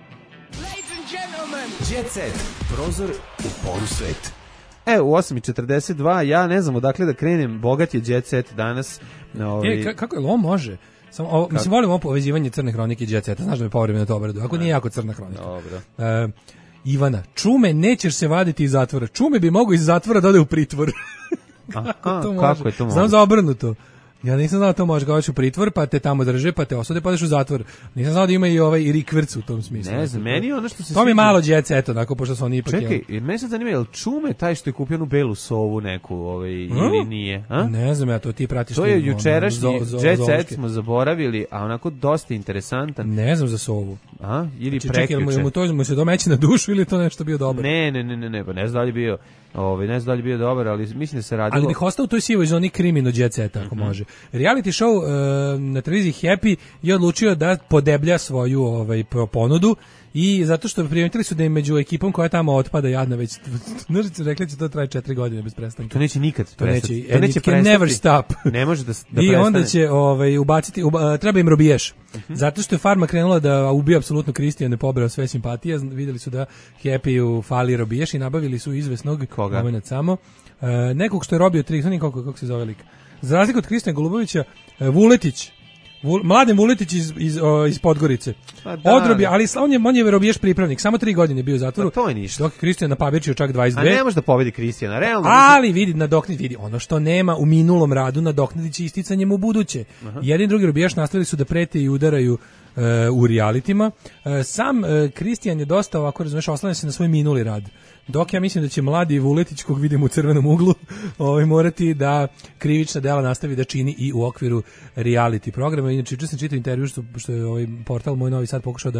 Jet set, prozor u poru sveta. U 8:42, ja ne znam odakle da krenem, bogat je jet set danas. Kako je, on može? Mislim, volim ovo povezivanje crne hronike i jet seta, znaš da me povremeno to obradu, ako nije jako crna hronika. Dobro. Ivana, čume nećeš se vaditi iz zatvora, čume bi mogu iz zatvora da ode u pritvor. Kako je to može? Znam za obrnuto. Ja nisam znao da to može, kao ću pritvor, pa te tamo drže, pa te osude, pa odeš u zatvor. Nisam znao da ima i rikvrc u tom smislu. Ne znam, meni ono što se... To mi je malo jet set, onako, pošto su oni ipak... Čekaj, meni se zanima, je li čume taj što je kupio onu belu sovu neku, ili nije? A? Ne znam, ja to ti pratiš... To je jučerašnji jet set, smo zaboravili, a onako dosta interesantan. Ne znam za sovu. A? Ili znači, prekjuče. Čekaj, to mu se domeći na dušu ili to nešto bio dobro? Ne, pa ne znam da li bio... ne znam da li bio dobar, ali mislim da se radilo... Ali bih ostao u toj sivoj zoni krimino jet seta, ako može. Reality show na televiziji Happy je odlučio da podeblja svoju ponudu i zato što primetili su da je među ekipom koja tamo otpada jadna već, rekli će to traje 4 godine bez prestanka. To neće nikad prestati. To neće prestati. Never stop. Ne može da I onda će ubaciti, treba im robiješ. Zato što je farma krenula da ubija apsolutno Kristijan, ne pobrao sve simpatije, vidjeli su da Happy fali robiješ i nabavili su izvesnog momenat samo. Nekog što je robio 3, kako se zove lik. Za razliku od Kristijana Golubovića, Vuletić, Mladen Vuletić iz Podgorice. Odrobi, ali on je robiješ pripravnik, samo 3 godine bio u zatvoru. To je ništa. Dok je Kristijan napabirčio čak 22. A ne može da pobedi Kristijana, realno. Ali vidi ono što nema u minulom radu, nadoknadit će isticanjem u buduće. Jedan drugi robiješ nastavili su da prete i udaraju u realitima. Sam Kristijan je dosta ovako, razumeš, oslanja se na svoj minuli rad. Dok ja mislim da će mladi Vuletić, kog vidimo u crvenom uglu, morati da krivična dela nastavi da čini i u okviru reality programa. Inače, juče sam čitao intervju što je portal Moj Novi Sad pokušao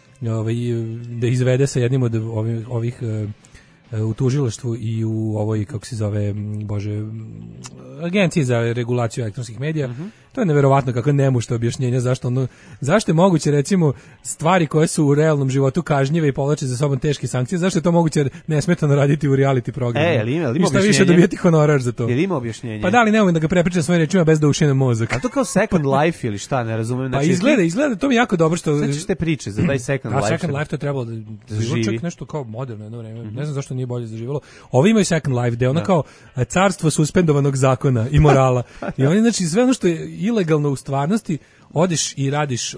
da izvede sa jednim od ovih u tužilaštvu i u ovoj, kako se zove, agenciji za regulaciju elektronskih medija. To je neverovatno kako nemušto objašnjenja zašto je moguće, recimo, stvari koje su u realnom životu kažnjive i povlače za sobom teške sankcije, zašto je to moguće nesmetano raditi u reality programu? I šta više dobijeti honorar za to? Jel ima objašnjenje? Pa da li ne umem da ga prepričam svojim rečima bez da ušinem mozak? A to kao Second Life ili šta, ne razumem. Pa izgleda, to mi jako dobro što... Znači te priče za taj Second Life. A Second Life to je trebalo da živi. Nešto kao moderno jedno vreme. Ne znam zašto nije bolje zaživjelo. Ovi imaju Second Life, gde ono kao carstvo suspendovanog zakona i morala. I oni, znači, sve ono što je ilegalno u stvarnosti, odeš i radiš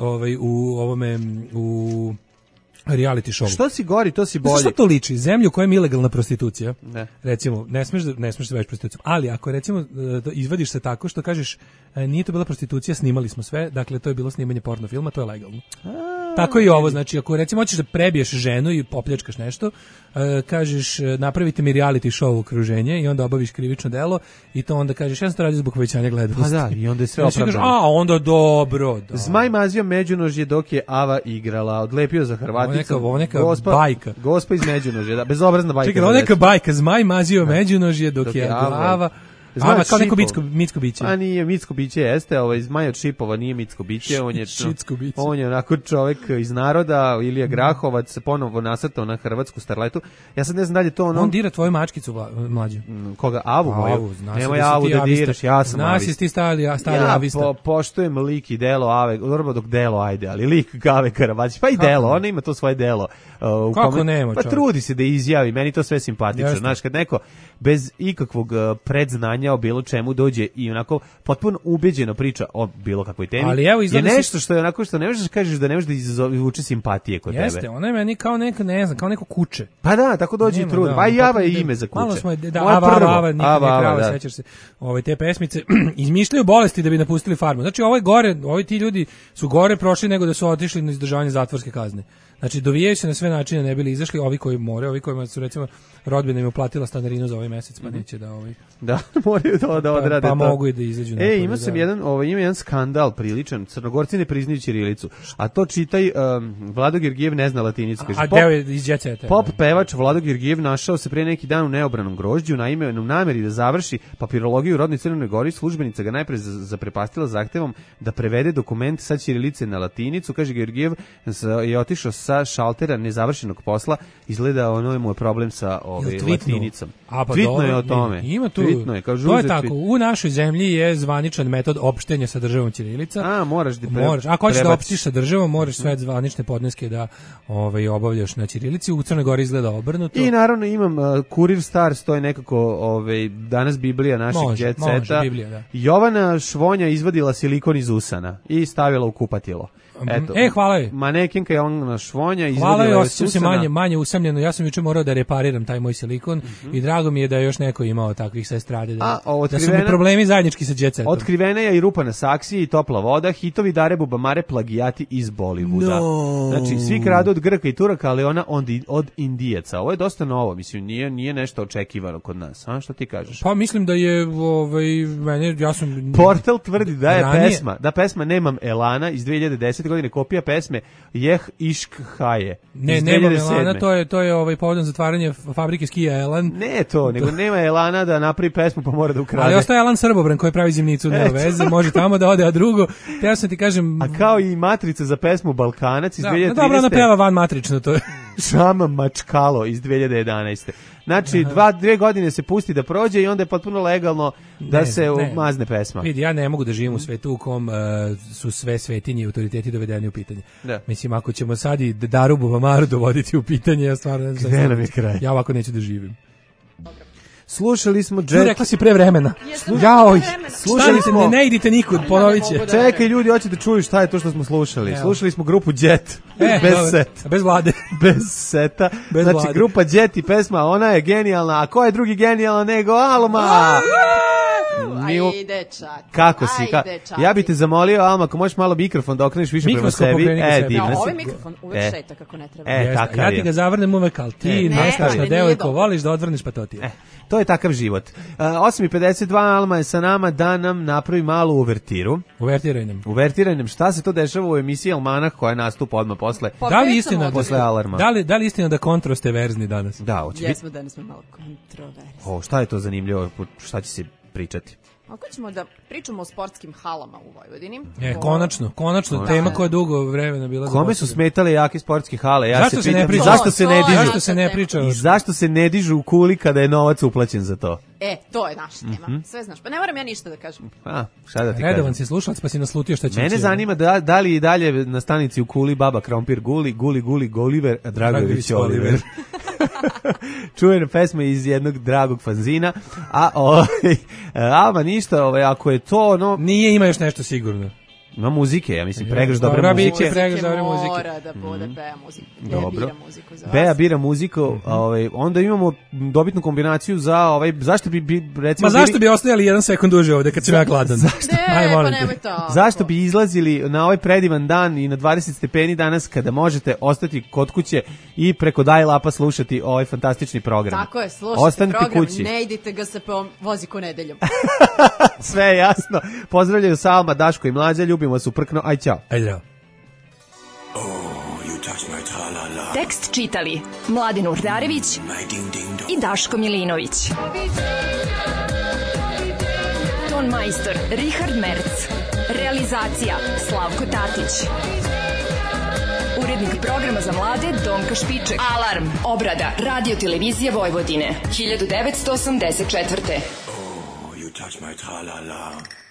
u reality show. Što si gori, to si bolji. Što to liči? Zemlju u kojem je ilegalna prostitucija. Ne. Recimo, ne smeš se baviti prostitucijom. Ali ako recimo izvadiš se tako što kažeš nije to bila prostitucija, snimali smo sve, dakle to je bilo snimanje porno filma, to je legalno. Tako i ovo, znači ako recimo hoćeš da prebiješ ženu i popljačkaš nešto, kažeš napravite mi reality show okruženje i onda obaviš krivično delo i to onda kažeš ja sam to radio zbog povećanja gledanosti. Pa da, i onda je sve opravdano. Onda dobro. Zmaj mazio Međunožje dok je Ava igrala, odlepio za Hrvaticu. Ovo neka bajka. Gospa iz Međunožja, da, bezobrazna bajka. Čekaj, ovo neka bajka, Zmaj mazio Međunožje dok je Ava. Kao neko mitsko biće. A nije mitsko biće, jeste, Zmaj od Šipova nije mitsko biće, on je onako čovjek iz naroda, Ilija Grahovac, ponovo nasrtao na hrvatsku starletu. Ja sad ne znam da li to ono... On dira tvoju mačkicu mlađu. Koga? Avu moju? Nemoj Avu da diraš, ja sam avist. Nasi ti stari avista. Ja poštujem lik i delo Ave, dobro dok delo, ajde, ali lik Gave Karavacić, pa i delo, ona ima to svoje delo. Kako nema, pa trudi se da izjavi, meni to sve simpatično. Znaš, kad neko bez ikakvog predznanja znanja o bilo čemu dođe i onako potpuno ubeđeno priča o bilo kakvoj temi. Ali evo je nešto što je onako što ne možeš da kažeš da ne možeš da izvuče simpatije kod tebe. Jeste, ona je meni kao neka, ne znam, kao neko kuče. Pa da, tako dođe i trud. Pa i Ava je ime za kuće. Malo smo Ava, sećaš se, te pesmice izmišljaju bolesti da bi napustili farmu. Znači ovo je gore, ovi ti ljudi su gore prošli nego da su otišli na izdržavanje zatvorske kazne. Znači dovijaju se na sve načine, ne bili izašli, ovi koji more, ovi kojima su recimo rodbina im uplatila stanarinu za ovaj mesec, pa neće da Da, moraju da odrade pa mogu i da izađu napolje. Ima sam jedan skandal priličan, Crnogorci ne priznaju ćirilicu, a to čitaj Vlado Georgijev ne zna latinicu. A deo je iz Jet Seta. Pop pevač Vlado Georgijev našao se pre neki dan u neobranom grožđu, naime u nameri da završi papirologiju u rodnoj Crnoj Gori, službenica ga najpre zaprepastila zahtevom da prevede dokument sa ćirilice na latinicu. Kaže Georgijev je otišao sa šaltera nezavršenog posla, izgleda ono mu je problem sa latinicom. Tvitno je o tome. Ima tu. To je tako. U našoj zemlji je zvaničan metod opštenja sa državom ćirilica. Moraš. Ako hoćeš da opštiš sa državom, moraš sve zvanične podneske da obavljaš na ćirilici. U Crnoj Gori izgleda obrnuto. I naravno imam Kurir Stars, to je nekako danas Biblija našeg jet seta. Jovana Švonja izvadila silikon iz usana i stavila u kupatilo. Eto, hvala joj. Manekinka Jovana Švonja izvadila hvala joj, osjećam se manje usamljeno. Ja sam juče morao da repariram taj moj silikon i drago mi je da je još neko imao takvih sa estrade. Da su mi problemi zajednički sa jet setom. Otkrivena je i rupa na saksiji i topla voda, hitovi Dare Bubamare plagijati iz Bollywooda. Znači, svi kradu od Grka i Turaka, ali ona od Indijaca. Ovo je dosta novo, mislim, nije nešto očekivano kod nas. A što ti kažeš? Pa mislim da je Portal tvrdi da je pesma Nemam Elana iz 2010. godine kopija pesme Jeh Išk Haje. Nemam Elana, to je povodom zatvaranja fabrike skija Elan. Ne to, nego nema Elana da napravi pesmu pa mora da ukrade. Ali ostaje Elan Srbobran koji pravi zimnicu, nema veze, može tamo da ode, a drugo, ja sam ti kažem... A kao i matrica za pesmu Balkanac iz 2013. Dobro, ona peva van matrično, to je... Šama Mačkalo iz 2011. Znači, 2 godine se pusti da prođe i onda je potpuno legalno da se mazne pesma. Vidi, ja ne mogu da živim u svetu u kom su sve svetinje i autoriteti dovedeni u pitanje. Da. Mislim, ako ćemo sad i Daru Bubamaru dovoditi u pitanje, ja stvarno ne znam. Gde nam je kraj? Ja ovako neću da živim. Slušali smo Jet. Rekla si pre vremena. Slušali smo. Ne idite nikud, ponovit će. Čekaj, ljudi, hoće da čuju šta je to što smo slušali. Slušali smo grupu Jet. Bez seta. Bez Vlade. Bez seta. Znači, grupa Jet i pesma, ona je genijalna. A ko je drugi genijalan nego Alma? Ajde, čak. Kako si? Ja bih te zamolio, Alma, ako možeš malo mikrofon da okreneš više prema sebi. Ovaj mikrofon uvek šeta kako ne treba. Ja ti ga zavrnem uvek, ali ti nestašna devojko, voliš da odvrneš, pa to ti je. To je takav život. 8:52, Alma je sa nama da nam napravi malu uvertiru. Uvertiraj nam. Šta se to dešava u emisiji Almanah koja nastupa odmah posle? Da li istina posle alarma? Da li istina da kontro ste verzni danas? Da, hoće. Jesmo danas malo kontroverzni. Šta je to zanimljivo? Šta će se pričati? Ako ćemo da pričamo o sportskim halama u Vojvodini. Konačno, tema koja dugo vremena bila zaboravljena. Kome su smetale jake sportske hale? Zašto se ne priča? I zašto se ne dižu u kuli kada je novac uplaćen za to? To je naša tema. Sve znaš. Pa ne moram ja ništa da kažem. Šta da ti kažem? Redovan si slušalac pa si naslutio šta će. Mene zanima da li i dalje na stanici u kuli baba krompir guli Goliver, a Dragović Oliver. Čujena pesma iz jednog dragog fanzina, Alma ništa, ako je to nije, ima još nešto sigurno. Ima muzike, ja mislim, pregrš dobre muzike. Mora da bude Bea muzika. Bea bira muziku, onda imamo dobitnu kombinaciju za zašto bi recimo... zašto bi ostajali 1 sekund duže ovde kad sam ja gladan? Zašto bi izlazili na ovaj predivan dan i na 20 stepeni danas kada možete ostati kod kuće i preko dial-upa slušati ovaj fantastični program? Tako je, slušajte program, ne idite ga se po voziku nedeljom. Sve je jasno. Pozdravljaju Salma, Daško i Mlađa, ljubimo vas uprkno, aj ćao. Ajde. Tekst čitali Mladin Urdarević i Daško Milinović. Ton majstor Richard Merc. Realizacija Slavko Tatić. Urednik programa za mlade Donka Špiček. Alarm, obrada, radio televizija Vojvodine, 1984. You touch my tra-la-la.